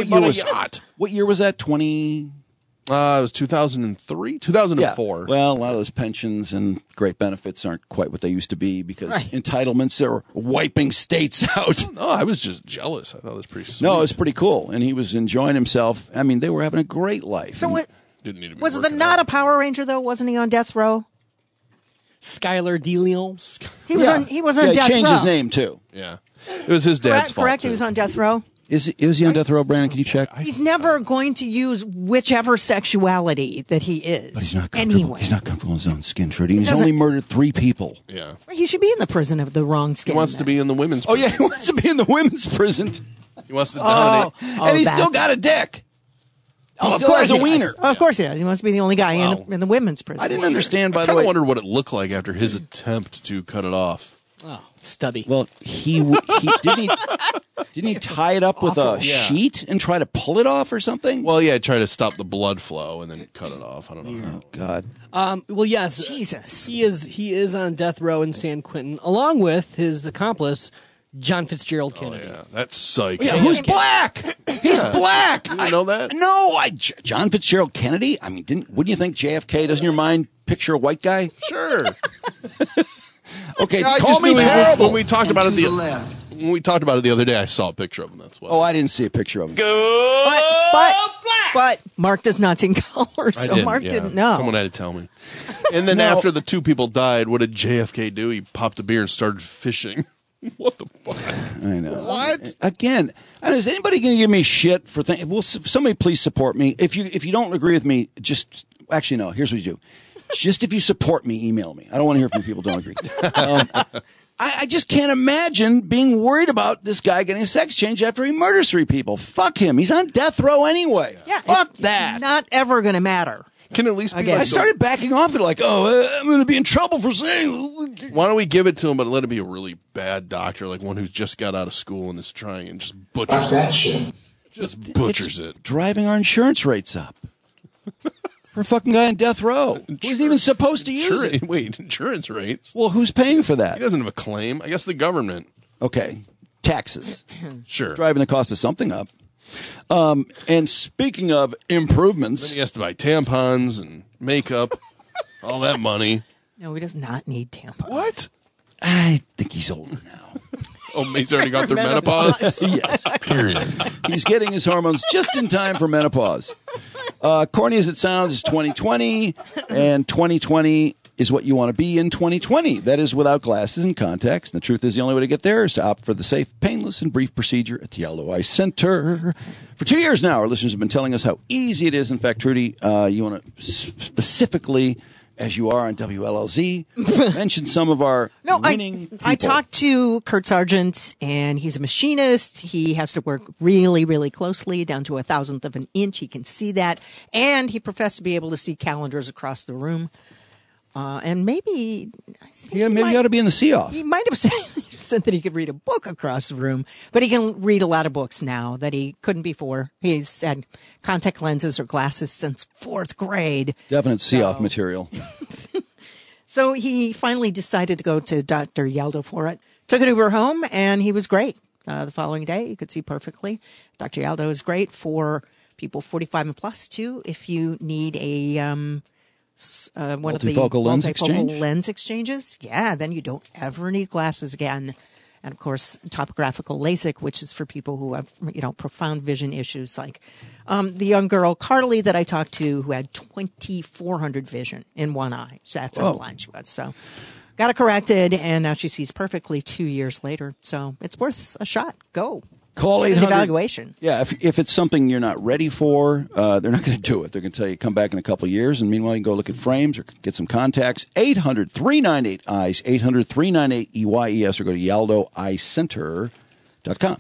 Speaker 1: was that? 20...
Speaker 3: it was 2003? 2004.
Speaker 1: Yeah. Well, a lot of those pensions and great benefits aren't quite what they used to be because entitlements are wiping states out.
Speaker 3: No, I was just jealous. I thought it was pretty sweet.
Speaker 1: No, it was pretty cool. And he was enjoying himself. I mean, they were having a great life.
Speaker 2: So
Speaker 3: didn't need to be
Speaker 2: was the not a Power Ranger, though? Wasn't he on death row?
Speaker 11: Skylar DeLeon.
Speaker 2: He was on death row.
Speaker 1: He changed his name, too.
Speaker 3: Yeah. It was his dad's fault.
Speaker 2: Correct, he was on death row.
Speaker 1: Is he on death row, Brandon? Can you check?
Speaker 2: He's never going to use whichever sexuality that he is.
Speaker 1: But he's not comfortable.
Speaker 2: Anyway.
Speaker 1: He's not comfortable in his own skin, Trudy. He's only murdered 3 people.
Speaker 3: Yeah.
Speaker 2: He should be in the prison of the wrong skin.
Speaker 3: He wants to be in the women's prison.
Speaker 1: Oh, yeah, he wants to be in the women's prison.
Speaker 3: He wants to dominate.
Speaker 1: And he's still got a dick. He still
Speaker 2: of course
Speaker 1: has a wiener.
Speaker 2: Of course he does. He wants to be the only guy in the women's prison.
Speaker 1: I didn't understand, by
Speaker 3: I
Speaker 1: the way.
Speaker 3: I wondered what it looked like after his attempt to cut it off.
Speaker 11: Oh, stubby.
Speaker 1: Well, he didn't he tie it up with a sheet and try to pull it off or something?
Speaker 3: Well, yeah, try to stop the blood flow and then cut it off. I don't know.
Speaker 1: Oh God.
Speaker 11: Well, yes.
Speaker 2: Jesus.
Speaker 11: He is on death row in San Quentin, along with his accomplice, John Fitzgerald Kennedy.
Speaker 3: Oh, yeah. That's psych.
Speaker 1: Yeah, who's black? He's black.
Speaker 3: You didn't know that?
Speaker 1: No, John Fitzgerald Kennedy. I mean, wouldn't you think JFK? Doesn't your mind picture a white guy?
Speaker 3: Sure.
Speaker 1: Okay,
Speaker 3: I
Speaker 1: call
Speaker 3: just
Speaker 1: me
Speaker 3: knew
Speaker 1: terrible.
Speaker 3: when we talked about it the other day, I saw a picture of him. That's why.
Speaker 1: Oh, I didn't see a picture of him.
Speaker 2: But Mark does not see color, so Mark didn't know.
Speaker 3: Someone had to tell me. And then after the two people died, what did JFK do? He popped a beer and started fishing. What the fuck?
Speaker 1: I know.
Speaker 3: What?
Speaker 1: Again, is anybody going to give me shit for things? Will somebody please support me? If you don't agree with me, just actually no. Here's what you do. Just if you support me, email me. I don't want to hear from people who don't agree. I just can't imagine being worried about this guy getting a sex change after he murders 3 people. Fuck him. He's on death row anyway.
Speaker 2: Yeah,
Speaker 1: fuck that.
Speaker 2: Not ever going to matter.
Speaker 3: Can at least be
Speaker 2: Again.
Speaker 3: like
Speaker 1: I started backing off. They're like, I'm going to be in trouble for saying.
Speaker 3: Why don't we give it to him, but let it be a really bad doctor, like one who's just got out of school and is trying and just butchers it. Just butchers it.
Speaker 1: Driving our insurance rates up. For a fucking guy on death row. Who isn't even supposed to use it.
Speaker 3: Wait, insurance rates?
Speaker 1: Well, who's paying for that?
Speaker 3: He doesn't have a claim. I guess the government.
Speaker 1: Okay. Taxes.
Speaker 3: Sure.
Speaker 1: Driving the cost of something up. And speaking of improvements.
Speaker 3: Then he has to buy tampons and makeup. All that money.
Speaker 2: No, he does not need tampons.
Speaker 3: What?
Speaker 1: I think he's older now.
Speaker 3: Oh, he's already gone through menopause?
Speaker 1: Yes. Period. He's getting his hormones just in time for menopause. Corny as it sounds, it's 2020, and 2020 is what you want to be in 2020. That is without glasses and contacts. And the truth is the only way to get there is to opt for the safe, painless, and brief procedure at the Yaldo Eye Center. For 2 years now, our listeners have been telling us how easy it is. In fact, Trudy, you want to specifically, as you are on WLLZ, mention some of our winning people.
Speaker 2: I talked to Kurt Sargent, and he's a machinist. He has to work really, really closely, down to 1,000th of an inch. He can see that. And he professed to be able to see calendars across the room. And maybe...
Speaker 1: maybe he ought to be in the see-off.
Speaker 2: He might have said that he could read a book across the room, but he can read a lot of books now that he couldn't before. He's had contact lenses or glasses since 4th grade.
Speaker 1: Definite see-off material.
Speaker 2: So he finally decided to go to Dr. Yaldo for it. Took an Uber home, and he was great. The following day, you could see perfectly. Dr. Yaldo is great for people 45 and plus, too, if you need a... one of the multifocal lens exchanges. Yeah, then you don't ever need glasses again. And of course, topographical LASIK, which is for people who have, profound vision issues, like the young girl Carly that I talked to, who had 2400 vision in one eye. So that's how blind she was. So got it corrected, and now she sees perfectly 2 years later. So it's worth a shot. Go.
Speaker 1: Call 800.
Speaker 2: Evaluation.
Speaker 1: Yeah, if it's something you're not ready for, they're not going to do it. They're going to tell you come back in a couple of years, and meanwhile you can go look at frames or get some contacts. 800-398-EYES, 800-398-EYES, or go to YaldoEyeCenter.com.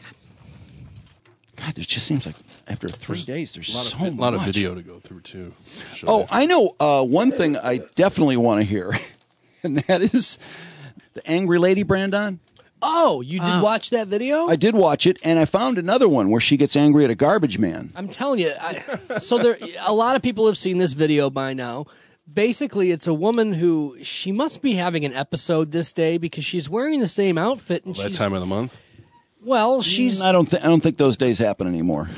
Speaker 1: God, there just seems like after 3 days, there's so much.
Speaker 3: A lot of video to go through, too.
Speaker 1: I know one thing I definitely want to hear, and that is the Angry Lady Brandon.
Speaker 11: Oh, you did watch that video?
Speaker 1: I did watch it, and I found another one where she gets angry at a garbage man.
Speaker 11: I'm telling you. A lot of people have seen this video by now. Basically, it's a woman who, she must be having an episode this day because she's wearing the same outfit. And
Speaker 3: that time of the month?
Speaker 11: Well, she's...
Speaker 1: I don't think those days happen anymore.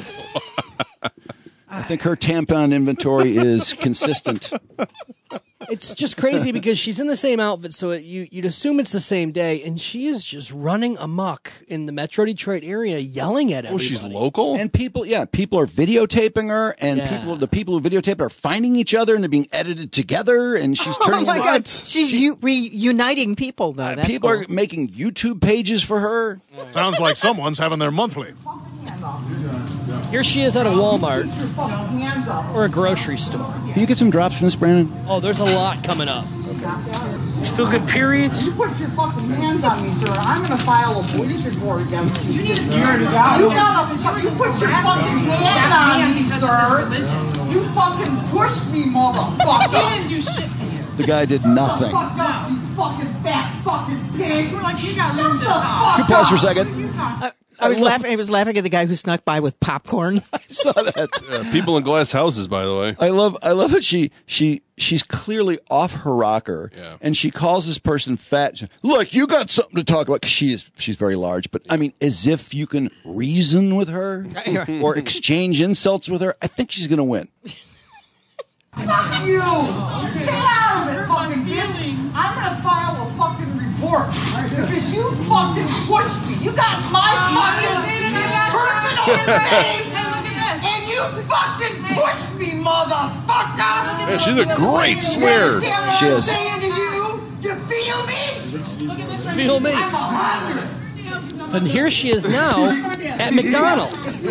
Speaker 1: I think her tampon inventory is consistent.
Speaker 11: It's just crazy because she's in the same outfit, so you'd assume it's the same day, and she is just running amok in the Metro Detroit area, yelling at everybody.
Speaker 3: Oh, she's local?
Speaker 1: And people are videotaping her, and the people who videotape are finding each other, and they're being edited together, and she's turning...
Speaker 2: Oh, my God. She's reuniting people, though. That's
Speaker 1: people
Speaker 2: cool.
Speaker 1: are making YouTube pages for her.
Speaker 12: Sounds like someone's having their monthly.
Speaker 11: Here she is at a Walmart or a grocery store.
Speaker 1: Can you get some drops from this, Brandon?
Speaker 11: Oh, there's a lot coming up.
Speaker 16: You still get periods?
Speaker 7: You put your fucking hands on me, sir. I'm going to file a police report against you. You already got it. You put your fucking hand on me, sir. You fucking pushed me, motherfucker.
Speaker 16: He didn't do shit to you.
Speaker 1: The guy did nothing.
Speaker 7: Fuck up, you fucking fat fucking pig.
Speaker 16: We're like, you got room to talk.
Speaker 1: Can you pause for a second?
Speaker 2: I was laughing. I was laughing at the guy who snuck by with popcorn.
Speaker 1: I saw that.
Speaker 3: People in glass houses, by the way.
Speaker 1: I love that she's clearly off her rocker, and she calls this person fat. Look, you got something to talk about. 'Cause she's very large, but I mean, as if you can reason with her or exchange insults with her. I think she's going to win.
Speaker 7: Fuck you! Stay out of it, fucking bitch! I'm gonna file a fucking report because you fucking pushed me. You got my fucking personal space, and you fucking pushed me, motherfucker!
Speaker 3: Man, she's a great swearer.
Speaker 1: She is.
Speaker 7: Saying to you, you feel me?
Speaker 11: Feel me.
Speaker 7: I'm 100.
Speaker 11: So here she is now at McDonald's.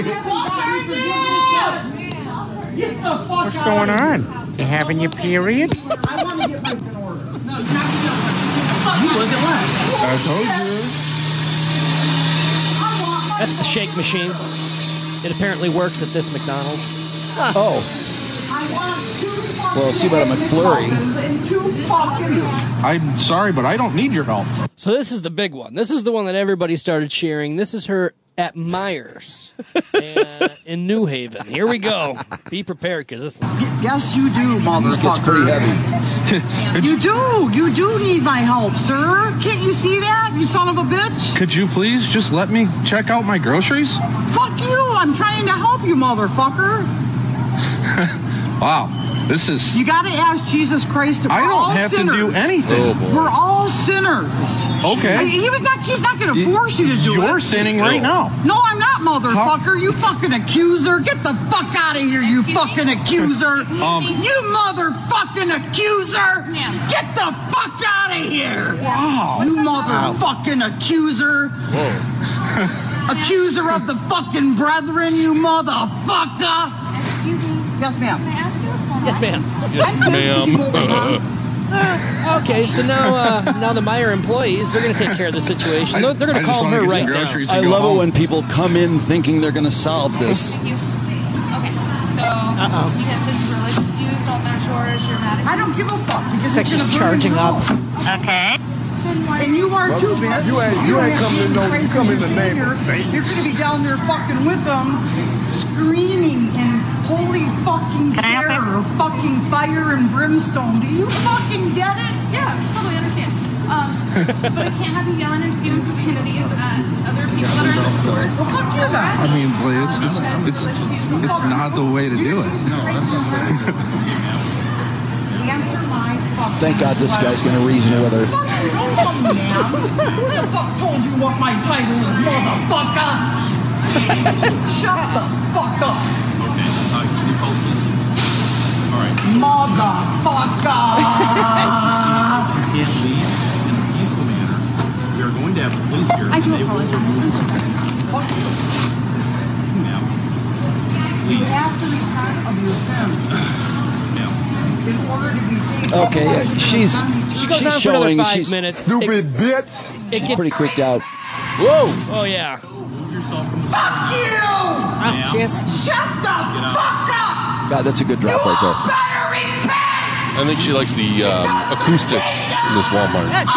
Speaker 7: Get the fuck
Speaker 16: What's going on? You having your period?
Speaker 7: I want to get my order. No, you're not
Speaker 16: You wasn't left. I told you.
Speaker 11: That's the shake machine. It apparently works at this McDonald's.
Speaker 1: Oh.
Speaker 7: I want 2 fucking
Speaker 1: Well, see about a McFlurry.
Speaker 7: and 2 fucking...
Speaker 16: I'm sorry, but I don't need your help.
Speaker 11: So this is the big one. This is the one that everybody started cheering. This is her at Myers in New Haven. Here we go. Be prepared, because this one's
Speaker 7: Yes, you do, motherfucker.
Speaker 1: This gets pretty heavy.
Speaker 7: You do. You do need my help, sir. Can't you see that, you son of a bitch?
Speaker 16: Could you please just let me check out my groceries?
Speaker 7: Fuck you. I'm trying to help you, motherfucker.
Speaker 16: Wow, this is...
Speaker 7: You got to ask Jesus Christ.
Speaker 16: I don't have to do anything.
Speaker 7: We're all sinners.
Speaker 16: Okay.
Speaker 7: He's not going to force you to do it.
Speaker 16: You're sinning right now.
Speaker 7: No, I'm not, motherfucker. You fucking accuser. Get the fuck out of here, you fucking accuser. You motherfucking accuser. Get the fuck out of here.
Speaker 16: Wow.
Speaker 7: You motherfucking accuser.
Speaker 3: Whoa.
Speaker 7: Accuser of the fucking brethren, you motherfucker.
Speaker 10: Excuse me.
Speaker 7: Yes, ma'am.
Speaker 10: Can I ask you a question?
Speaker 11: Yes, ma'am.
Speaker 3: Yes, ma'am.
Speaker 11: Okay, so now the Meijer employees, they're going to take care of the situation. They're going to call her right down.
Speaker 1: I love it when people come in thinking they're going to solve this.
Speaker 10: Okay, so because his religious views don't match yours, you're mad at him?
Speaker 7: I don't give a fuck.
Speaker 2: It's like she's charging up.
Speaker 10: Okay.
Speaker 7: And you are too, bitch.
Speaker 12: You ain't coming in no, you come in the name.
Speaker 7: You're going to be down there fucking with them, screaming in holy fucking terror, fucking fire and brimstone. Do you fucking get it?
Speaker 10: Yeah, totally understand. But I can't have you yelling and spewing profanities at other people that are in the store.
Speaker 7: Well, fuck you then.
Speaker 16: I mean, it's not the way to do it. No, that's not the way to do it.
Speaker 7: Answer my fucking
Speaker 1: Thank God this guy's going to reason with her.
Speaker 7: Fuck you, don't tell me, ma'am. Who the fuck told you what my title is, motherfucker? Shut the fuck up.
Speaker 16: Okay, you call the business. All right.
Speaker 7: Motherfucker.
Speaker 16: You can't leave in a peaceful manner. We are going to have the police here.
Speaker 10: I do apologize.
Speaker 7: Fuck you.
Speaker 16: Ma'am.
Speaker 7: You have to repent of your sins. In order to be saved.
Speaker 1: Okay, she's
Speaker 11: showing.
Speaker 1: For
Speaker 11: she's 5 minutes.
Speaker 12: Stupid bitch.
Speaker 11: It
Speaker 1: she's
Speaker 11: gets
Speaker 1: pretty creeped out. Whoa!
Speaker 11: Oh yeah.
Speaker 16: Move yourself from the
Speaker 7: Fuck you!
Speaker 2: Cheers.
Speaker 7: Shut the fuck up!
Speaker 1: God, that's a good drop right there.
Speaker 7: Better repent!
Speaker 3: I think she likes the acoustics in this Walmart.
Speaker 2: Yeah,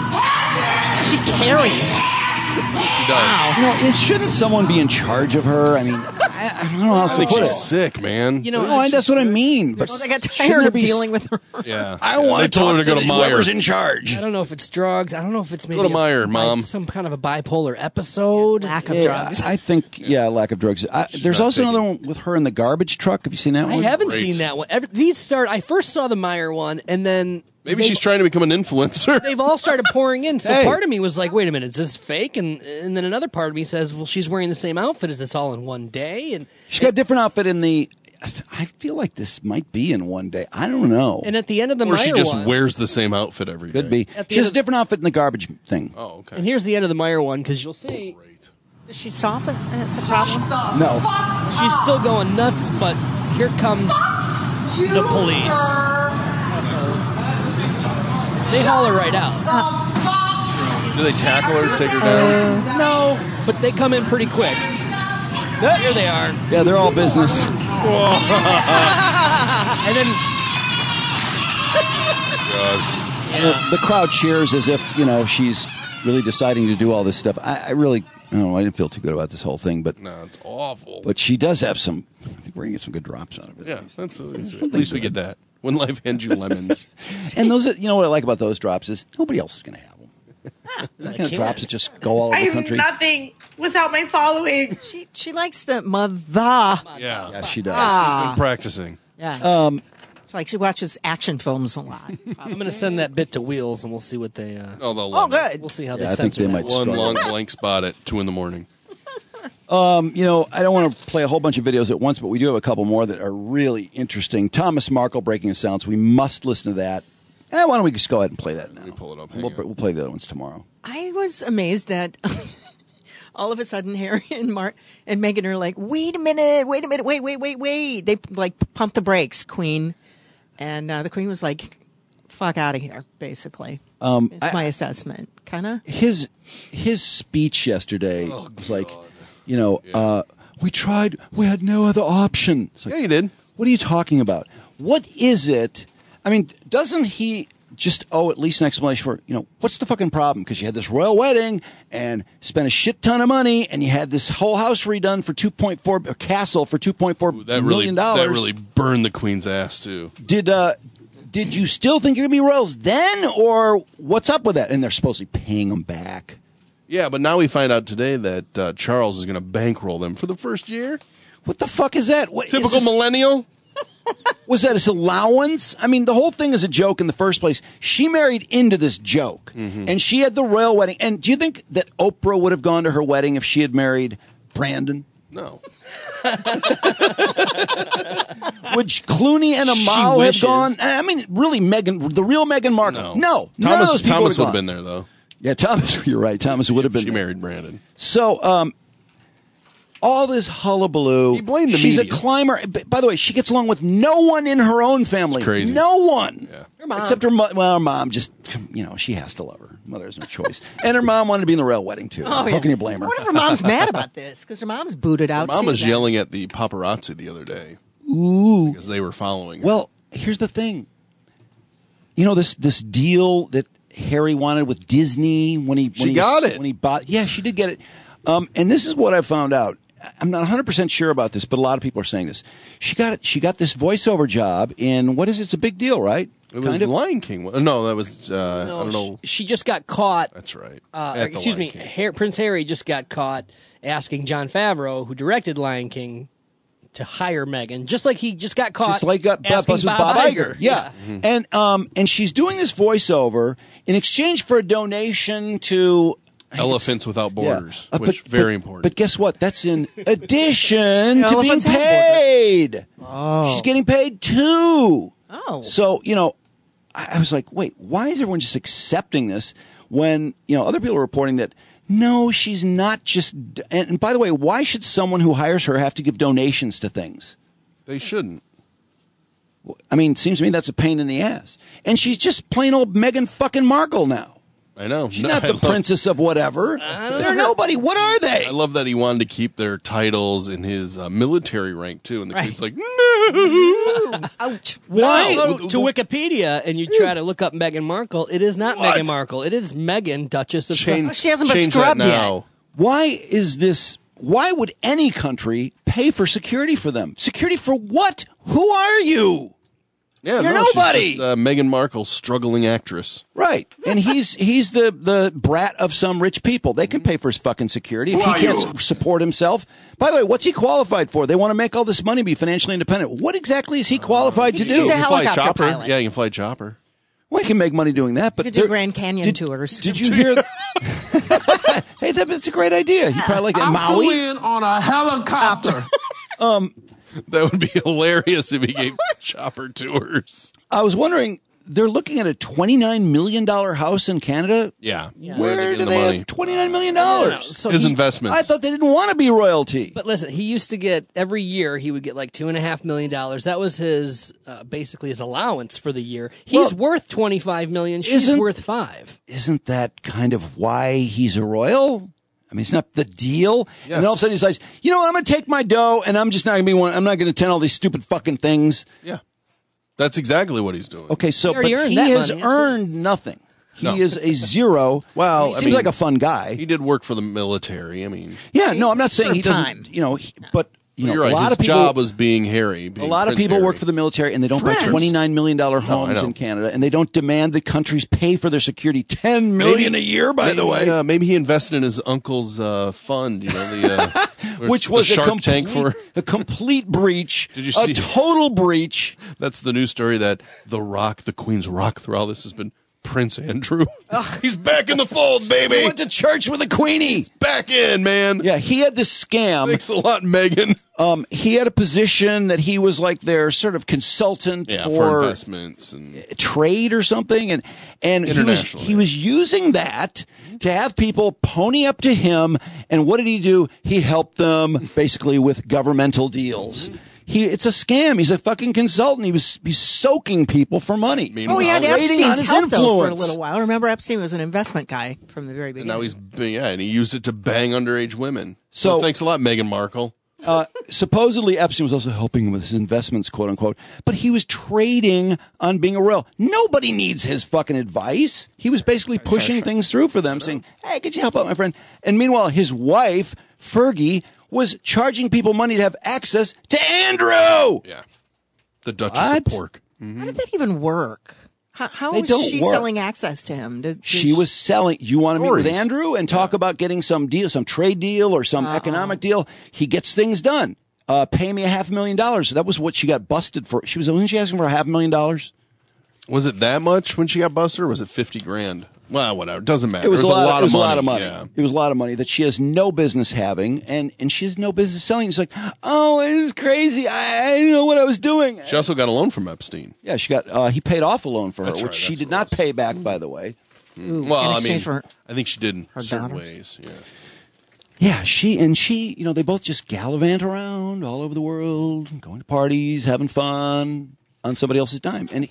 Speaker 2: she carries.
Speaker 3: She does.
Speaker 1: You know, shouldn't someone be in charge of her? I mean, I don't know how else
Speaker 3: I
Speaker 1: to
Speaker 3: think
Speaker 1: put it.
Speaker 3: she's sick, man.
Speaker 11: You know,
Speaker 1: No, that's what I mean. But
Speaker 2: Well, they got
Speaker 1: shouldn't
Speaker 2: tired
Speaker 1: there
Speaker 2: of
Speaker 1: be
Speaker 2: dealing with her.
Speaker 3: Yeah.
Speaker 1: I want
Speaker 3: They told her to go to
Speaker 1: whoever's
Speaker 3: Meijer.
Speaker 1: in charge.
Speaker 11: I don't know if it's drugs. I don't know if it's maybe
Speaker 3: Go to Meijer, Mom.
Speaker 11: some kind of a bipolar episode.
Speaker 2: Lack of
Speaker 1: Yeah,
Speaker 2: drugs.
Speaker 1: I think, lack of drugs. There's
Speaker 3: not
Speaker 1: also
Speaker 3: taking-
Speaker 1: another one with her in the garbage truck. Have you seen that
Speaker 11: I
Speaker 1: one?
Speaker 11: haven't
Speaker 3: Great.
Speaker 11: seen that one. I first saw the Meijer one, and then
Speaker 3: Maybe she's trying to become an influencer.
Speaker 11: they've all started pouring in. So
Speaker 1: Hey.
Speaker 11: part of me was like, wait a minute, is this fake? And then another part of me says, well, she's wearing the same outfit. Is this all in one day? And
Speaker 1: She's got a different outfit in the. I feel like this might be in one day. I don't know.
Speaker 11: at the end of the
Speaker 3: Or she
Speaker 11: Meijer
Speaker 3: just
Speaker 11: one,
Speaker 3: wears the same outfit every day.
Speaker 1: Could be.
Speaker 11: At the
Speaker 1: She has
Speaker 11: end
Speaker 1: a different outfit in the garbage thing.
Speaker 3: Oh, okay.
Speaker 11: and here's the end of the Meijer one, because you'll see
Speaker 2: Does she solve the problem?
Speaker 1: No.
Speaker 11: she's still going nuts, but here comes the police. They haul her right out.
Speaker 3: Do they tackle her, take her down?
Speaker 11: No, but they come in pretty quick. Here they are.
Speaker 1: Yeah, they're all business.
Speaker 11: And then
Speaker 1: The crowd cheers as if she's really deciding to do all this stuff. I really, I don't know. I didn't feel too good about this whole thing, but
Speaker 3: no, it's awful.
Speaker 1: But she does have some. I think we're gonna get some good drops out of it.
Speaker 3: Yeah, at least we get that. When life hands you lemons,
Speaker 1: and those, what I like about those drops is nobody else is gonna have them. The kind of drops that just go all over the country.
Speaker 9: Nothing without my following.
Speaker 2: She likes the mother.
Speaker 3: Yeah,
Speaker 1: she does.
Speaker 3: She's been practicing.
Speaker 2: Yeah. It's like she watches action films a lot.
Speaker 11: I'm going to send that bit to Wheels, and we'll see what they.
Speaker 3: They'll love
Speaker 2: good.
Speaker 3: it.
Speaker 11: We'll see how
Speaker 1: Yeah,
Speaker 11: they
Speaker 1: I think
Speaker 11: censor
Speaker 1: they
Speaker 11: that.
Speaker 1: might
Speaker 3: One
Speaker 1: struggle.
Speaker 3: long blank spot at 2 a.m.
Speaker 1: I don't want to play a whole bunch of videos at once, but we do have a couple more that are really interesting. Thomas Markle breaking his silence. We must listen to that. Why don't we just go ahead and play that now?
Speaker 3: Let me pull it up.
Speaker 1: We'll play the other ones tomorrow.
Speaker 2: I was amazed that all of a sudden Harry and Meghan are like, wait a minute, wait. They like pump the brakes, Queen. And the Queen was like, fuck out of here, basically. It's my assessment, kind of.
Speaker 1: His speech yesterday was like, we tried, we had no other option. It's like,
Speaker 3: yeah, you did.
Speaker 1: What are you talking about? What is it? I mean, doesn't he just owe at least an explanation for, what's the fucking problem? Because you had this royal wedding and spent a shit ton of money, and you had this whole house redone for castle for $2.4 million.
Speaker 3: That really burned the Queen's ass too.
Speaker 1: Did you still think you're gonna be royals then, or what's up with that? And they're supposedly paying them back.
Speaker 3: Yeah, but now we find out today that Charles is going to bankroll them for the first year.
Speaker 1: What the fuck is that?
Speaker 3: Typical millennial.
Speaker 1: Was that his allowance? I mean, the whole thing is a joke in the first place. She married into this joke, and she had the royal wedding. And do you think that Oprah would have gone to her wedding if she had married Brandon?
Speaker 3: No.
Speaker 1: Would Clooney and Amal have gone? I mean, really, the real Meghan Markle? No. None of those people
Speaker 3: Thomas would have
Speaker 1: gone.
Speaker 3: been there, though.
Speaker 1: Yeah, Thomas, you're right. Thomas would have been.
Speaker 3: She married Brandon.
Speaker 1: So, all this hullabaloo.
Speaker 3: He blamed the
Speaker 1: She's
Speaker 3: media.
Speaker 1: a climber. By the way, she gets along with no one in her own family.
Speaker 3: It's crazy.
Speaker 1: No one.
Speaker 3: Yeah.
Speaker 2: Her mom.
Speaker 1: Except her mom. Well, her mom just, she has to love her. Mother has no choice. And her mom wanted to be in the royal wedding, too.
Speaker 2: Oh,
Speaker 1: How can you blame her?
Speaker 2: I wonder if her mom's mad about this, because her mom's booted out,
Speaker 3: Her mom
Speaker 2: too.
Speaker 3: was yelling at the paparazzi the other day.
Speaker 1: Ooh.
Speaker 3: Because they were following her.
Speaker 1: Well, here's the thing. This deal that Harry wanted with Disney when he
Speaker 3: got it.
Speaker 1: When he bought, yeah, she did get it. And this is what I found out. I'm not 100% sure about this, but a lot of people are saying this. She got it. She got this voiceover job in what is it? It's a big deal, right?
Speaker 3: It was Lion King. No, that was I don't know.
Speaker 11: She just got caught.
Speaker 3: That's right.
Speaker 11: Excuse me, Prince Harry just got caught asking Jon Favreau, who directed Lion King, to hire Meghan, just like he just got caught.
Speaker 1: Just like
Speaker 11: asking
Speaker 1: with
Speaker 11: Bob Iger.
Speaker 1: Yeah. And she's doing this voiceover in exchange for a donation to
Speaker 3: Elephants Without Borders,
Speaker 1: Yeah.
Speaker 3: which very important.
Speaker 1: But guess what? That's in addition to being
Speaker 2: Elephants Have
Speaker 1: paid.
Speaker 2: Oh.
Speaker 1: She's getting paid too.
Speaker 2: Oh.
Speaker 1: So, I was like, wait, why is everyone just accepting this when, other people are reporting that, no, she's not just... And by the way, why should someone who hires her have to give donations to things?
Speaker 3: They shouldn't.
Speaker 1: I mean, it seems to me that's a pain in the ass. And she's just plain old Meghan fucking Markle now.
Speaker 3: I know.
Speaker 1: She's not the princess of whatever. They're nobody. What are they?
Speaker 3: I love that he wanted to keep their titles in his military rank, too. And the kid's like, no.
Speaker 2: Ouch.
Speaker 11: Why? Go to Wikipedia and you try to look up Meghan Markle. It is not Meghan Markle. It is Meghan, Duchess of Sussex.
Speaker 2: She hasn't been scrubbed yet.
Speaker 1: Why is this? Why would any country pay for security for them? Security for what? Who are you?
Speaker 3: Yeah,
Speaker 1: You're
Speaker 3: no,
Speaker 1: nobody.
Speaker 3: She's just, Meghan Markle, struggling actress.
Speaker 1: Right. And he's the brat of some rich people. They can pay for his fucking security if he can't support himself. By the way, what's he qualified for? They want to make all this money, be financially independent. What exactly is he qualified to do?
Speaker 2: He's a
Speaker 3: You can fly
Speaker 2: helicopter
Speaker 3: chopper.
Speaker 2: pilot.
Speaker 3: Yeah, you can fly chopper.
Speaker 1: Well, he can make money doing that. But
Speaker 2: You could do Grand Canyon tours.
Speaker 1: Did you hear? Hey, that's a great idea. He probably like that. Maui.
Speaker 12: in on a helicopter.
Speaker 3: That would be hilarious if he gave chopper tours.
Speaker 1: I was wondering, they're looking at a $29 million house in Canada.
Speaker 3: Yeah.
Speaker 1: Where do they have $29 million?
Speaker 11: So
Speaker 3: His investments.
Speaker 1: I thought they didn't want to be royalty.
Speaker 11: But listen, he used to get every year he would get like $2.5 million. That was his basically his allowance for the year. He's worth $25 million. She's worth $5 million.
Speaker 1: Isn't that kind of why he's a royal? I mean, it's not the deal.
Speaker 3: Yes.
Speaker 1: And then all of a sudden he says, you know what, I'm going to take my dough and I'm just not going to be one. I'm not going to attend all these stupid fucking things.
Speaker 3: Yeah. That's exactly what he's doing.
Speaker 1: Okay, so
Speaker 11: He already
Speaker 1: but
Speaker 11: earned
Speaker 1: he
Speaker 11: that
Speaker 1: has
Speaker 11: money.
Speaker 1: earned nothing. He is a zero.
Speaker 3: Well,
Speaker 1: he seems like a fun guy.
Speaker 3: He did work for the military. I mean,
Speaker 1: yeah, no, I'm not saying he doesn't. But
Speaker 3: you're right.
Speaker 1: a lot
Speaker 3: His
Speaker 1: of people,
Speaker 3: job was being Harry.
Speaker 1: A lot of people work for the military, and they don't buy $29 million homes in Canada, and they don't demand that countries pay for their security. $10 million a year, by the way.
Speaker 3: Maybe he invested in his uncle's fund.
Speaker 1: Which was
Speaker 3: a
Speaker 1: complete breach.
Speaker 3: Did you see?
Speaker 1: A total breach.
Speaker 3: That's the news story that the Queen's rock through all this has been Prince Andrew. He's back in the fold, baby.
Speaker 1: He went to church with the Queenie.
Speaker 3: He's back in, man.
Speaker 1: Yeah, he had this scam.
Speaker 3: Thanks a lot, Megan.
Speaker 1: He had a position that he was like their sort of consultant
Speaker 3: for investments and
Speaker 1: trade or something, and he was using that to have people pony up to him. And what did he do? He helped them basically with governmental deals. It's a scam. He's a fucking consultant. He's soaking people for money.
Speaker 2: He had Epstein's help though for a little while. Remember, Epstein was an investment guy from the very beginning.
Speaker 3: And now and he used it to bang underage women. So thanks a lot, Meghan Markle.
Speaker 1: Supposedly, Epstein was also helping him with his investments, quote unquote, but he was trading on being a royal. Nobody needs his fucking advice. He was basically pushing things through for them, saying, "Hey, could you help out my friend?" And meanwhile, his wife, Fergie, was charging people money to have access to Andrew.
Speaker 3: Yeah. The Duchess of Pork.
Speaker 2: How did that even work? How was she selling access to him?
Speaker 1: She was selling. You want to meet with Andrew and talk about getting some deal, some trade deal or some economic deal? He gets things done. Pay me $500,000. So that was what she got busted for. Wasn't she asking for $500,000?
Speaker 3: Was it that much when she got busted, or was it $50,000? Well, whatever. It doesn't matter.
Speaker 1: It was a lot of money.
Speaker 3: Yeah.
Speaker 1: It was a lot of money that she has no business having, and she has no business selling. It's like, oh, it was crazy. I didn't know what I was doing.
Speaker 3: She also got a loan from Epstein.
Speaker 1: Yeah, she got. He paid off a loan for her, which she did not pay back, by the way.
Speaker 3: Well, I think she did in certain ways. Yeah.
Speaker 1: Yeah, she, they both just gallivant around all over the world, going to parties, having fun on somebody else's dime, and.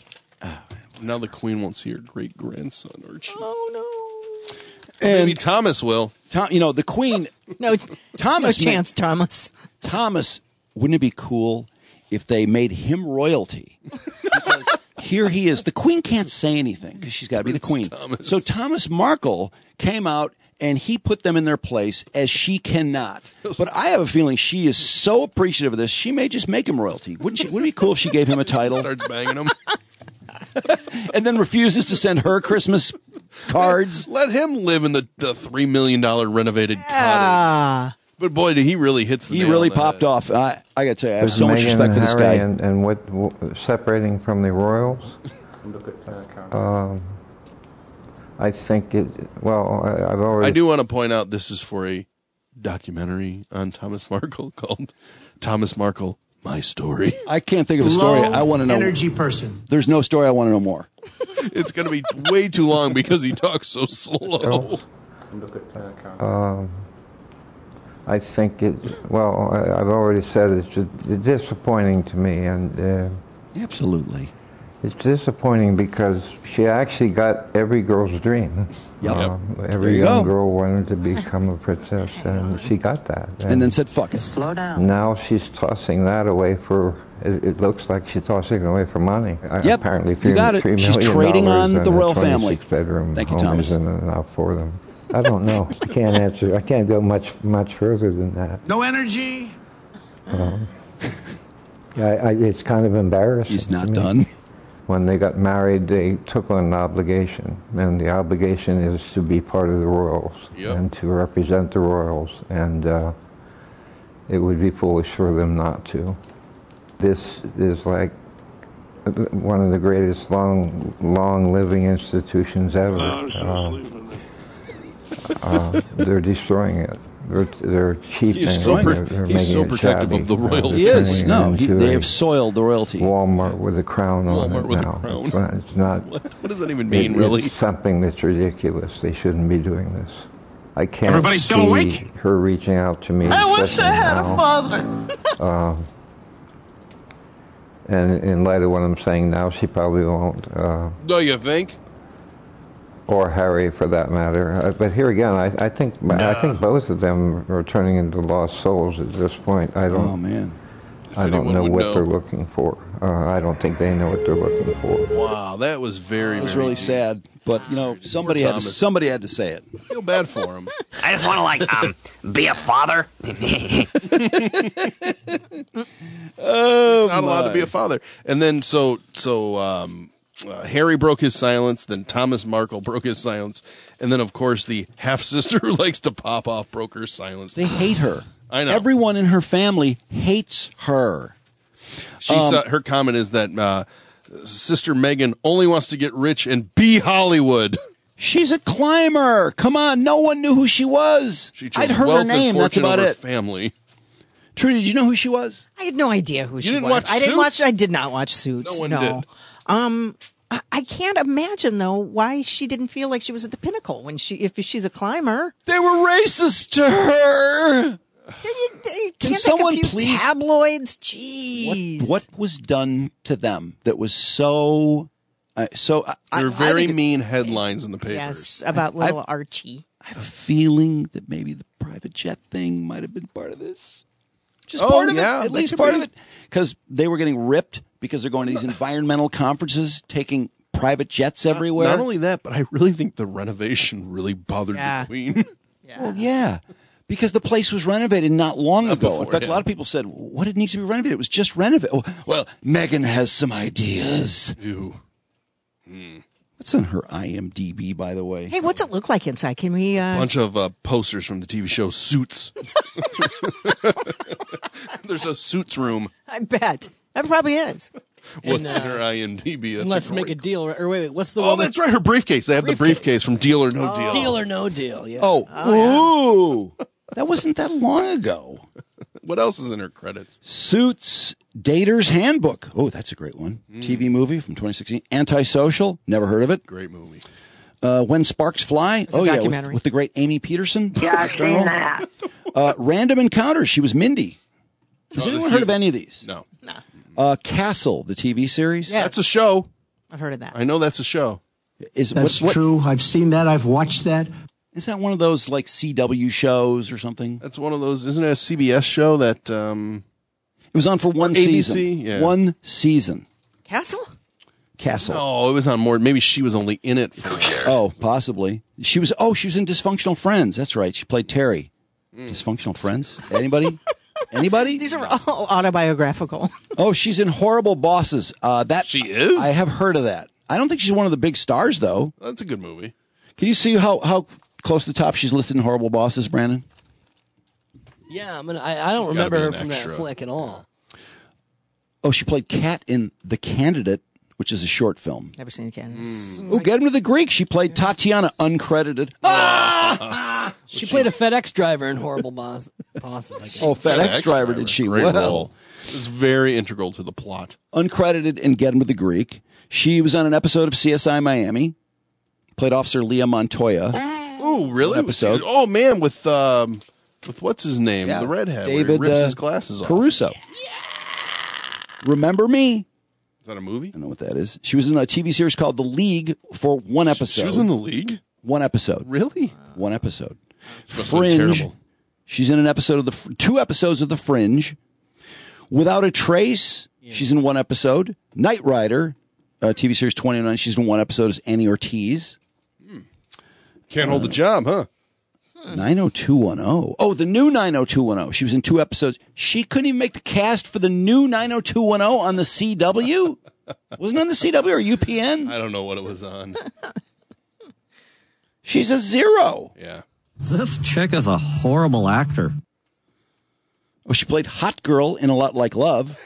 Speaker 3: Now the Queen won't see her great-grandson, Archie.
Speaker 2: Oh, no.
Speaker 3: And maybe Thomas will.
Speaker 1: The Queen...
Speaker 2: Thomas, no chance, Thomas.
Speaker 1: Thomas, wouldn't it be cool if they made him royalty? Because here he is. The Queen can't say anything because she's got to be the Queen.
Speaker 3: Thomas.
Speaker 1: So Thomas Markle came out and he put them in their place as she cannot. But I have a feeling she is so appreciative of this, she may just make him royalty. Wouldn't it be cool if she gave him a title?
Speaker 3: Starts banging him.
Speaker 1: And then refuses to send her Christmas cards.
Speaker 3: Let him live in the $3 million renovated cottage. But boy, did he really hit the nail
Speaker 1: He really
Speaker 3: on the
Speaker 1: popped
Speaker 3: head.
Speaker 1: off. I got to tell you, I have so much respect for this guy.
Speaker 14: And what separating from the royals? I think I've already...
Speaker 3: I do want to point out this is for a documentary on Thomas Markle called Thomas Markle, My Story.
Speaker 1: I can't think of a story. I want to know.
Speaker 17: Energy person.
Speaker 1: There's no story I want to know more.
Speaker 3: It's going to be way too long because he talks so slow.
Speaker 14: I think I've already said it's disappointing to me, and
Speaker 1: absolutely,
Speaker 14: it's disappointing because she actually got every girl's dream.
Speaker 1: Yep.
Speaker 14: Every young girl wanted to become a princess, and she got that.
Speaker 1: And then said, "Fuck it."
Speaker 14: Slow down. Now she's tossing that away for. It looks like she's tossing it away for money.
Speaker 1: Yep.
Speaker 14: Apparently,
Speaker 1: you got it. She's trading on the royal family.
Speaker 14: Bedroom
Speaker 1: Thank you,
Speaker 14: home
Speaker 1: Thomas.
Speaker 14: isn't enough for them. I don't know. I can't answer. I can't go much further than that.
Speaker 17: No energy.
Speaker 14: It's kind of embarrassing.
Speaker 1: He's not done.
Speaker 14: When they got married, they took on an obligation, and the obligation is to be part of the royals and to represent the royals, and it would be foolish for them not to. This is like one of the greatest long-living institutions ever. They're destroying it. They're cheapening it.
Speaker 3: He's so protective of the royalty.
Speaker 1: He is. No, they have soiled the royalty.
Speaker 14: Walmart with a crown on it
Speaker 3: with
Speaker 14: now.
Speaker 3: A crown.
Speaker 14: It's not.
Speaker 3: What does that even mean, really?
Speaker 14: It's something that's ridiculous. They shouldn't be doing this. I can't
Speaker 12: Everybody still
Speaker 14: see
Speaker 12: awake?
Speaker 14: her reaching out to me.
Speaker 7: I wish I had
Speaker 14: now.
Speaker 7: a father.
Speaker 14: And in light of what I'm saying now, she probably won't.
Speaker 3: Do you think?
Speaker 14: Or Harry, for that matter. But here again, I think both of them are turning into lost souls at this point. I don't.
Speaker 1: Oh man.
Speaker 14: I don't know what they're looking for. I don't think they know what they're looking for.
Speaker 3: Wow, that was very,
Speaker 1: It was
Speaker 3: very
Speaker 1: really
Speaker 3: deep.
Speaker 1: sad, but somebody had to say it.
Speaker 3: I feel bad for him.
Speaker 8: I just want to be a father.
Speaker 1: Oh,
Speaker 3: not allowed to be a father. And then Harry broke his silence. Then Thomas Markle broke his silence, and then of course the half sister who likes to pop off broke her silence.
Speaker 1: They hate her.
Speaker 3: I know.
Speaker 1: Everyone in her family hates her.
Speaker 3: Her comment is that Sister Megan only wants to get rich and be Hollywood.
Speaker 1: She's a climber. Come on, no one knew who she was. I'd heard her name. That's about it.
Speaker 3: Family.
Speaker 1: Trudy, did you know who she was?
Speaker 2: I had no idea who she
Speaker 3: didn't
Speaker 2: was.
Speaker 3: watch
Speaker 2: I did not watch Suits.
Speaker 3: No one did.
Speaker 2: I can't imagine though why she didn't feel like she was at the pinnacle if she's a climber.
Speaker 1: They were racist to her.
Speaker 2: Can
Speaker 1: someone
Speaker 2: take a few
Speaker 1: please-
Speaker 2: tabloids? Jeez.
Speaker 1: What was done to them that was so?
Speaker 3: There are very mean headlines in the papers.
Speaker 2: Yes, about little Archie.
Speaker 1: I have a feeling that maybe the private jet thing might have been part of this. Just
Speaker 3: Oh,
Speaker 1: part of
Speaker 3: yeah,
Speaker 1: it, at
Speaker 3: that
Speaker 1: least
Speaker 3: could
Speaker 1: part
Speaker 3: be.
Speaker 1: of it, because they were getting ripped because they're going to these environmental conferences, taking private jets everywhere.
Speaker 3: Not only that, but I really think the renovation really bothered the Queen.
Speaker 1: Well, yeah. Because the place was renovated not long ago.
Speaker 3: before,
Speaker 1: In fact, a lot of people said, what did it need to be renovated? It was just renovated. Oh, well, Megan has some ideas.
Speaker 3: Ew.
Speaker 1: What's on her IMDb, by the way?
Speaker 2: Hey, what's it look like inside? Can we?
Speaker 3: Bunch of posters from the TV show Suits. There's a Suits room.
Speaker 2: I bet that probably is.
Speaker 3: What's in her IMDb? That's
Speaker 11: Let's make a deal. Or wait, what's the
Speaker 3: Oh,
Speaker 11: one?
Speaker 3: that's right. Her briefcase. They have the briefcase from Deal or No Deal.
Speaker 11: Deal or No Deal. Yeah.
Speaker 1: Ooh. That wasn't that long ago.
Speaker 3: What else is in her credits?
Speaker 1: Suits, Dater's Handbook. Oh, that's a great one. TV movie from 2016. Antisocial. Never heard of it.
Speaker 3: Great movie.
Speaker 1: When Sparks Fly.
Speaker 2: It's a documentary.
Speaker 1: With the great Amy Peterson.
Speaker 7: Yeah, I've seen that.
Speaker 1: Random Encounters. She was Mindy. Has anyone heard of any of these?
Speaker 3: No.
Speaker 1: Castle, the TV series.
Speaker 2: Yes.
Speaker 3: That's a show.
Speaker 2: I've heard of that.
Speaker 3: I know that's a show.
Speaker 17: That's true. I've seen that. I've watched that.
Speaker 1: Is that one of those like CW shows or something?
Speaker 3: That's one of those. Isn't it a CBS show that?
Speaker 1: It was on for one
Speaker 3: ABC?
Speaker 1: season.
Speaker 3: Yeah.
Speaker 1: One season.
Speaker 2: Castle.
Speaker 3: No, it was on more. Maybe she was only in it for.
Speaker 1: Oh, possibly. She was in Dysfunctional Friends. That's right. She played Terry. Dysfunctional Friends. Anybody? Anybody?
Speaker 2: These are all autobiographical.
Speaker 1: Oh, she's in Horrible Bosses.
Speaker 3: She is?
Speaker 1: I have heard of that. I don't think she's one of the big stars, though.
Speaker 3: That's a good movie.
Speaker 1: Can you see how close to the top she's listed in Horrible Bosses, Brandon?
Speaker 11: Yeah, I don't remember her from that flick at all.
Speaker 1: Oh, she played Kat in The Candidate, which is a short film.
Speaker 2: Never seen the candidates.
Speaker 1: Oh, get him to the Greek. She played Tatiana, uncredited.
Speaker 11: She played a FedEx driver in Horrible Bosses.
Speaker 1: Oh, FedEx driver, did she?
Speaker 3: Great
Speaker 1: Well,
Speaker 3: role. It was very integral to the plot.
Speaker 1: uncredited in Get Him to the Greek. She was on an episode of CSI Miami. Played Officer Leah Montoya.
Speaker 3: Oh, really?
Speaker 1: Episode.
Speaker 3: Oh man, with what's his name,
Speaker 1: Yeah,
Speaker 3: the redhead,
Speaker 1: David
Speaker 3: where he rips his glasses off.
Speaker 1: Caruso. Remember Me?
Speaker 3: Is that a movie?
Speaker 1: I don't know what that is. She was in a TV series called The League for one episode.
Speaker 3: She was in The League?
Speaker 1: One episode.
Speaker 3: Really?
Speaker 1: One episode.
Speaker 3: Must have been
Speaker 1: Fringe.
Speaker 3: terrible.
Speaker 1: She's in an episode of two episodes of The Fringe. Without a Trace, she's in one episode. Knight Rider, TV series 29, she's in one episode as Annie Ortiz.
Speaker 3: Can't hold the job, huh?
Speaker 1: 90210. Oh, the new 90210. She was in two episodes. She couldn't even make the cast for the new 90210 on the CW? Wasn't it on the CW or UPN?
Speaker 3: I don't know what it was on.
Speaker 1: She's a zero.
Speaker 3: Yeah.
Speaker 13: This chick is a horrible actor.
Speaker 1: Oh, she played Hot Girl in A Lot Like Love.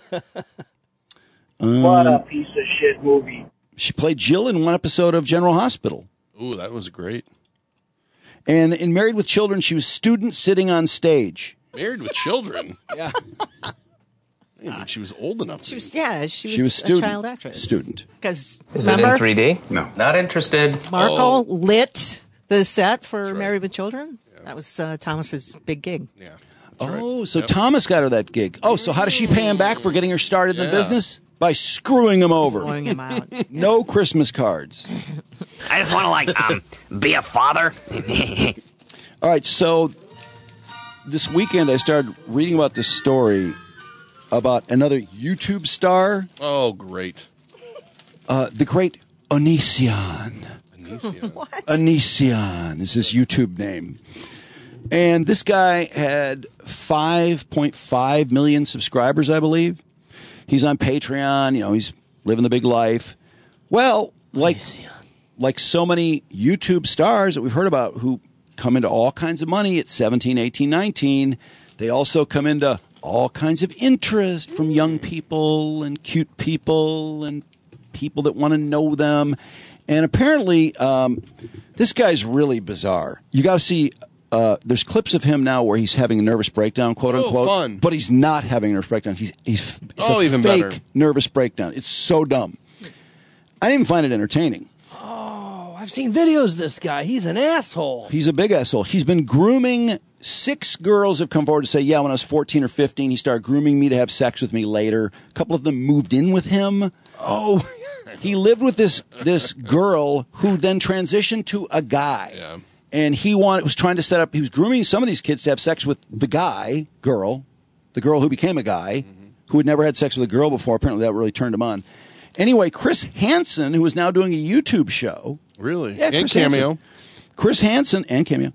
Speaker 15: What a piece of shit movie.
Speaker 1: She played Jill in one episode of General Hospital.
Speaker 3: Ooh, that was great.
Speaker 1: And in Married with Children, she was student sitting on stage.
Speaker 3: Married with Children?
Speaker 1: Yeah.
Speaker 3: I didn't think she was old enough.
Speaker 2: She was
Speaker 1: She was
Speaker 2: a
Speaker 1: student.
Speaker 2: child actress.
Speaker 1: Student.
Speaker 2: Because
Speaker 21: Is it in 3D? No. Not interested.
Speaker 2: Markle lit the set for Married with Children. That was Thomas's big gig.
Speaker 3: Yeah.
Speaker 1: Oh, so Thomas got her that gig. Oh, so how does she pay him back for getting her started in the business? By screwing him over.
Speaker 2: Blowing him out.
Speaker 1: No Christmas cards.
Speaker 8: I just want to be a father.
Speaker 1: All right, so this weekend I started reading about this story about another YouTube star.
Speaker 3: Oh, great.
Speaker 1: The great Onision.
Speaker 2: What?
Speaker 1: Onision is his YouTube name. And this guy had 5.5 million subscribers, I believe. He's on Patreon. He's living the big life. Well, like so many YouTube stars that we've heard about who come into all kinds of money at 17, 18, 19, they also come into all kinds of interest from young people and cute people and people that want to know them. And apparently, this guy's really bizarre. You got to see, there's clips of him now where he's having a nervous breakdown, quote unquote.
Speaker 3: Fun.
Speaker 1: But he's not having a nervous breakdown. It's a
Speaker 3: even
Speaker 1: fake
Speaker 3: better.
Speaker 1: nervous breakdown. It's so dumb. I didn't even find it entertaining.
Speaker 11: Oh, I've seen videos of this guy. He's an asshole.
Speaker 1: He's a big asshole. He's been grooming. 6 girls have come forward to say, yeah, when I was 14 or 15, he started grooming me to have sex with me later. A couple of them moved in with him.
Speaker 3: Oh,
Speaker 1: he lived with this girl who then transitioned to a guy.
Speaker 3: Yeah.
Speaker 1: And he was trying to set up, he was grooming some of these kids to have sex with the girl who became a guy, who had never had sex with a girl before. Apparently that really turned him on. Anyway, Chris Hansen, who is now doing a YouTube show.
Speaker 3: Really?
Speaker 1: Yeah,
Speaker 3: and Cameo.
Speaker 1: Chris Hansen and Cameo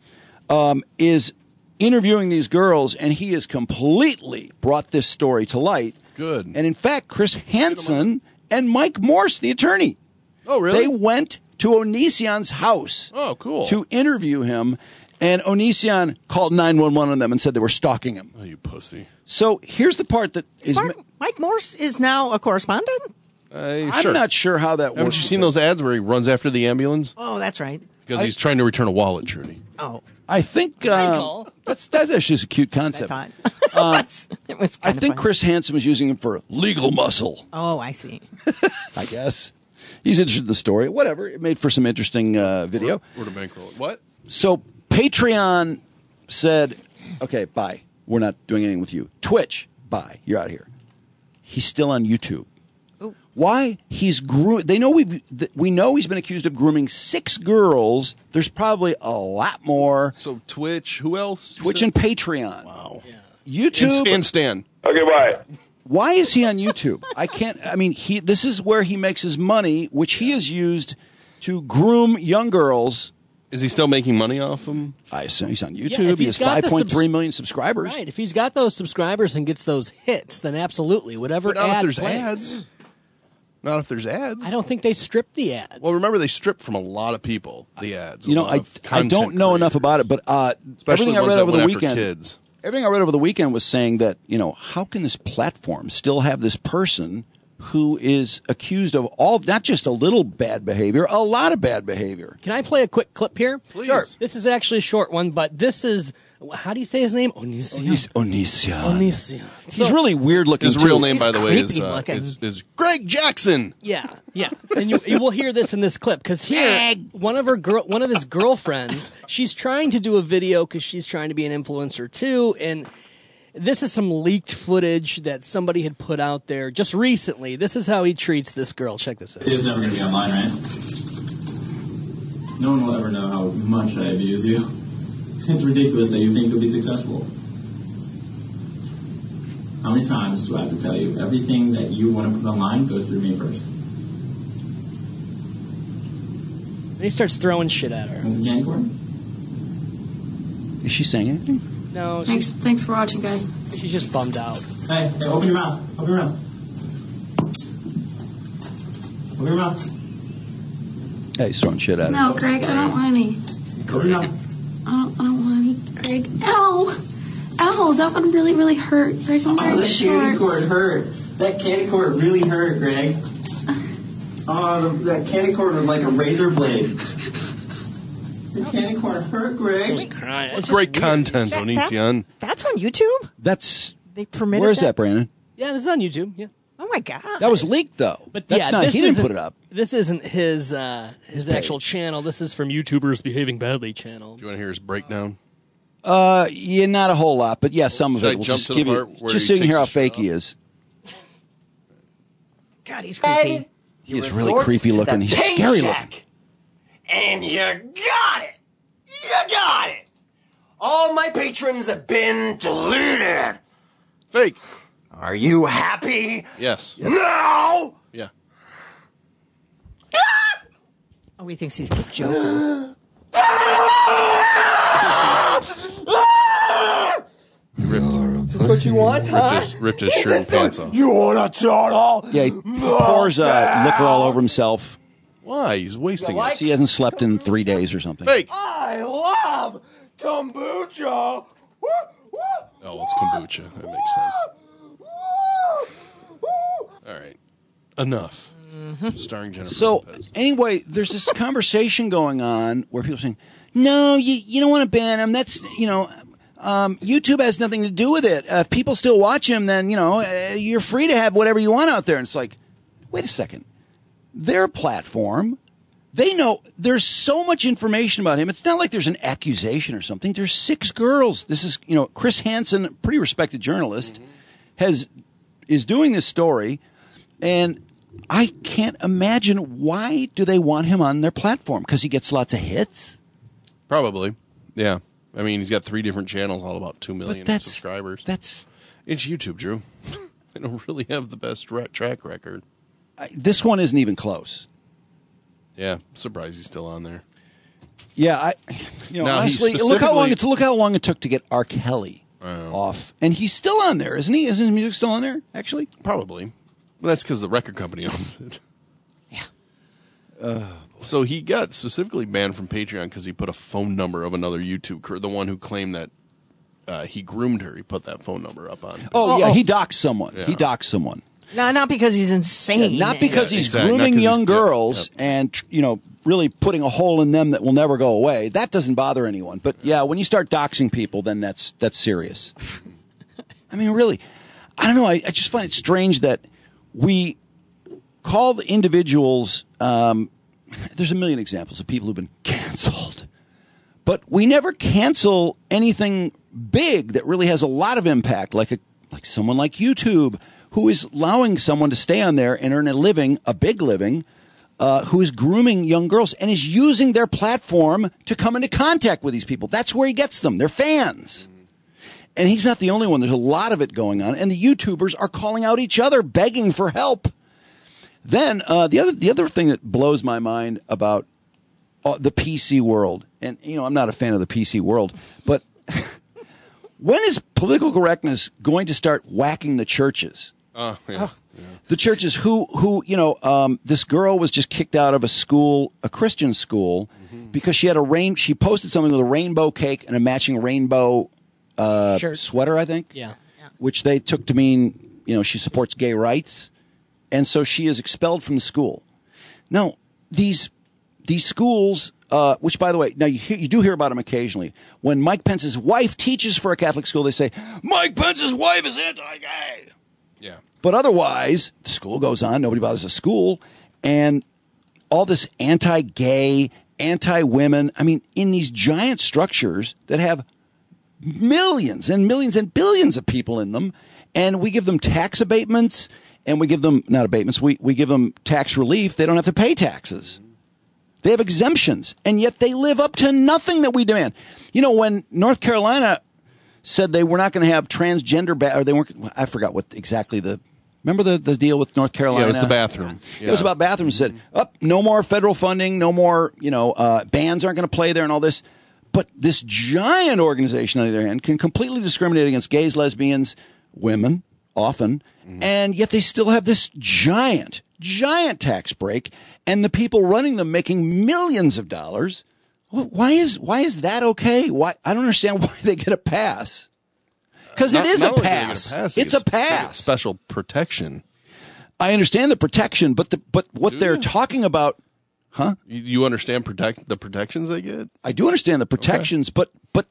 Speaker 1: is interviewing these girls, and he has completely brought this story to light.
Speaker 3: Good.
Speaker 1: And in fact, Chris Hansen and Mike Morse, the attorney.
Speaker 3: Oh, really?
Speaker 1: They went to Onision's house.
Speaker 3: Oh, cool.
Speaker 1: To interview him, and Onision called 911 on them and said they were stalking him.
Speaker 3: Oh, you pussy.
Speaker 1: So here's the part that is...
Speaker 2: Mike Morse is now a correspondent?
Speaker 1: I'm not sure how that works.
Speaker 3: Haven't you seen those ads where he runs after the ambulance?
Speaker 2: Oh, that's right.
Speaker 3: Because he's trying to return a wallet, Trudy.
Speaker 2: Oh.
Speaker 1: I think that's actually a cute concept.
Speaker 2: I thought. It was
Speaker 1: I think Chris Hansen was using him for legal muscle.
Speaker 2: Oh, I see.
Speaker 1: I guess. He's interested in the story. Whatever. It made for some interesting video.
Speaker 3: Where to bankroll it. What?
Speaker 1: So Patreon said, okay, bye. We're not doing anything with you. Twitch, bye. You're out of here. He's still on YouTube.
Speaker 2: Ooh.
Speaker 1: Why? They know we know he's been accused of grooming 6 girls. There's probably a lot more.
Speaker 3: So Twitch, who else?
Speaker 1: Twitch and Patreon.
Speaker 3: Wow.
Speaker 1: Yeah. YouTube.
Speaker 3: And Stan.
Speaker 6: Okay, bye.
Speaker 1: Why is he on YouTube? This is where he makes his money, which he has used to groom young girls.
Speaker 3: Is he still making money off them?
Speaker 1: I assume he's on YouTube. He has 5.3 million subscribers.
Speaker 11: Right. If he's got those subscribers and gets those hits, then absolutely. Whatever
Speaker 3: But not
Speaker 11: ad
Speaker 3: if there's
Speaker 11: plays.
Speaker 3: ads. Not if there's ads.
Speaker 11: I don't think they strip the ads.
Speaker 3: Well, remember, they strip from a lot of people, the ads.
Speaker 1: I don't know enough about it, but
Speaker 3: especially
Speaker 1: everything I read over the
Speaker 3: after
Speaker 1: weekend.
Speaker 3: Kids.
Speaker 1: Everything I read over the weekend was saying that, how can this platform still have this person who is accused of not just a little bad behavior, a lot of bad behavior?
Speaker 11: Can I play a quick clip here?
Speaker 3: Please.
Speaker 1: Sure.
Speaker 11: This is actually a short one, but this is, how do you say his name? Onision.
Speaker 1: Onision. He's really weird looking.
Speaker 3: His real name,
Speaker 2: He's
Speaker 3: by the way,
Speaker 2: creepy
Speaker 3: is Greg Jackson.
Speaker 11: Yeah. And you will hear this in this clip, because here, one of his girlfriends, she's trying to do a video because she's trying to be an influencer too, and this is some leaked footage that somebody had put out there just recently. This is how he treats this girl. Check this out.
Speaker 16: It is never going to be online, right? No one will ever know how much I abuse you. It's ridiculous that you think you'll be successful. How many times do I have to tell you everything that you want to put online goes through me first?
Speaker 11: And he starts throwing shit at her.
Speaker 16: That's a candy corn?
Speaker 1: Is she saying anything?
Speaker 11: No.
Speaker 9: Thanks for watching, guys.
Speaker 11: She's just bummed out.
Speaker 16: Hey, open your mouth. Open your mouth. Open your mouth.
Speaker 1: Hey, he's throwing shit at her.
Speaker 9: No, Greg, I don't want any.
Speaker 16: Open your mouth.
Speaker 9: I don't want any, Greg. Ow! Ow, that one really, really hurt. Greg, I'm wearing shorts.
Speaker 16: Candy corn hurt. That candy corn really hurt, Greg. That candy corn was like a razor blade. Your candy corn hurt, Greg.
Speaker 11: It's
Speaker 3: Great content, Onision.
Speaker 2: That's on YouTube?
Speaker 1: They
Speaker 2: permitted
Speaker 1: Where's that, Brandon?
Speaker 11: Yeah, this is on YouTube. Yeah.
Speaker 2: Oh my God.
Speaker 1: That was leaked, though.
Speaker 11: But
Speaker 1: that's
Speaker 11: yeah,
Speaker 1: not.
Speaker 11: this
Speaker 1: He didn't
Speaker 11: isn't-
Speaker 1: put it up.
Speaker 11: This isn't his actual channel. This is from YouTubers Behaving Badly channel.
Speaker 3: Do you want to hear his breakdown?
Speaker 1: Yeah, not a whole lot, but yeah, some of
Speaker 3: Should I
Speaker 1: it. We'll
Speaker 3: jump
Speaker 1: just
Speaker 3: to the
Speaker 1: give you,
Speaker 3: part where
Speaker 1: just
Speaker 3: he
Speaker 1: so you can hear how
Speaker 3: takes his
Speaker 1: fake
Speaker 3: shirt
Speaker 1: he is.
Speaker 2: God, he's creepy.
Speaker 1: He is really creepy looking. He's scary looking.
Speaker 18: And you got it! You got it! All my patrons have been deleted!
Speaker 3: Fake.
Speaker 18: Are you happy?
Speaker 3: Yes.
Speaker 18: No!
Speaker 3: Yeah.
Speaker 2: Oh, he thinks he's the Joker.
Speaker 18: Is this what you want, huh?
Speaker 3: Ripped his shirt and pants off.
Speaker 18: You want a total?
Speaker 1: Yeah, he pours liquor all over himself.
Speaker 3: Why? He's wasting it.
Speaker 1: He hasn't slept in 3 days or something.
Speaker 3: Fake.
Speaker 18: I love kombucha.
Speaker 3: Oh, it's kombucha. That makes sense. All right. Enough. Starring Jennifer Lopez.
Speaker 1: Anyway, there's this conversation going on where people are saying, no, you don't want to ban him. That's, YouTube has nothing to do with it. If people still watch him, then, you're free to have whatever you want out there. And it's like, wait a second. Their platform, they know there's so much information about him. It's not like there's an accusation or something. There's 6 girls. This is, Chris Hansen, pretty respected journalist, is doing this story. And I can't imagine, why do they want him on their platform? Because he gets lots of hits?
Speaker 3: Probably. Yeah. I mean, he's got 3 different channels, all about 2 million subscribers. It's YouTube, Drew. They don't really have the best track record.
Speaker 1: This one isn't even close.
Speaker 3: Yeah, I'm surprised he's still on there.
Speaker 1: Yeah, honestly, look how long it took to get R. Kelly off, and he's still on there, isn't he? Isn't his music still on there? Actually,
Speaker 3: probably. Well, that's because the record company owns it.
Speaker 1: Yeah.
Speaker 3: So he got specifically banned from Patreon because he put a phone number of another YouTube crew, the one who claimed that he groomed her. He put that phone number up on.
Speaker 1: He doxed someone.
Speaker 3: Yeah.
Speaker 1: He doxed someone.
Speaker 2: No, not because he's insane.
Speaker 1: Not because he's grooming young girls and, really putting a hole in them that will never go away. That doesn't bother anyone. But, when you start doxing people, then that's serious. I mean, really, I don't know. I just find it strange that we call the individuals there's a million examples of people who've been canceled. But we never cancel anything big that really has a lot of impact, like someone like YouTube, who is allowing someone to stay on there and earn a living, a big living, who is grooming young girls and is using their platform to come into contact with these people. That's where he gets them. They're fans. And he's not the only one. There's a lot of it going on. And the YouTubers are calling out each other, begging for help. Then the other thing that blows my mind about the PC world, and, I'm not a fan of the PC world, but when is political correctness going to start whacking the churches? The churches who this girl was just kicked out of a Christian school, because she had she posted something with a rainbow cake and a matching rainbow sweater, I think. Yeah. Which they took to mean, she supports gay rights. And so she is expelled from the school. Now, these schools, which, by the way, now you do hear about them occasionally. When Mike Pence's wife teaches for a Catholic school, they say, Mike Pence's wife is anti-gay.
Speaker 3: Yeah.
Speaker 1: But otherwise, the school goes on. Nobody bothers the school. And all this anti-gay, anti-women, I mean, in these giant structures that have millions and millions and billions of people in them, and we give them tax abatements, and we give them, not abatements, we give them tax relief. They don't have to pay taxes. They have exemptions, and yet they live up to nothing that we demand. When North Carolina said they were not going to have transgender, or they weren't, I forgot what exactly remember the deal with North Carolina?
Speaker 3: Yeah, it was the bathroom. Yeah.
Speaker 1: It was about bathrooms. Said, no more federal funding, no more, bands aren't going to play there and all this. But this giant organization, on the other hand, can completely discriminate against gays, lesbians, women, often, and yet they still have this giant tax break, and the people running them making millions of dollars. Why is that okay? Why? I don't understand why they get a pass. Because it is a pass. It's a pass.
Speaker 3: Special protection.
Speaker 1: I understand the protection, but what they're talking about, huh?
Speaker 3: You understand the protections they get?
Speaker 1: I do understand the protections, but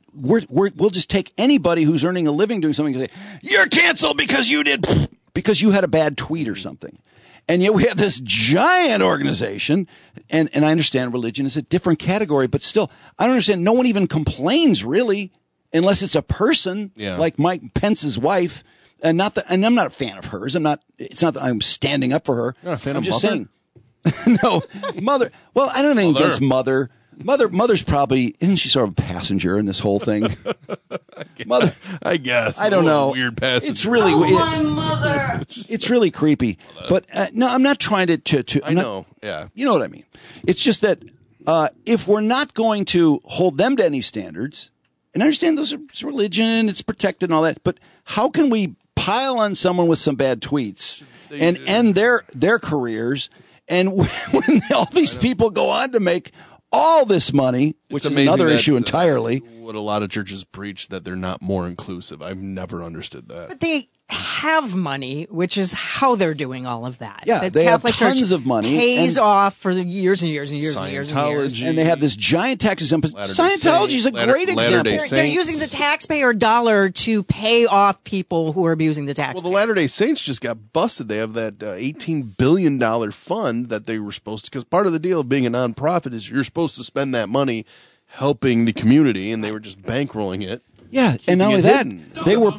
Speaker 1: we'll just take anybody who's earning a living doing something and say, you're canceled because you had a bad tweet or something. And yet we have this giant organization, and I understand religion is a different category, but still, I don't understand. No one even complains, really, unless it's a person like Mike Pence's wife. And I'm not a fan of hers. It's not that I'm standing up for her.
Speaker 3: You're not a fan
Speaker 1: I'm
Speaker 3: of
Speaker 1: just
Speaker 3: Mother?
Speaker 1: saying. No, Mother. Well, I don't have anything against Mother. Mother's probably, isn't she sort of a passenger in this whole thing? Mother,
Speaker 3: I guess.
Speaker 1: I don't know.
Speaker 3: Weird passenger.
Speaker 1: It's really
Speaker 9: Mother.
Speaker 1: It's really creepy. But no, I'm not trying to.
Speaker 3: I know. Yeah.
Speaker 1: You know what I mean? It's just that if we're not going to hold them to any standards, and I understand those are it's religion, it's protected and all that, but how can we pile on someone with some bad tweets and end their careers? And when all these people go on to make all this money, which is another issue entirely.
Speaker 3: What a lot of churches preach, that they're not more inclusive. I've never understood that.
Speaker 2: But they have money, which is how they're doing all of that.
Speaker 1: Yeah,
Speaker 2: the
Speaker 1: they
Speaker 2: Catholic
Speaker 1: have tons
Speaker 2: Church
Speaker 1: of money.
Speaker 2: pays
Speaker 1: and
Speaker 2: off for years and years and years and years and years.
Speaker 1: And they have this giant tax exemption. Scientology is a great example.
Speaker 2: They're using the taxpayer dollar to pay off people who are abusing the tax.
Speaker 3: Well, the Latter-day Saints just got busted. They have that $18 billion fund that they were supposed to, because part of the deal of being a nonprofit is you're supposed to spend that money helping the community, and they were just bankrolling it.
Speaker 1: Yeah, and not only that, they were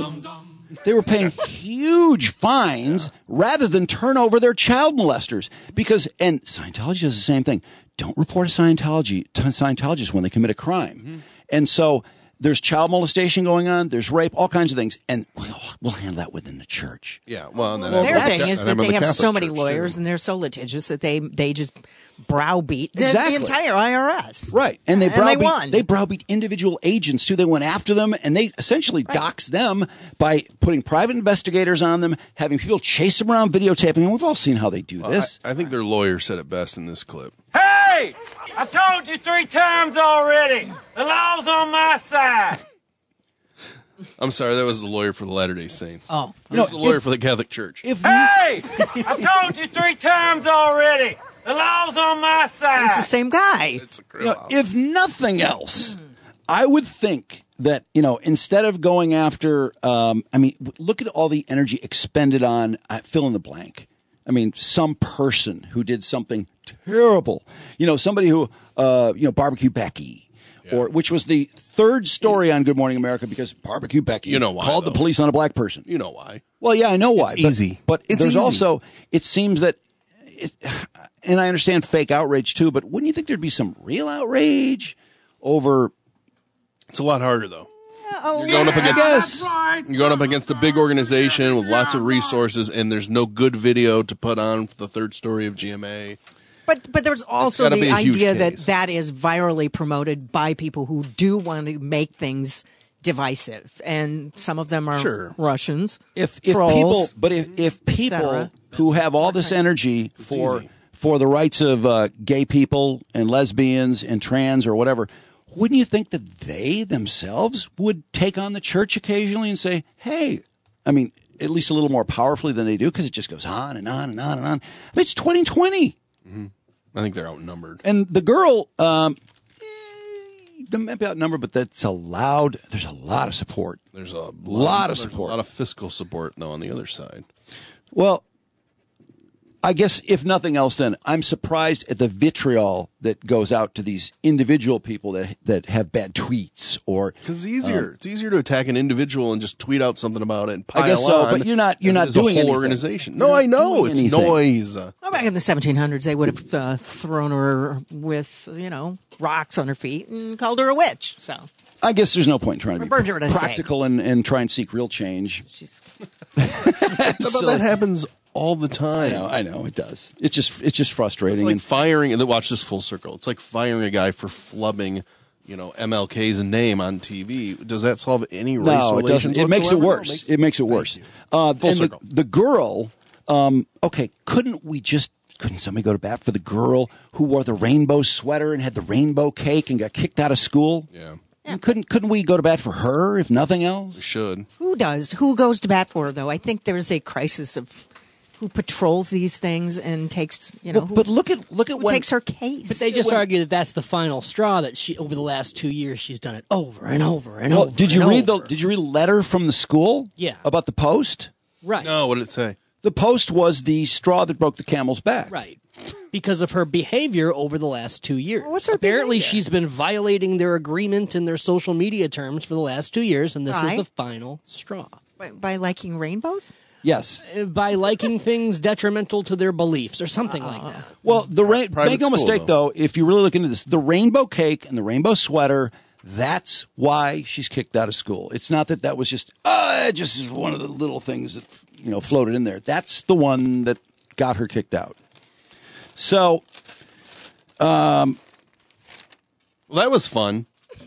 Speaker 1: paying huge fines rather than turn over their child molesters. And Scientology does the same thing. Don't report a Scientologist when they commit a crime.
Speaker 3: Mm-hmm.
Speaker 1: And so there's child molestation going on, there's rape, all kinds of things, and we'll handle that within the church.
Speaker 3: Yeah, well, and then
Speaker 2: their thing is that they have so
Speaker 3: Catholic
Speaker 2: many
Speaker 3: Church,
Speaker 2: lawyers and they're so litigious that they just browbeat
Speaker 1: Exactly.
Speaker 2: the entire IRS.
Speaker 1: Right. And they
Speaker 2: won.
Speaker 1: They browbeat individual agents too. They went after them and they essentially doxed them by putting private investigators on them, having people chase them around, videotaping, and we've all seen how they do this.
Speaker 3: I think their lawyer said it best in this clip.
Speaker 18: Hey! I told you 3 times already. The law's on my side.
Speaker 3: I'm sorry, that was the lawyer for the Latter-day Saints.
Speaker 2: Oh.
Speaker 3: He was the lawyer for the Catholic Church.
Speaker 18: Hey! I told you 3 times already. The law's on my side.
Speaker 2: It's the same guy.
Speaker 1: If nothing else, I would think that, instead of going after, look at all the energy expended on fill in the blank. I mean, some person who did something terrible. Somebody who, Barbecue Becky. Or which was the third story on Good Morning America because Barbecue Becky called the police on a black person.
Speaker 3: You know why.
Speaker 1: Well, yeah, I know why.
Speaker 3: It's easy.
Speaker 1: But
Speaker 3: It's
Speaker 1: there's
Speaker 3: easy.
Speaker 1: also, it seems that, and I understand fake outrage too, but wouldn't you think there'd be some real outrage over?
Speaker 3: It's a lot harder, though.
Speaker 2: You're
Speaker 3: going up against a big organization with lots of resources, and there's no good video to put on for the third story of GMA.
Speaker 2: But there's also
Speaker 3: gotta be
Speaker 2: the
Speaker 3: a huge
Speaker 2: idea
Speaker 3: case.
Speaker 2: that is virally promoted by people who do want to make things divisive, and some of them are Russians.
Speaker 1: If
Speaker 2: trolls,
Speaker 1: people who have all this energy for the rights of gay people and lesbians and trans or whatever, wouldn't you think that they themselves would take on the church occasionally and say, hey, I mean, at least a little more powerfully than they do, because it just goes on and on and on and on. I mean, it's 2020.
Speaker 3: Mm-hmm. I think they're outnumbered.
Speaker 1: And the girl, they might be outnumbered, but that's allowed. There's a lot of support.
Speaker 3: There's a
Speaker 1: lot of support.
Speaker 3: A lot of fiscal support, though, on the other side.
Speaker 1: Well, I guess if nothing else, then I'm surprised at the vitriol that goes out to these individual people that have bad tweets or
Speaker 3: because it's easier. It's easier to attack an individual and just tweet out something about it and pile
Speaker 1: I guess so,
Speaker 3: on.
Speaker 1: but you're not doing
Speaker 3: a whole
Speaker 1: anything.
Speaker 3: organization. No, I know it's noise.
Speaker 2: Well, back in the 1700s, they would have thrown her with rocks on her feet and called her a witch. So
Speaker 1: I guess there's no point in trying to be
Speaker 2: Burned her at a
Speaker 1: practical and try and seek real change.
Speaker 3: But that happens all the time.
Speaker 1: I know it does. It's just frustrating.
Speaker 3: It's like firing, and watch this full circle. It's like firing a guy for flubbing, MLK's name on TV. Does that solve any race relations?
Speaker 1: It makes it
Speaker 3: whatsoever?
Speaker 1: worse. It makes it worse.
Speaker 3: Full circle.
Speaker 1: The girl. Couldn't somebody go to bat for the girl who wore the rainbow sweater and had the rainbow cake and got kicked out of school?
Speaker 3: Yeah.
Speaker 1: And couldn't we go to bat for her if nothing else?
Speaker 3: We should.
Speaker 2: Who does? Who goes to bat for her, though? I think there's a crisis of who patrols these things and takes,
Speaker 1: but look at
Speaker 2: who takes her case.
Speaker 11: But they just argue that that's the final straw. That she over the last 2 years she's done it over and over and over.
Speaker 1: Did you read the letter from the school?
Speaker 11: Yeah.
Speaker 1: About the Post?
Speaker 11: Right.
Speaker 3: No, what did it say?
Speaker 1: The Post was the straw that broke the camel's back.
Speaker 11: Right. Because of her behavior over the last 2 years.
Speaker 2: What's her
Speaker 11: Apparently,
Speaker 2: behavior?
Speaker 11: she's been violating their agreement and their social media terms for the last 2 years, and this was
Speaker 2: Right.
Speaker 11: the final straw.
Speaker 2: By liking rainbows?
Speaker 1: Yes.
Speaker 11: By liking things detrimental to their beliefs or something like that.
Speaker 1: Well, make no mistake, though, if you really look into this, the rainbow cake and the rainbow sweater, that's why she's kicked out of school. It's not that was just one of the little things that, floated in there. That's the one that got her kicked out. So,
Speaker 3: well, that was fun.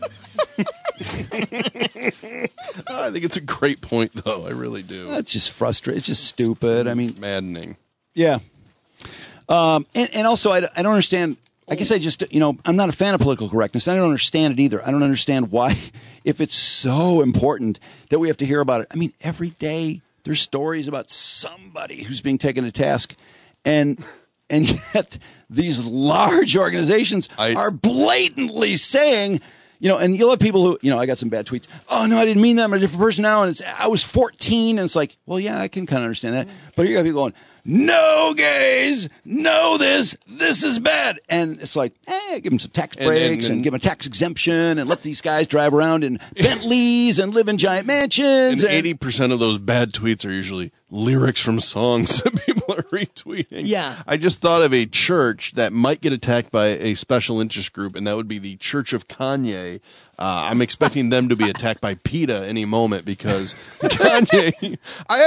Speaker 3: I think it's a great point, though. I really do.
Speaker 1: It's just frustrating. It's just stupid. I mean,
Speaker 3: maddening.
Speaker 1: Yeah. And also, I don't understand. I guess I just, I'm not a fan of political correctness. I don't understand it either. I don't understand why, if it's so important that we have to hear about it. I mean, every day there's stories about somebody who's being taken to task, and yet these large organizations are blatantly saying, and you'll have people who, I got some bad tweets. Oh, no, I didn't mean that. I'm a different person now. And I was 14. And it's like, well, yeah, I can kind of understand that. But you got people going, no gays, no this is bad. And it's like, give them some tax breaks and give them a tax exemption and let these guys drive around in Bentleys and live in giant mansions.
Speaker 3: And 80% of those bad tweets are usually lyrics from songs that people are retweeting.
Speaker 11: Yeah.
Speaker 3: I just thought of a church that might get attacked by a special interest group, and that would be the Church of Kanye. I'm expecting them to be attacked by PETA any moment because Kanye,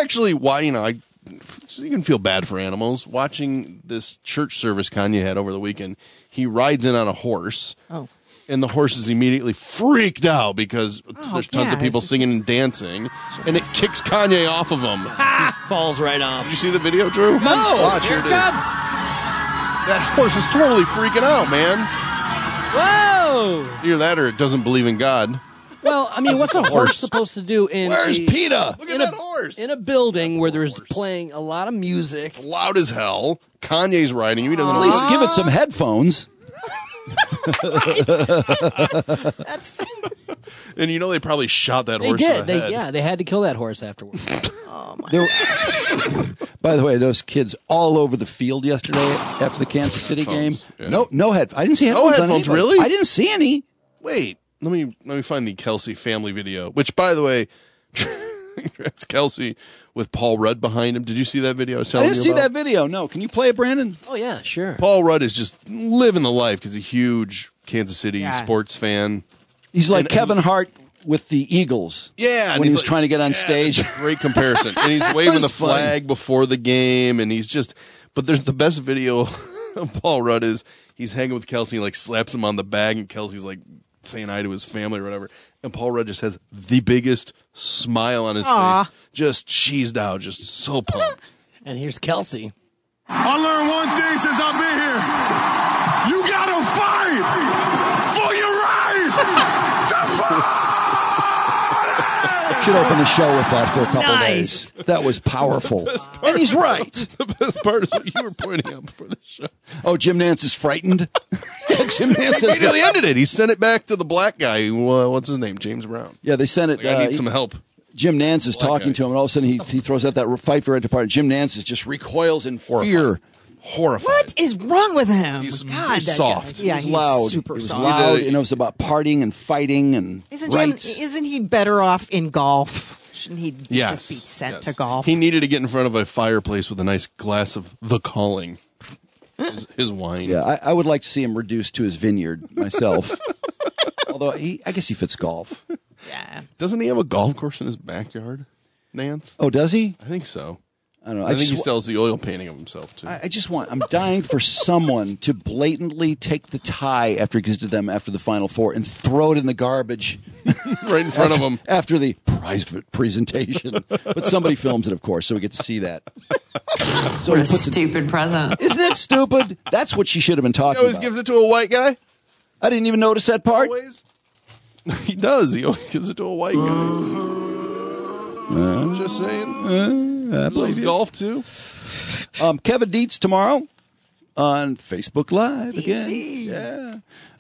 Speaker 3: you can feel bad for animals. Watching this church service Kanye had over the weekend, he rides in on a horse.
Speaker 2: Oh.
Speaker 3: And the horse is immediately freaked out because there's tons of people singing and dancing, and it kicks Kanye off of him.
Speaker 11: Falls right off.
Speaker 3: Did you see the video, Drew?
Speaker 11: No.
Speaker 3: Watch, here it is. That horse is totally freaking out, man.
Speaker 11: Whoa!
Speaker 3: Either that or it doesn't believe in God.
Speaker 11: Well, I mean, what's a horse supposed to do in
Speaker 1: Where's PETA?
Speaker 3: Look at that horse.
Speaker 11: In a building where there's playing a lot of music.
Speaker 3: It's loud as hell. Kanye's riding you. He doesn't
Speaker 1: At least give it some headphones.
Speaker 2: That's
Speaker 3: and they probably shot that horse
Speaker 11: in
Speaker 3: in the head.
Speaker 11: Yeah, they had to kill that horse afterwards.
Speaker 1: By the way, those kids all over the field yesterday after the Kansas City game.
Speaker 3: Yeah.
Speaker 1: No headphones. I didn't see headphones.
Speaker 3: No headphones, really?
Speaker 1: I didn't see any.
Speaker 3: Wait, let me find the Kelsey family video. Which, by the way, it's Kelsey with Paul Rudd behind him. Did you see that video? I
Speaker 1: didn't see that video. No, can you play it, Brandon?
Speaker 11: Oh yeah, sure.
Speaker 3: Paul Rudd is just living the life because he's a huge Kansas City sports fan.
Speaker 1: He's like Kevin Hart with the Eagles.
Speaker 3: Yeah,
Speaker 1: when he was trying to get on stage.
Speaker 3: That's a great comparison. And he's waving the flag before the game, and he's just. But there's the best video of Paul Rudd is he's hanging with Kelsey, and, slaps him on the back, and Kelsey's saying hi to his family or whatever, and Paul Rudd just has the biggest smile on his face, just cheesed out, just so pumped.
Speaker 11: And here's Kelsey.
Speaker 12: I learned one thing since I've been here. You gotta fight for your right to fight!
Speaker 1: Should open the show with that for a couple days. That was powerful. And he's right.
Speaker 3: The best part is what you were pointing out before the show.
Speaker 1: Oh, Jim Nance is frightened? Jim Nance
Speaker 3: he really ended it. He sent it back to the black guy. What's his name? James Brown.
Speaker 1: Yeah, they sent it.
Speaker 3: I need some help.
Speaker 1: Jim Nance is talking to him, and all of a sudden he throws out that fight for right to part. Jim Nance just recoils in fear.
Speaker 3: Horrified.
Speaker 2: What is wrong with him?
Speaker 3: He's
Speaker 2: soft. Yeah,
Speaker 1: he's loud.
Speaker 2: Super
Speaker 1: he was
Speaker 2: soft.
Speaker 1: loud. It was about partying and fighting and
Speaker 2: Isn't he better off in golf? Shouldn't he just be sent to golf?
Speaker 3: He needed to get in front of a fireplace with a nice glass of The Calling. His wine.
Speaker 1: Yeah, I would like to see him reduced to his vineyard myself. Although I guess he fits golf.
Speaker 2: Yeah.
Speaker 3: Doesn't he have a golf course in his backyard, Nance?
Speaker 1: Oh, does he?
Speaker 3: I think so.
Speaker 1: I don't know.
Speaker 3: I think he still has the oil painting of himself, too.
Speaker 1: I'm dying for someone to blatantly take the tie after he gives it to them after the Final Four and throw it in the garbage.
Speaker 3: Right in front of him.
Speaker 1: After the private presentation. But somebody films it, of course, so we get to see that. So
Speaker 4: what a stupid present.
Speaker 1: Isn't that stupid? That's what she should have been talking about.
Speaker 3: He always gives it to a white guy?
Speaker 1: I didn't even notice that part.
Speaker 3: Always? He does. He always gives it to a white guy. Just saying.
Speaker 1: I believe
Speaker 3: you. Golf too.
Speaker 1: Kevin Dietz tomorrow on Facebook Live again. Yeah.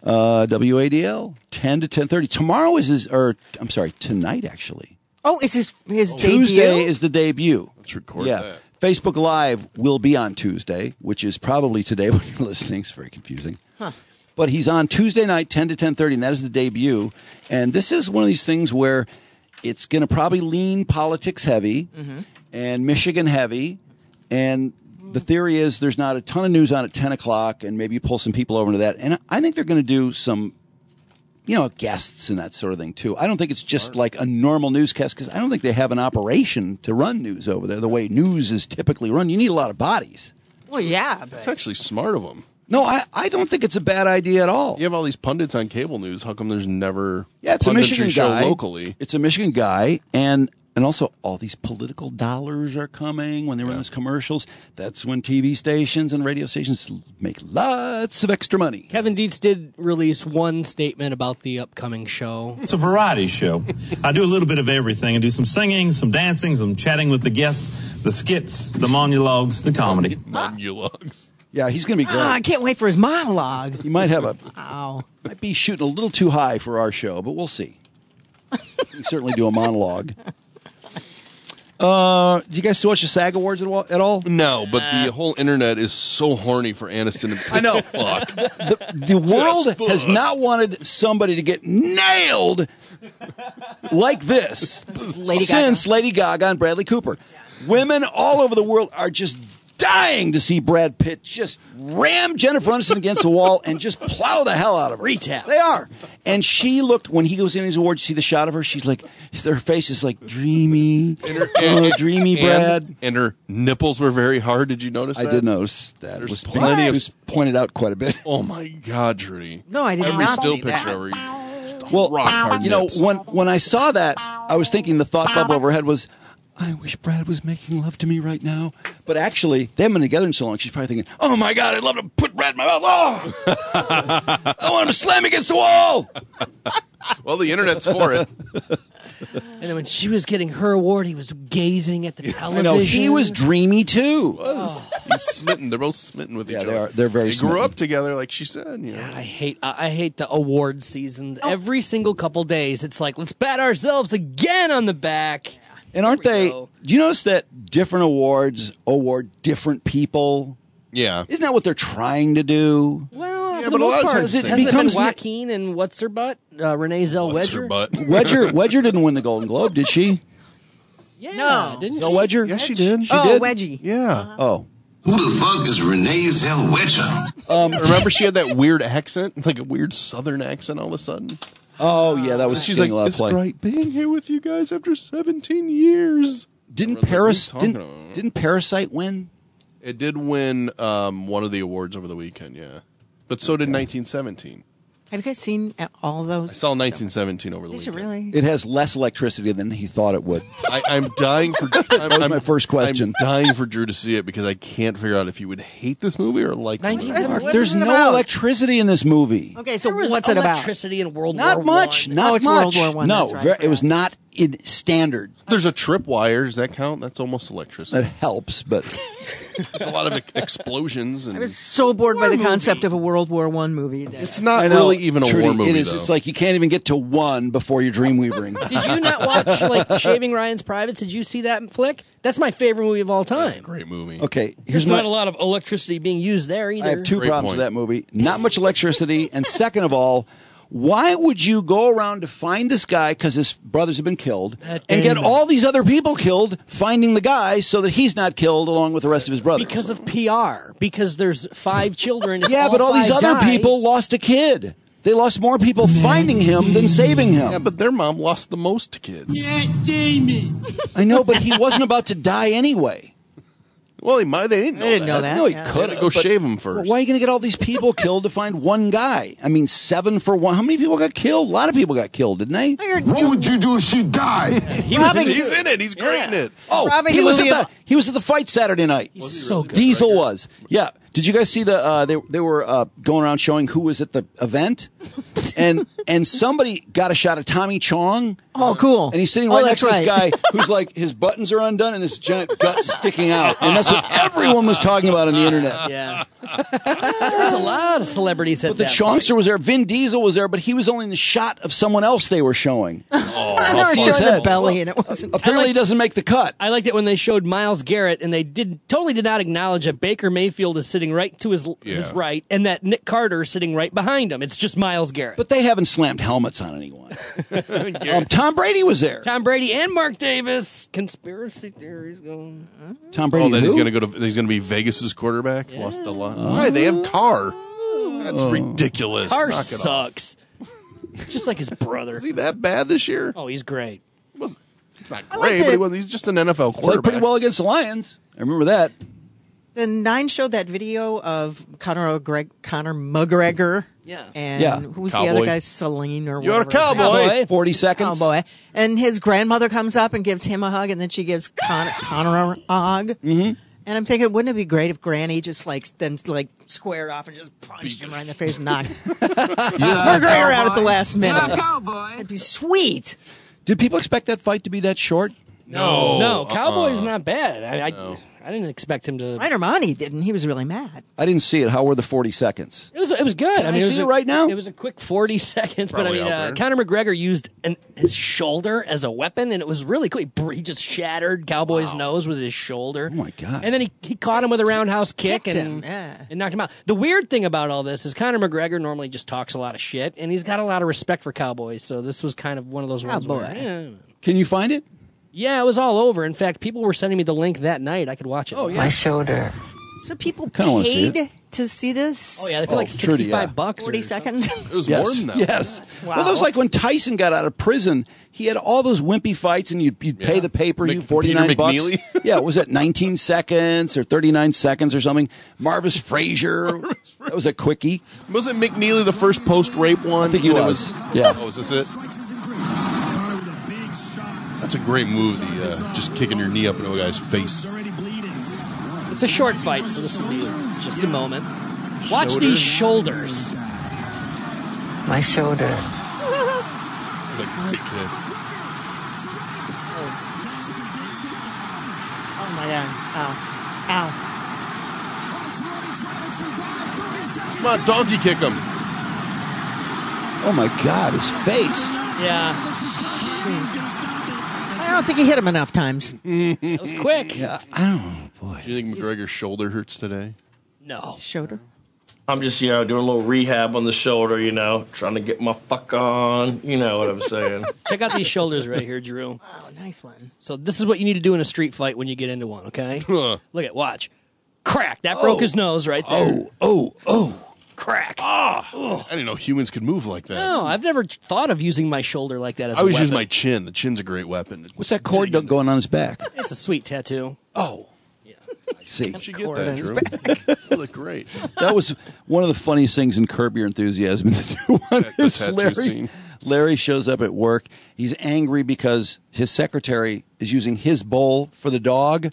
Speaker 1: WADL 10 to 10:30. Tomorrow is tonight actually.
Speaker 2: Oh, is his debut?
Speaker 1: Tuesday is the debut.
Speaker 3: Let's record that.
Speaker 1: Facebook Live will be on Tuesday, which is probably today when you're listening. It's very confusing.
Speaker 2: Huh.
Speaker 1: But he's on Tuesday night, 10 to 10:30, and that is the debut. And this is one of these things where it's going to probably lean politics heavy.
Speaker 2: Mm-hmm.
Speaker 1: and Michigan heavy. And the theory is there's not a ton of news on at 10 o'clock, and maybe you pull some people over to that. And I think they're going to do some, guests and that sort of thing, too. I don't think it's just like a normal newscast, because I don't think they have an operation to run news over there the way news is typically run. You need a lot of bodies.
Speaker 2: Well, yeah. But...
Speaker 3: It's actually smart of them.
Speaker 1: No, I don't think it's a bad idea at all.
Speaker 3: You have all these pundits on cable news. How come there's never
Speaker 1: it's a Michigan
Speaker 3: show
Speaker 1: guy
Speaker 3: locally?
Speaker 1: It's a Michigan guy, and also all these political dollars are coming when they run those commercials. That's when TV stations and radio stations make lots of extra money.
Speaker 11: Kevin Dietz did release one statement about the upcoming show.
Speaker 4: It's a variety show. I do a little bit of everything. I do some singing, some dancing, some chatting with the guests, the skits, the monologues, the comedy.
Speaker 3: Monologues.
Speaker 1: Yeah, he's going to be great.
Speaker 2: I can't wait for his monologue.
Speaker 1: He might have might be shooting a little too high for our show, but we'll see. He can certainly do a monologue. Do you guys watch the SAG Awards at all?
Speaker 3: No, but the whole internet is so horny for Aniston.
Speaker 1: I know.
Speaker 3: Fuck.
Speaker 1: The world has not wanted somebody to get nailed like this since Lady Gaga and Bradley Cooper. Women all over the world are just dying to see Brad Pitt just ram Jennifer Aniston against the wall and just plow the hell out of her.
Speaker 11: Retap.
Speaker 1: They are. And she looked, when he goes in his awards, you see the shot of her, she's like, her face is like dreamy. Dreamy Brad.
Speaker 3: And her nipples were very hard. Did you notice that?
Speaker 1: I did notice that.
Speaker 3: There's
Speaker 1: it was
Speaker 3: plenty of
Speaker 1: pointed out quite a bit.
Speaker 3: Oh my God, Trudy.
Speaker 2: No, I did
Speaker 3: Every
Speaker 2: not
Speaker 3: still
Speaker 2: see
Speaker 3: picture
Speaker 2: that.
Speaker 3: of her.
Speaker 1: Well,
Speaker 3: rock hard nips.
Speaker 1: when I saw that, I was thinking the thought bubble over her head was, I wish Brad was making love to me right now. But actually, they haven't been together in so long, she's probably thinking, oh my God, I'd love to put Brad in my mouth. Oh! I want him to slam me against the wall.
Speaker 3: Well, the internet's for it.
Speaker 11: And then when she was getting her award, he was gazing at the television.
Speaker 1: I know, he was dreamy too.
Speaker 3: He's smitten. They're both smitten with each other.
Speaker 1: They are. They're very
Speaker 3: They
Speaker 1: smitten.
Speaker 3: grew up together, like she said. You know.
Speaker 11: God, I hate the award season. Every single couple days, it's like, let's pat ourselves again on the back.
Speaker 1: And aren't they? Do you notice that different awards award different people?
Speaker 3: Yeah.
Speaker 1: Isn't that what they're trying to do?
Speaker 11: Well,
Speaker 3: Yeah,
Speaker 11: for
Speaker 3: but
Speaker 11: the
Speaker 3: a lot
Speaker 11: most
Speaker 3: of
Speaker 11: part,
Speaker 3: times
Speaker 11: hasn't it been Joaquin and what's her butt? Renee Zellweger?
Speaker 1: Wedger didn't win the Golden Globe, did she?
Speaker 11: Yeah,
Speaker 2: No.
Speaker 11: didn't
Speaker 1: No
Speaker 11: she?
Speaker 1: Wedger?
Speaker 3: Yes, she did.
Speaker 1: She did?
Speaker 2: Wedgie.
Speaker 3: Yeah.
Speaker 1: Oh.
Speaker 19: Who the fuck is Renee Zellweger?
Speaker 3: Remember she had that weird accent, like a weird Southern accent all of a sudden?
Speaker 1: Oh, yeah, that was
Speaker 3: She's
Speaker 1: getting
Speaker 3: like,
Speaker 1: a lot of
Speaker 3: it's
Speaker 1: play.
Speaker 3: great being here with you guys after 17 years.
Speaker 1: Didn't
Speaker 3: Everyone's like,
Speaker 1: Paris?
Speaker 3: what are you talking about?
Speaker 1: Didn't Parasite win?
Speaker 3: It did win one of the awards over the weekend, yeah. But so did 1917.
Speaker 2: Have you guys seen all those?
Speaker 3: I saw 1917 over the
Speaker 2: Did you
Speaker 3: weekend.
Speaker 2: really?
Speaker 1: It has less electricity than he thought it would.
Speaker 3: I'm dying for. That
Speaker 1: was my first question.
Speaker 3: I'm dying for Drew to see it because I can't figure out if he would hate this movie or like the movie.
Speaker 1: There's no electricity in this movie.
Speaker 2: Okay, so
Speaker 11: There was
Speaker 2: what's it about?
Speaker 11: electricity in World
Speaker 1: Not
Speaker 11: War
Speaker 1: much.
Speaker 11: I.
Speaker 1: Not
Speaker 2: it's
Speaker 1: much.
Speaker 2: World War I,
Speaker 1: No,
Speaker 2: that's right,
Speaker 1: it was not in standard.
Speaker 3: There's a tripwire. Does that count? That's almost electricity.
Speaker 1: That helps, but
Speaker 3: a lot of explosions and.
Speaker 2: I was so bored by the concept of a World War I movie. That
Speaker 3: It's not
Speaker 1: I know,
Speaker 3: really even a
Speaker 1: Trudy,
Speaker 3: war movie.
Speaker 1: It is.
Speaker 3: Though.
Speaker 1: It's like you can't even get to one before you're dreamweavering.
Speaker 11: Did you not watch like Shaving Ryan's Privates? Did you see that flick? That's my favorite movie of all time.
Speaker 3: Great movie.
Speaker 1: Okay,
Speaker 11: There's
Speaker 1: here's
Speaker 11: not
Speaker 1: my.
Speaker 11: a lot of electricity being used there either.
Speaker 1: I have two
Speaker 3: Great
Speaker 1: problems
Speaker 3: point.
Speaker 1: with that movie. Not much electricity, and second of all, why would you go around to find this guy because his brothers have been killed and get all these other people killed finding the guy so that he's not killed along with the rest of his brothers?
Speaker 11: Because of PR. Because there's 5 children. If
Speaker 1: Yeah, but all these
Speaker 11: 5
Speaker 1: other
Speaker 11: die-
Speaker 1: people lost a kid. They lost more people finding him than saving him.
Speaker 3: Yeah, but their mom lost the most kids.
Speaker 1: I know, but he wasn't about to die anyway.
Speaker 3: Well, he might. They didn't know
Speaker 2: They didn't know that.
Speaker 1: No, he
Speaker 2: Yeah.
Speaker 1: could
Speaker 3: They had to go shave him first.
Speaker 1: Why are you going to get all these people killed to find one guy? I mean, 7 for 1. How many people got killed? A lot of people got killed, didn't they?
Speaker 19: What would you do if she died?
Speaker 3: He's in it. He's great in it.
Speaker 1: Oh,
Speaker 2: Robbing
Speaker 1: he
Speaker 2: the
Speaker 1: was,
Speaker 2: movie
Speaker 1: he was at the fight Saturday night.
Speaker 11: so good.
Speaker 1: Diesel was. Yeah. Did you guys see the? They were going around showing who was at the event, and somebody got a shot of Tommy Chong.
Speaker 2: Oh, cool.
Speaker 1: And he's sitting
Speaker 2: Oh,
Speaker 1: right next
Speaker 2: that's
Speaker 1: to this
Speaker 2: right.
Speaker 1: guy who's like his buttons are undone and his giant guts sticking out, and that's what everyone was talking about on the internet.
Speaker 11: Yeah. There's a lot of celebrities at
Speaker 1: But the
Speaker 11: that
Speaker 1: Chonkster was there. Vin Diesel was there, but he was only in the shot of someone else they were showing.
Speaker 2: They were showing the belly, and it wasn't.
Speaker 1: Apparently, he doesn't make the cut.
Speaker 11: I liked it when they showed Myles Garrett, and they totally did not acknowledge that Baker Mayfield is sitting right to his right, and that Nick Carter is sitting right behind him. It's just Myles Garrett.
Speaker 1: But they haven't slammed helmets on anyone. Tom Brady was there.
Speaker 11: Tom Brady and Mark Davis. Conspiracy theories going.
Speaker 1: Tom Brady.
Speaker 3: That he's going to he's going to be Vegas's quarterback.
Speaker 11: Yeah.
Speaker 3: Lost a lot. Why? They have Carr. That's ridiculous.
Speaker 11: Carr
Speaker 3: Knock it
Speaker 11: sucks. Just like his brother.
Speaker 3: Is he that bad this year?
Speaker 11: Oh, he's great.
Speaker 3: He's not great, but he's just an NFL quarterback.
Speaker 1: Played pretty well against the Lions. I remember that.
Speaker 2: The Nine showed that video of Conor McGregor.
Speaker 11: Yeah.
Speaker 2: And who was the other guy? Celine or
Speaker 3: You're
Speaker 2: whatever.
Speaker 3: a cowboy.
Speaker 1: 40 seconds.
Speaker 2: Cowboy. And his grandmother comes up and gives him a hug, and then she gives Conor a hug.
Speaker 1: Mm-hmm.
Speaker 2: And I'm thinking, wouldn't it be great if Granny just squared off and just punched him right in the face and knocked McGregor out at the last minute? It'd be sweet.
Speaker 1: Did people expect that fight to be that short?
Speaker 11: No. Cowboy's not bad. I didn't expect him to.
Speaker 2: Rainer Monty didn't. He was really mad.
Speaker 1: I didn't see it. How were the 40 seconds?
Speaker 11: It was good.
Speaker 1: Can I see it right now?
Speaker 11: It was a quick 40 seconds, but I
Speaker 3: Probably out
Speaker 11: mean,
Speaker 3: there.
Speaker 11: Conor McGregor used his shoulder as a weapon, and it was really cool. He just shattered Cowboy's nose with his shoulder.
Speaker 1: Oh my god!
Speaker 11: And then he caught him with a roundhouse kick
Speaker 2: Kicked
Speaker 11: and
Speaker 2: him,
Speaker 11: and knocked him out. The weird thing about all this is Conor McGregor normally just talks a lot of shit, and he's got a lot of respect for Cowboys. So this was kind of one of those ones where,
Speaker 1: Can you find it?
Speaker 11: yeah, it was all over. In fact, people were sending me the link that night. I could watch it.
Speaker 1: Oh, yeah.
Speaker 2: My shoulder. So people
Speaker 1: Kinda wanna see
Speaker 2: paid to see this?
Speaker 11: Oh yeah, they paid like
Speaker 1: Trudy,
Speaker 11: $65
Speaker 2: 40
Speaker 11: or
Speaker 2: seconds?
Speaker 3: It was
Speaker 1: Yes.
Speaker 3: more than that.
Speaker 1: Yes.
Speaker 2: Wow.
Speaker 1: Well, that was like when Tyson got out of prison. He had all those wimpy fights, and you'd pay the pay-per-view $49.
Speaker 3: Peter McNeely?
Speaker 1: Yeah, was it 19 seconds or 39 seconds or something? Marvis Frazier. That was a quickie.
Speaker 3: Wasn't McNeely the first post-rape one?
Speaker 1: I think he
Speaker 3: And it
Speaker 1: was. Yeah.
Speaker 3: Oh, is this it? That's a great move, just kicking your knee up into a guy's face.
Speaker 11: It's a short fight, so this will be just a moment. Watch these shoulders.
Speaker 2: My shoulder.
Speaker 3: It's like a big kick.
Speaker 2: Oh my god. Ow.
Speaker 3: Come on, donkey kick him.
Speaker 1: Oh my God, his face.
Speaker 11: Yeah.
Speaker 2: I don't think he hit him enough times.
Speaker 11: That was quick.
Speaker 1: Yeah, I don't know, boy.
Speaker 3: Do you think McGregor's shoulder hurts today?
Speaker 11: No.
Speaker 2: Shoulder?
Speaker 5: I'm just, doing a little rehab on the shoulder, trying to get my fuck on. You know what I'm saying.
Speaker 11: Check out these shoulders right here, Drew.
Speaker 2: Oh, nice one.
Speaker 11: So this is what you need to do in a street fight when you get into one, okay? Look watch. Crack. That broke his nose right there.
Speaker 1: Oh.
Speaker 11: Crack.
Speaker 3: I didn't know humans could move like that.
Speaker 11: No, I've never thought of using my shoulder like that as
Speaker 3: I
Speaker 11: a
Speaker 3: always
Speaker 11: weapon.
Speaker 3: use my chin. The chin's a great weapon.
Speaker 1: What's that cord going on his back?
Speaker 11: It's a sweet tattoo.
Speaker 1: Oh. I see.
Speaker 3: How'd you get that, Drew? You look great.
Speaker 1: That was one of the funniest things in Curb Your Enthusiasm.
Speaker 3: The tattoo scene.
Speaker 1: Larry shows up at work. He's angry because his secretary is using his bowl for the dog.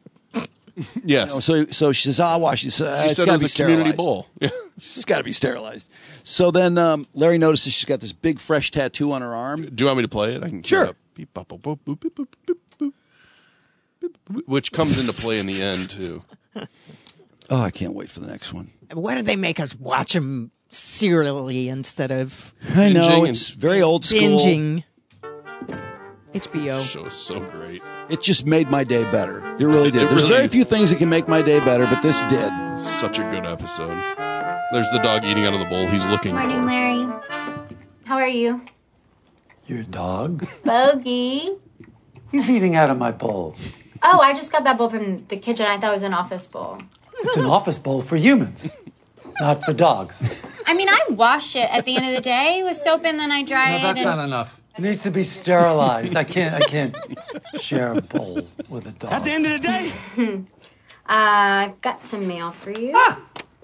Speaker 3: Yes.
Speaker 1: So she says, "I'll wash it."
Speaker 3: She said
Speaker 1: It's
Speaker 3: it
Speaker 1: got to
Speaker 3: was
Speaker 1: be
Speaker 3: a community
Speaker 1: sterilized.
Speaker 3: bowl. Yeah.
Speaker 1: It's got to be sterilized. So then Larry notices she's got this big fresh tattoo on her arm.
Speaker 3: Do you want me to play it? I can
Speaker 1: Sure.
Speaker 3: get up. Beep, bop, boop, boop, boop, boop, boop, boop, boop, which comes into play in the end too.
Speaker 1: Oh, I can't wait for the next one.
Speaker 2: Why did they make us watch him serially instead of
Speaker 1: I know
Speaker 3: Binging
Speaker 1: it's very old school.
Speaker 2: binging? HBO.
Speaker 3: This show is so great.
Speaker 1: It just made my day better. It really did.
Speaker 3: It
Speaker 1: There's
Speaker 3: really-
Speaker 1: very few things that can make my day better, but this did.
Speaker 3: Such a good episode. There's the dog eating out of the bowl he's looking
Speaker 9: Morning,
Speaker 3: for.
Speaker 9: Larry. How are you?
Speaker 22: Your dog?
Speaker 9: Bogey.
Speaker 22: He's eating out of my bowl.
Speaker 9: Oh, I just got that bowl from the kitchen. I thought it was an office bowl.
Speaker 22: It's an office bowl for humans, not for dogs.
Speaker 9: I mean, I wash it at the end of the day with soap and then I dry
Speaker 22: No,
Speaker 9: it.
Speaker 22: that's
Speaker 9: and...
Speaker 22: not enough. It needs to be sterilized. I can't share a bowl with a dog.
Speaker 12: At the end of the day,
Speaker 9: I've got some mail for you.
Speaker 22: Ah!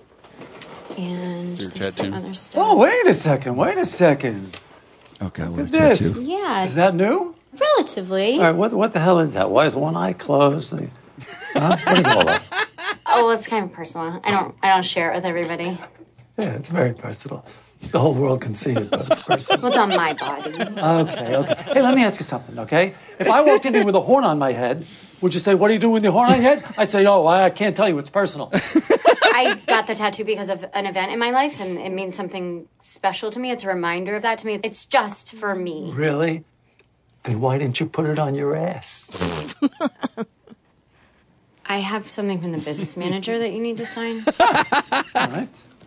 Speaker 9: And
Speaker 3: Is there a
Speaker 9: there's some
Speaker 3: tattoo?
Speaker 9: other stuff.
Speaker 22: Oh, wait a second.
Speaker 1: Okay,
Speaker 22: Look
Speaker 1: what a
Speaker 22: at this.
Speaker 1: tattoo.
Speaker 9: Yeah,
Speaker 22: Is that new?
Speaker 9: relatively.
Speaker 22: All right, what the hell is that? Why is one eye closed? Huh? What is all that?
Speaker 9: Oh, well, it's kind of personal. I don't share it with everybody.
Speaker 22: Yeah, it's very personal. The whole world can see it, but it's personal.
Speaker 9: Well, it's on my body.
Speaker 22: Okay. Hey, let me ask you something, okay? If I walked in here with a horn on my head, would you say, "What are you doing with your horn on your head?" I'd say, "Oh, I can't tell you. It's personal."
Speaker 9: I
Speaker 10: I got the tattoo because of an event in my life, and it means something special to me. It's a reminder of that to me. It's just for me.
Speaker 22: Really? Then why didn't you put it on your ass?
Speaker 10: I have something from the business manager that you need to sign.
Speaker 22: All right.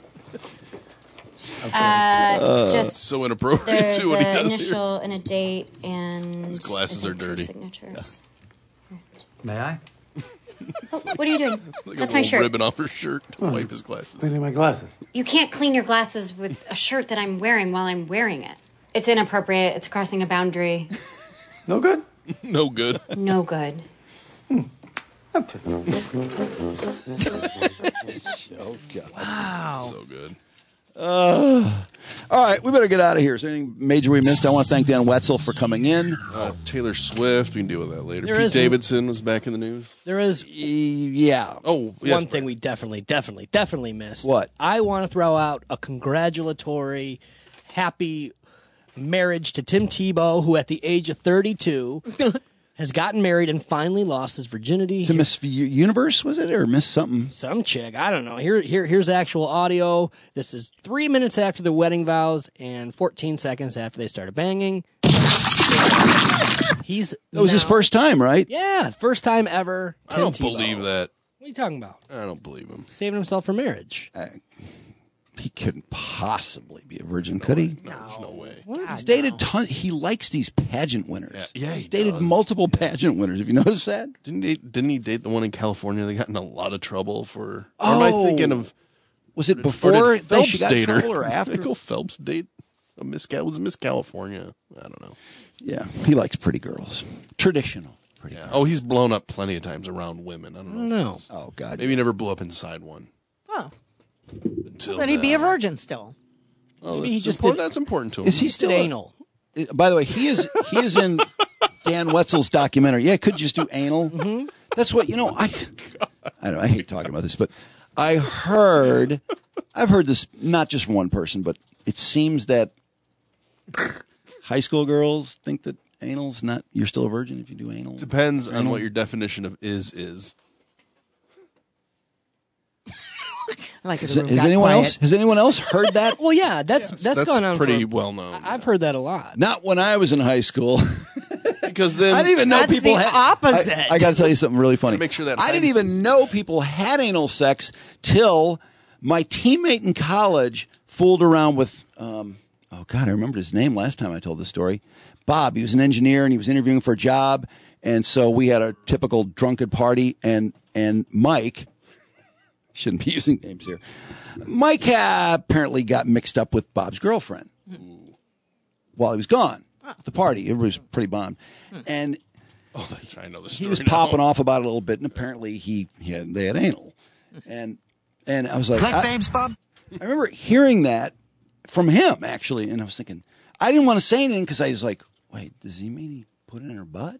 Speaker 10: It's just
Speaker 3: so inappropriate
Speaker 10: there's
Speaker 3: too. What he
Speaker 10: an
Speaker 3: does
Speaker 10: initial and a date, and
Speaker 3: his glasses are dirty.
Speaker 10: Signatures.
Speaker 22: May I?
Speaker 10: Oh, what are you doing?
Speaker 3: Like
Speaker 10: That's
Speaker 3: a
Speaker 10: my
Speaker 3: little
Speaker 10: shirt.
Speaker 3: ribbon off her shirt to wipe his glasses.
Speaker 22: Cleaning my glasses.
Speaker 10: You can't clean your glasses with a shirt that I'm wearing while I'm wearing it. It's inappropriate. It's crossing a boundary.
Speaker 22: No good?
Speaker 3: No good.
Speaker 10: No good.
Speaker 1: Oh, God.
Speaker 2: Wow.
Speaker 3: So good.
Speaker 1: All right, we better get out of here. Is there anything major we missed? I want to thank Dan Wetzel for coming in.
Speaker 3: Taylor Swift, we can deal with that later.
Speaker 11: There
Speaker 3: Pete
Speaker 11: isn't-
Speaker 3: Davidson was back in the news.
Speaker 11: There is
Speaker 1: yeah.
Speaker 3: Oh, yes,
Speaker 11: one thing we definitely missed.
Speaker 1: What?
Speaker 11: I want to throw out a congratulatory, happy marriage to Tim Tebow, who at the age of 32 has gotten married and finally lost his virginity.
Speaker 1: To Miss Universe, was it? Or Miss something?
Speaker 11: Some chick. I don't know. Here's actual audio. This is 3 minutes after the wedding vows and 14 seconds after they started banging.
Speaker 1: That was his first time, right?
Speaker 11: Yeah, first time ever.
Speaker 3: I don't
Speaker 11: Tim Tebow.
Speaker 3: believe that.
Speaker 11: What are you talking about?
Speaker 3: I don't believe him.
Speaker 11: Saving himself for marriage.
Speaker 1: He couldn't possibly be a virgin, could he?
Speaker 3: No, there's no way.
Speaker 1: He's dated He likes these pageant winners.
Speaker 3: Yeah,
Speaker 1: he's dated multiple pageant winners. Have you noticed that?
Speaker 3: Didn't he date the one in California that got in a lot of trouble for? Or am I thinking of?
Speaker 1: Was it before
Speaker 3: did Phelps
Speaker 1: she got
Speaker 3: date
Speaker 1: in
Speaker 3: her?
Speaker 1: trouble or after?
Speaker 3: Michael Phelps date a Miss California. I don't know.
Speaker 1: Yeah, he likes pretty girls. Traditional. Pretty girls.
Speaker 3: Oh, he's blown up plenty of times around women. I don't know.
Speaker 1: Oh, God.
Speaker 3: Maybe he never blew up inside one.
Speaker 2: Oh.
Speaker 3: Until
Speaker 2: Then he'd be a virgin still.
Speaker 3: Oh,
Speaker 11: Maybe he
Speaker 3: that's
Speaker 11: just
Speaker 3: important.
Speaker 11: did-
Speaker 3: That's important to him.
Speaker 1: Is he still
Speaker 11: anal?
Speaker 1: By the way, he is in Dan Wetzel's documentary. Yeah, could just do anal.
Speaker 11: Mm-hmm.
Speaker 1: That's what I don't know. I hate talking about this, but I've heard this not just from one person, but it seems that high school girls think that anal's not. You're still a virgin if you do anal.
Speaker 3: Depends on what your definition of is.
Speaker 2: Like
Speaker 1: Has anyone else heard that?
Speaker 11: Well, yeah, that's gone on.
Speaker 3: Pretty
Speaker 11: for,
Speaker 3: well known.
Speaker 11: I've heard that a lot.
Speaker 1: Not when I was in high school.
Speaker 3: Because then
Speaker 1: I didn't even know
Speaker 2: That's
Speaker 1: people
Speaker 2: the
Speaker 1: had.
Speaker 2: opposite.
Speaker 1: I got to tell you something really funny.
Speaker 3: Make sure that
Speaker 1: I didn't even know people had anal sex till my teammate in college fooled around with. Oh God, I remembered his name last time I told this story. Bob. He was an engineer and he was interviewing for a job, and so we had a typical drunken party. And Mike, shouldn't be using names here. Mike apparently got mixed up with Bob's girlfriend while he was gone at the party. It was pretty bombed, and
Speaker 3: I know the story.
Speaker 1: he was
Speaker 3: now.
Speaker 1: popping off about it a little bit, and apparently they had anal, and I was like,
Speaker 8: names, Bob?
Speaker 1: I remember hearing that from him actually, and I was thinking I didn't want to say anything because I was like, wait, does he mean he put it in her butt?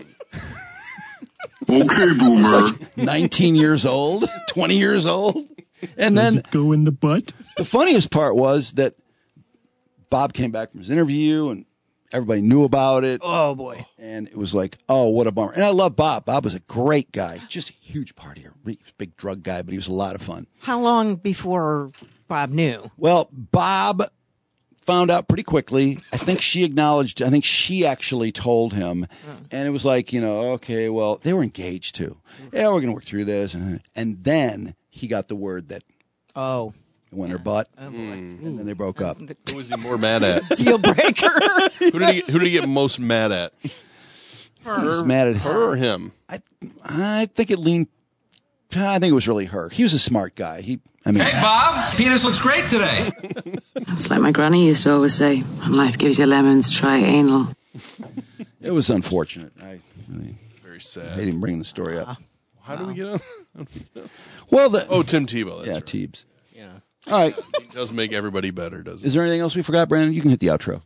Speaker 6: Okay, boomer.
Speaker 1: Like 19 years old, 20 years old, and then
Speaker 6: Does it go in the butt?
Speaker 1: the funniest part was that Bob came back from his interview and everybody knew about it.
Speaker 11: Oh boy!
Speaker 1: And it was like, oh, what a bummer. And I love Bob. Bob was a great guy, just a huge partier, he was a big drug guy, but he was a lot of fun.
Speaker 2: How long before Bob knew?
Speaker 1: Well, Bob found out pretty quickly. I think she actually told him. And it was like, okay, well, they were engaged too. Yeah, we're going to work through this. And then he got the word that it went her butt.
Speaker 2: Oh, boy.
Speaker 1: And then they broke up.
Speaker 3: Who was he more mad at?
Speaker 2: Deal breaker.
Speaker 3: Who did he get most mad at?
Speaker 1: He was mad at
Speaker 3: her or him?
Speaker 1: I think it was really her. He was a smart guy.
Speaker 20: Hey, Bob, penis looks great today.
Speaker 23: It's like my granny used to always say, when life gives you lemons, try anal.
Speaker 1: It was unfortunate.
Speaker 3: Very sad.
Speaker 1: I didn't bring the story up.
Speaker 3: How do we get on?
Speaker 1: Well,
Speaker 3: Tim Tebow. That's right.
Speaker 1: Teebs.
Speaker 11: Yeah.
Speaker 1: All right.
Speaker 3: He does make everybody better, doesn't
Speaker 1: Is there anything else we forgot, Brandon? You can hit the outro.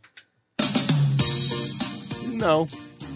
Speaker 3: he? No.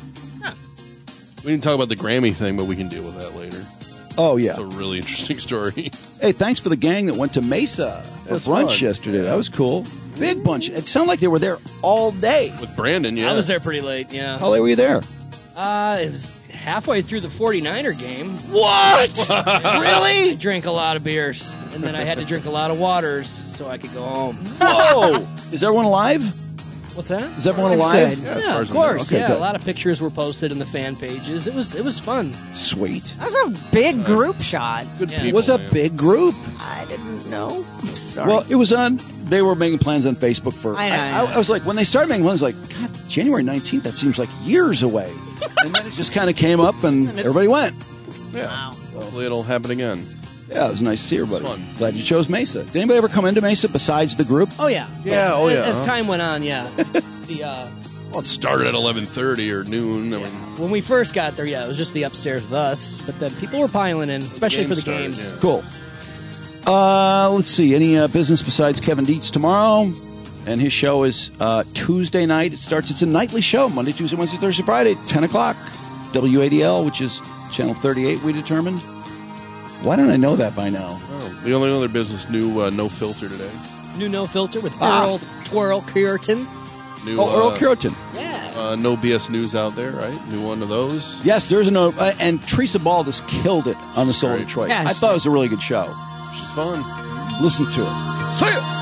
Speaker 3: We didn't talk about the Grammy thing, but we can deal with that later.
Speaker 1: Oh, yeah.
Speaker 3: It's a really interesting story.
Speaker 1: Hey, thanks for the gang that went to Mesa for
Speaker 3: That's
Speaker 1: brunch
Speaker 3: fun.
Speaker 1: yesterday. That was cool. Big bunch. It sounded like they were there all day.
Speaker 3: With Brandon, yeah.
Speaker 11: I was there pretty late. Yeah.
Speaker 1: How late were you there?
Speaker 11: It was halfway through the 49er game.
Speaker 1: What? Really?
Speaker 11: I drank a lot of beers, and then I had to drink a lot of waters so I could go home.
Speaker 1: Whoa! Is everyone alive?
Speaker 11: What's that?
Speaker 1: Is everyone alive?
Speaker 11: Yeah, of course. Okay, a lot of pictures were posted in the fan pages. It was fun.
Speaker 1: Sweet.
Speaker 2: That was a big group shot.
Speaker 3: Good
Speaker 1: It was a big group.
Speaker 2: I didn't know. I'm sorry.
Speaker 1: Well, it was on. They were making plans on Facebook for.
Speaker 2: I know.
Speaker 1: I was like, when they started making plans, I was like, God, January 19th. That seems like years away. And then it just kind of came up, and everybody went.
Speaker 3: Yeah. Wow. Hopefully it'll happen again.
Speaker 1: Yeah, it was nice to see everybody.
Speaker 3: Fun.
Speaker 1: Glad you chose Mesa. Did anybody ever come into Mesa besides the group?
Speaker 11: Oh yeah.
Speaker 3: Yeah. Oh yeah.
Speaker 11: As time went on, yeah.
Speaker 3: Well, it started at 11:30 or noon. I mean,
Speaker 11: when we first got there, it was just the upstairs with us. But then people were piling in, especially for the games.
Speaker 3: Yeah.
Speaker 1: Cool. Let's see. Any business besides Kevin Dietz tomorrow? And his show is Tuesday night. It's a nightly show. Monday, Tuesday, Wednesday, Thursday, Friday, 10 o'clock. WADL, which is Channel 38, we determined. Why don't I know that by now?
Speaker 3: Oh, the only other business new No Filter today.
Speaker 11: New No Filter with Earl Twirl Curitan.
Speaker 3: New,
Speaker 1: Earl Curitan.
Speaker 11: Yeah.
Speaker 3: No BS News out there, right? New one of those.
Speaker 1: Yes, there's a no. And Teresa Baldus killed it on the Soul of Detroit.
Speaker 2: Yes.
Speaker 1: I thought it was a really good show.
Speaker 3: She's fun.
Speaker 1: Listen to it. See ya!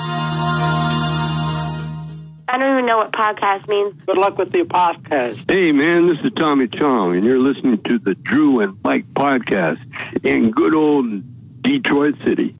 Speaker 7: I don't even know what podcast means.
Speaker 15: Good luck with the podcast.
Speaker 6: Hey, man, this is Tommy Chong, and you're listening to the Drew and Mike podcast in good old Detroit City.